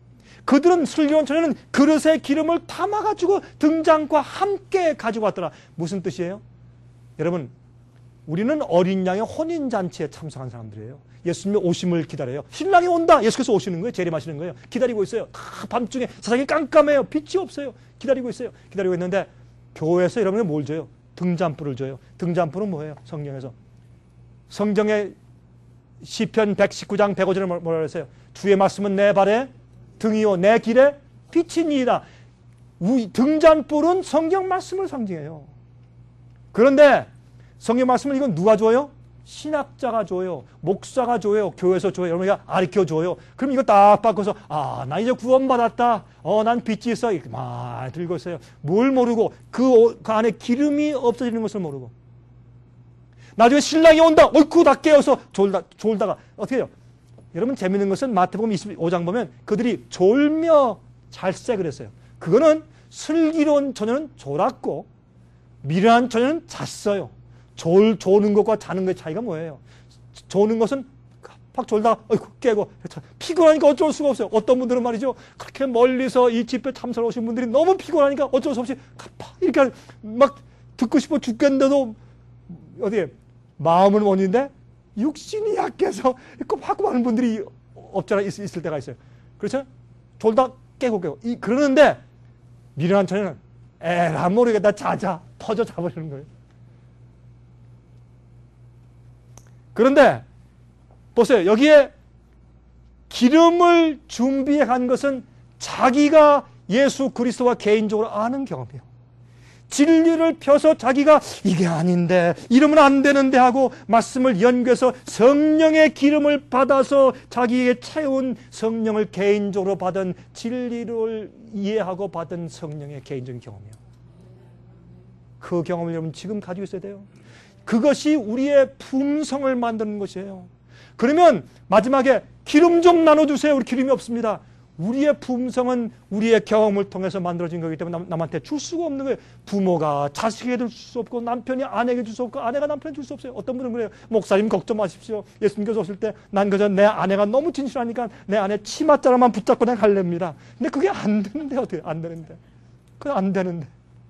그들은 슬기로운 처녀는 그릇에 기름을 담아가지고 등잔과 함께 가지고 왔더라. 무슨 뜻이에요? 여러분, 우리는 어린 양의 혼인잔치에 참석한 사람들이에요. 예수님의 오심을 기다려요. 신랑이 온다. 예수께서 오시는 거예요. 재림하시는 거예요. 기다리고 있어요. 다 밤중에 세상이 깜깜해요. 빛이 없어요. 기다리고 있어요. 기다리고 있는데 교회에서 여러분이 뭘 줘요? 등잔불을 줘요. 등잔불은 뭐예요? 성경에서. 성경의 시편 백십구 장 백오 절에 뭐라 그랬어요? 주의 말씀은 내 발에 등이요 내 길에 빛이니이다. 등잔불은 성경 말씀을 상징해요. 그런데 성경 말씀을 이건 누가 줘요? 신학자가 줘요. 목사가 줘요. 교회에서 줘요. 여러분이 가르쳐 줘요. 그럼 이거 딱 바꿔서 아, 나 이제 구원받았다. 어, 난 빛이 있어. 이렇게 막 들고 있어요. 뭘 모르고 그, 그 안에 기름이 없어지는 것을 모르고 나중에 신랑이 온다. 어이쿠 다 깨어서 졸다, 졸다가 어떻게 해요? 여러분 재밌는 것은 마태복음 이십오 장 보면 그들이 졸며 잘세 그랬어요. 그거는 슬기로운 처녀는 졸았고 미련한 처녀는 잤어요. 졸, 조는 것과 자는 것의 차이가 뭐예요? 조는 것은 팍 졸다가 어이구 깨고 피곤하니까 어쩔 수가 없어요. 어떤 분들은 말이죠. 그렇게 멀리서 이 집회 참석을 오신 분들이 너무 피곤하니까 어쩔 수 없이 팍 이렇게 막 듣고 싶어 죽겠는데도 어디에 마음은 원인데 육신이 약해서 꼭 하는 분들이 없잖아 있, 있을 때가 있어요. 그렇죠? 졸다 깨고 깨고 이, 그러는데 미련한 처녀는 에라 모르겠다 자자 퍼져 자버리는 거예요. 그런데 보세요. 여기에 기름을 준비해 간 것은 자기가 예수 그리스도와 개인적으로 아는 경험이에요. 진리를 펴서 자기가 이게 아닌데 이러면 안 되는데 하고 말씀을 연구해서 성령의 기름을 받아서 자기에게 채운 성령을 개인적으로 받은 진리를 이해하고 받은 성령의 개인적인 경험이에요. 그 경험을 여러분 지금 가지고 있어야 돼요. 그것이 우리의 품성을 만드는 것이에요. 그러면 마지막에 기름 좀 나눠주세요. 우리 기름이 없습니다. 우리의 품성은 우리의 경험을 통해서 만들어진 거기 때문에 남, 남한테 줄 수가 없는 거예요. 부모가 자식에게 줄 수 없고 남편이 아내에게 줄 수 없고 아내가 남편에게 줄 수 없어요. 어떤 분은 그래요. 목사님 걱정 마십시오. 예수님께서 오실 때 난 그저 내 아내가 너무 진실하니까 내 아내 치맛자락만 붙잡고 내가 갈랍니다. 근데 그게 안 되는데 어떻게 안 되는데. 그게 안 되는데.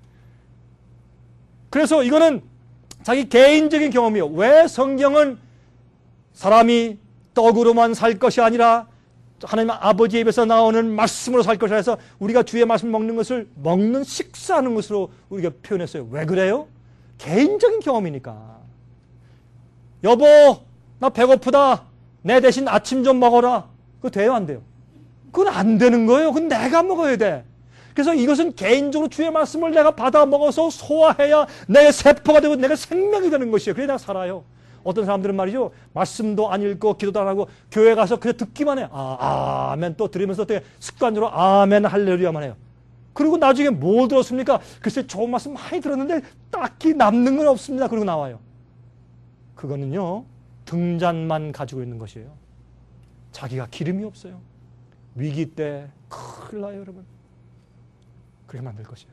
그래서 이거는 자기 개인적인 경험이요. 왜 성경은 사람이 떡으로만 살 것이 아니라 하나님 아버지의 입에서 나오는 말씀으로 살 것이라 해서 우리가 주의 말씀 먹는 것을 먹는 식사하는 것으로 우리가 표현했어요. 왜 그래요? 개인적인 경험이니까. 여보 나 배고프다. 내 대신 아침 좀 먹어라. 그거 돼요 안 돼요? 그건 안 되는 거예요. 그건 내가 먹어야 돼. 그래서 이것은 개인적으로 주의 말씀을 내가 받아 먹어서 소화해야 내 세포가 되고 내가 생명이 되는 것이에요. 그래야 내가 살아요. 어떤 사람들은 말이죠. 말씀도 안 읽고 기도도 안 하고 교회 가서 그냥 듣기만 해. 아, 아멘 또 들으면서 어떻게 습관적으로 아멘 할렐루야만 해요. 그리고 나중에 뭐 들었습니까? 글쎄 좋은 말씀 많이 들었는데 딱히 남는 건 없습니다. 그리고 나와요. 그거는요. 등잔만 가지고 있는 것이에요. 자기가 기름이 없어요. 위기 때 큰일 나요 여러분. 그렇게 만들 것이에요.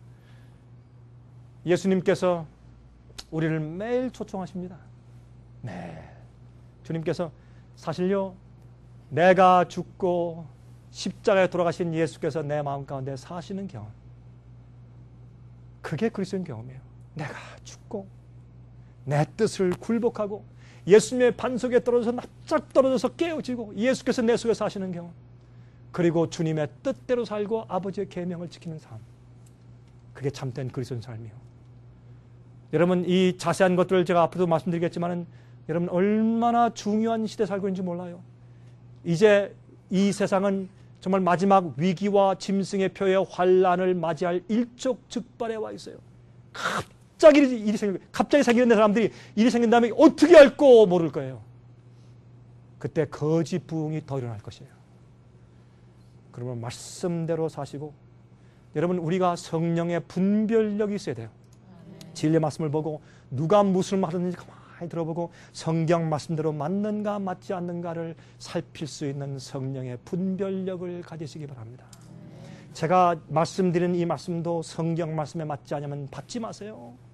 예수님께서 우리를 매일 초청하십니다. 네. 주님께서 사실요, 내가 죽고 십자가에 돌아가신 예수께서 내 마음 가운데 사시는 경험. 그게 그리스도인 경험이에요. 내가 죽고 내 뜻을 굴복하고 예수님의 반석에 떨어져서 납작 떨어져서 깨어지고 예수께서 내 속에 사시는 경험. 그리고 주님의 뜻대로 살고 아버지의 계명을 지키는 삶. 그게 참된 그리스도인 삶이에요. 여러분 이 자세한 것들을 제가 앞으로도 말씀드리겠지만 여러분 얼마나 중요한 시대에 살고 있는지 몰라요. 이제 이 세상은 정말 마지막 위기와 짐승의 표의 환란을 맞이할 일촉즉발에 와 있어요. 갑자기 일이 생기고 갑자기 생기는 사람들이 일이 생긴 다음에 어떻게 할고 모를 거예요. 그때 거짓 부흥이 더 일어날 것이에요. 그러면 말씀대로 사시고 여러분 우리가 성령의 분별력이 있어야 돼요. 진리의 말씀을 보고 누가 무슨 말하는지 가만히 들어보고 성경 말씀대로 맞는가 맞지 않는가를 살필 수 있는 성령의 분별력을 가지시기 바랍니다. 제가 말씀드리는 이 말씀도 성경 말씀에 맞지 않으면 받지 마세요.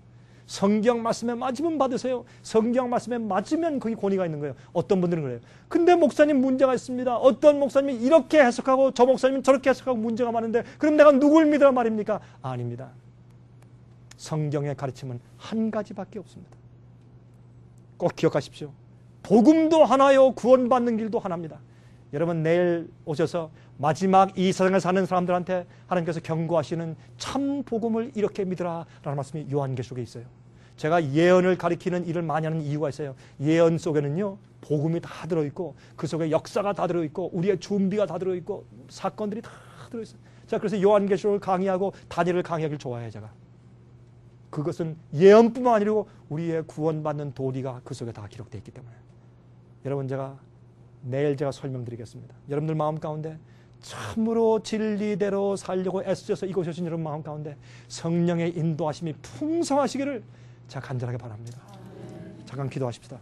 성경 말씀에 맞으면 받으세요. 성경 말씀에 맞으면 거기 권위가 있는 거예요. 어떤 분들은 그래요. 근데 목사님 문제가 있습니다. 어떤 목사님이 이렇게 해석하고 저 목사님은 저렇게 해석하고 문제가 많은데 그럼 내가 누굴 믿으라 말입니까? 아닙니다. 성경의 가르침은 한 가지밖에 없습니다. 꼭 기억하십시오. 복음도 하나요, 구원받는 길도 하나입니다. 여러분 내일 오셔서 마지막 이 세상을 사는 사람들한테 하나님께서 경고하시는 참 복음을 이렇게 믿으라 라는 말씀이 요한계시록에 있어요. 제가 예언을 가리키는 일을 많이 하는 이유가 있어요. 예언 속에는요 복음이 다 들어있고 그 속에 역사가 다 들어있고 우리의 준비가 다 들어있고 사건들이 다 들어있어요. 자, 그래서 요한계시록을 강의하고 다니엘을 강의하기를 좋아해요. 제가 그것은 예언뿐만 아니고 우리의 구원받는 도리가 그 속에 다 기록되어 있기 때문에 여러분 제가 내일 제가 설명드리겠습니다. 여러분들 마음 가운데 참으로 진리대로 살려고 애쓰셔서 이곳에 오신 여러분 마음 가운데 성령의 인도하심이 풍성하시기를 제가 간절하게 바랍니다. 잠깐 기도하십시다.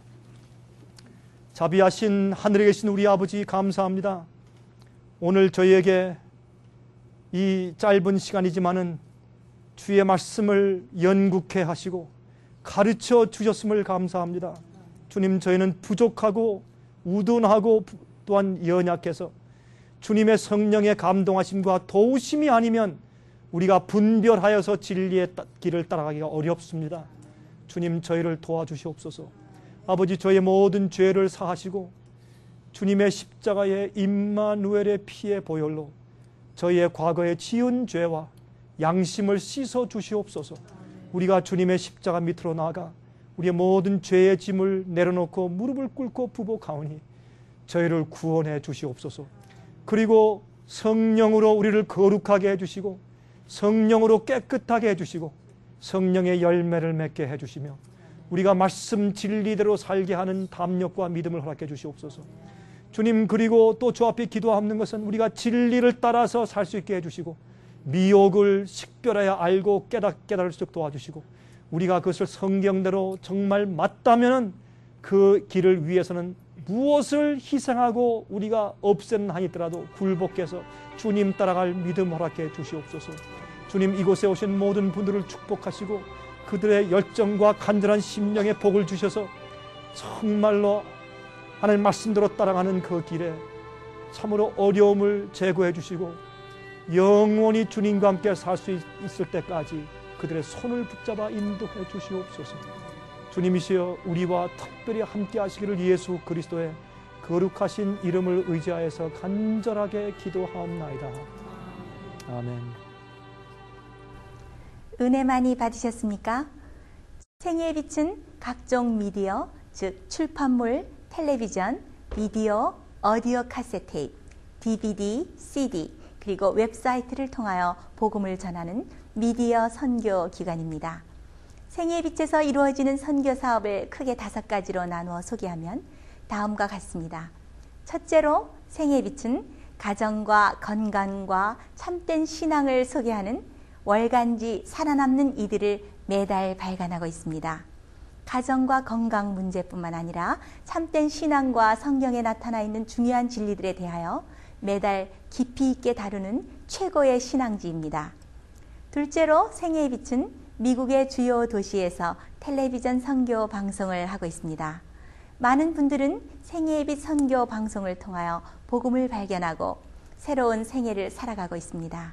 자비하신 하늘에 계신 우리 아버지 감사합니다. 오늘 저희에게 이 짧은 시간이지만은 주의 말씀을 연구케 하시고 가르쳐 주셨음을 감사합니다. 주님 저희는 부족하고 우둔하고 또한 연약해서 주님의 성령의 감동하심과 도우심이 아니면 우리가 분별하여서 진리의 길을 따라가기가 어렵습니다. 주님 저희를 도와주시옵소서. 아버지 저희의 모든 죄를 사하시고 주님의 십자가의 임마누엘의 피의 보혈로 저희의 과거에 지은 죄와 양심을 씻어 주시옵소서. 우리가 주님의 십자가 밑으로 나아가 우리의 모든 죄의 짐을 내려놓고 무릎을 꿇고 부복하오니 저희를 구원해 주시옵소서. 그리고 성령으로 우리를 거룩하게 해주시고 성령으로 깨끗하게 해주시고 성령의 열매를 맺게 해주시며 우리가 말씀 진리대로 살게 하는 담력과 믿음을 허락해 주시옵소서. 주님 그리고 또 주 앞에 기도하는 것은 우리가 진리를 따라서 살 수 있게 해주시고 미혹을 식별하여 알고 깨닫, 깨달을 수 있도록 도와주시고 우리가 그것을 성경대로 정말 맞다면 그 길을 위해서는 무엇을 희생하고 우리가 없애는 한이더라도 굴복해서 주님 따라갈 믿음 허락해 주시옵소서. 주님 이곳에 오신 모든 분들을 축복하시고 그들의 열정과 간절한 심령에 복을 주셔서 정말로 하나님 말씀대로 따라가는 그 길에 참으로 어려움을 제거해 주시고 영원히 주님과 함께 살 수 있을 때까지 그들의 손을 붙잡아 인도해 주시옵소서. 주님이시여 우리와 특별히 함께 하시기를 예수 그리스도의 거룩하신 이름을 의지하여서 간절하게 기도하옵나이다. 아멘. 은혜 많이 받으셨습니까? 생애의 빛은 각종 미디어, 즉 출판물, 텔레비전, 비디오, 오디오 카세트 테이프, 디비디, 씨디, 그리고 웹사이트를 통하여 복음을 전하는 미디어 선교 기관입니다. 생애의 빛에서 이루어지는 선교 사업을 크게 다섯 가지로 나누어 소개하면 다음과 같습니다. 첫째로 생애의 빛은 가정과 건강과 참된 신앙을 소개하는 월간지 살아남는 이들을 매달 발간하고 있습니다. 가정과 건강 문제뿐만 아니라 참된 신앙과 성경에 나타나 있는 중요한 진리들에 대하여 매달 깊이 있게 다루는 최고의 신앙지입니다. 둘째로 생애의 빛은 미국의 주요 도시에서 텔레비전 선교 방송을 하고 있습니다. 많은 분들은 생애의 빛 선교 방송을 통하여 복음을 발견하고 새로운 생애를 살아가고 있습니다.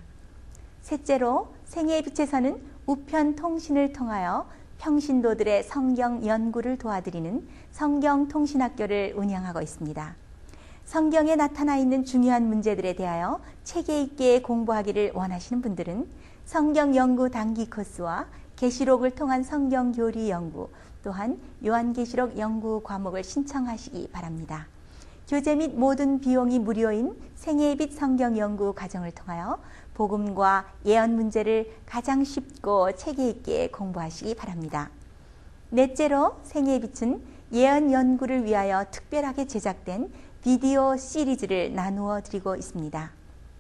셋째로 생애의 빛에서는 우편 통신을 통하여 평신도들의 성경 연구를 도와드리는 성경통신학교를 운영하고 있습니다. 성경에 나타나 있는 중요한 문제들에 대하여 체계 있게 공부하기를 원하시는 분들은 성경 연구 단기 코스와 계시록을 통한 성경 교리 연구, 또한 요한계시록 연구 과목을 신청하시기 바랍니다. 교재 및 모든 비용이 무료인 생애의 빛 성경 연구 과정을 통하여 복음과 예언 문제를 가장 쉽고 체계 있게 공부하시기 바랍니다. 넷째로 생애의 빛은 예언 연구를 위하여 특별하게 제작된 비디오 시리즈를 나누어 드리고 있습니다.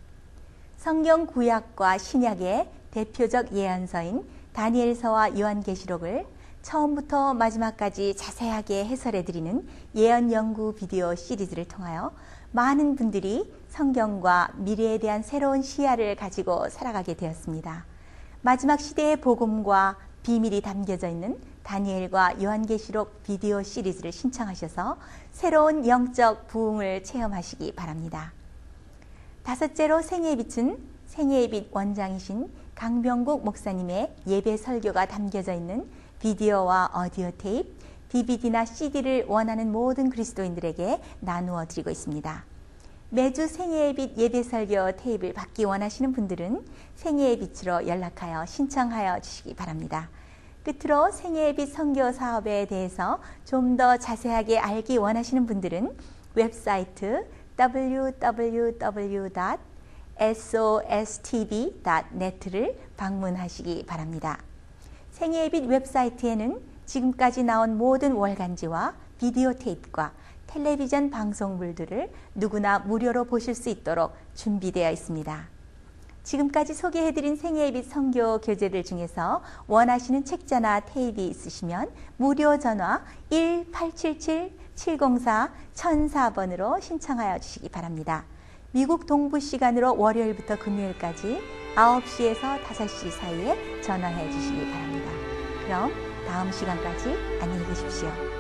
성경 구약과 신약의 대표적 예언서인 다니엘서와 요한계시록을 처음부터 마지막까지 자세하게 해설해 드리는 예언 연구 비디오 시리즈를 통하여 많은 분들이 성경과 미래에 대한 새로운 시야를 가지고 살아가게 되었습니다. 마지막 시대의 복음과 비밀이 담겨져 있는 다니엘과 요한계시록 비디오 시리즈를 신청하셔서 새로운 영적 부흥을 체험하시기 바랍니다. 다섯째로 생애의 빛은 생애의 빛 원장이신 강병국 목사님의 예배 설교가 담겨져 있는 비디오와 오디오 테이프, 디비디나 씨디를 원하는 모든 그리스도인들에게 나누어 드리고 있습니다. 매주 생애의 빛 예배 설교 테이프를 받기 원하시는 분들은 생애의 빛으로 연락하여 신청하여 주시기 바랍니다. 끝으로 생애의 빛 선교 사업에 대해서 좀 더 자세하게 알기 원하시는 분들은 웹사이트 더블유 더블유 더블유 닷 에스오에스티비 닷 넷을 방문하시기 바랍니다. 생애의 빛 웹사이트에는 지금까지 나온 모든 월간지와 비디오 테이프과 텔레비전 방송물들을 누구나 무료로 보실 수 있도록 준비되어 있습니다. 지금까지 소개해드린 생애의 빛 선교 교재들 중에서 원하시는 책자나 테이프 있으시면 무료 전화 일 팔칠칠 칠공사 천사 번으로 신청하여 주시기 바랍니다. 미국 동부 시간으로 월요일부터 금요일까지 아홉 시에서 다섯 시 사이에 전화해 주시기 바랍니다. 그럼 다음 시간까지 안녕히 계십시오.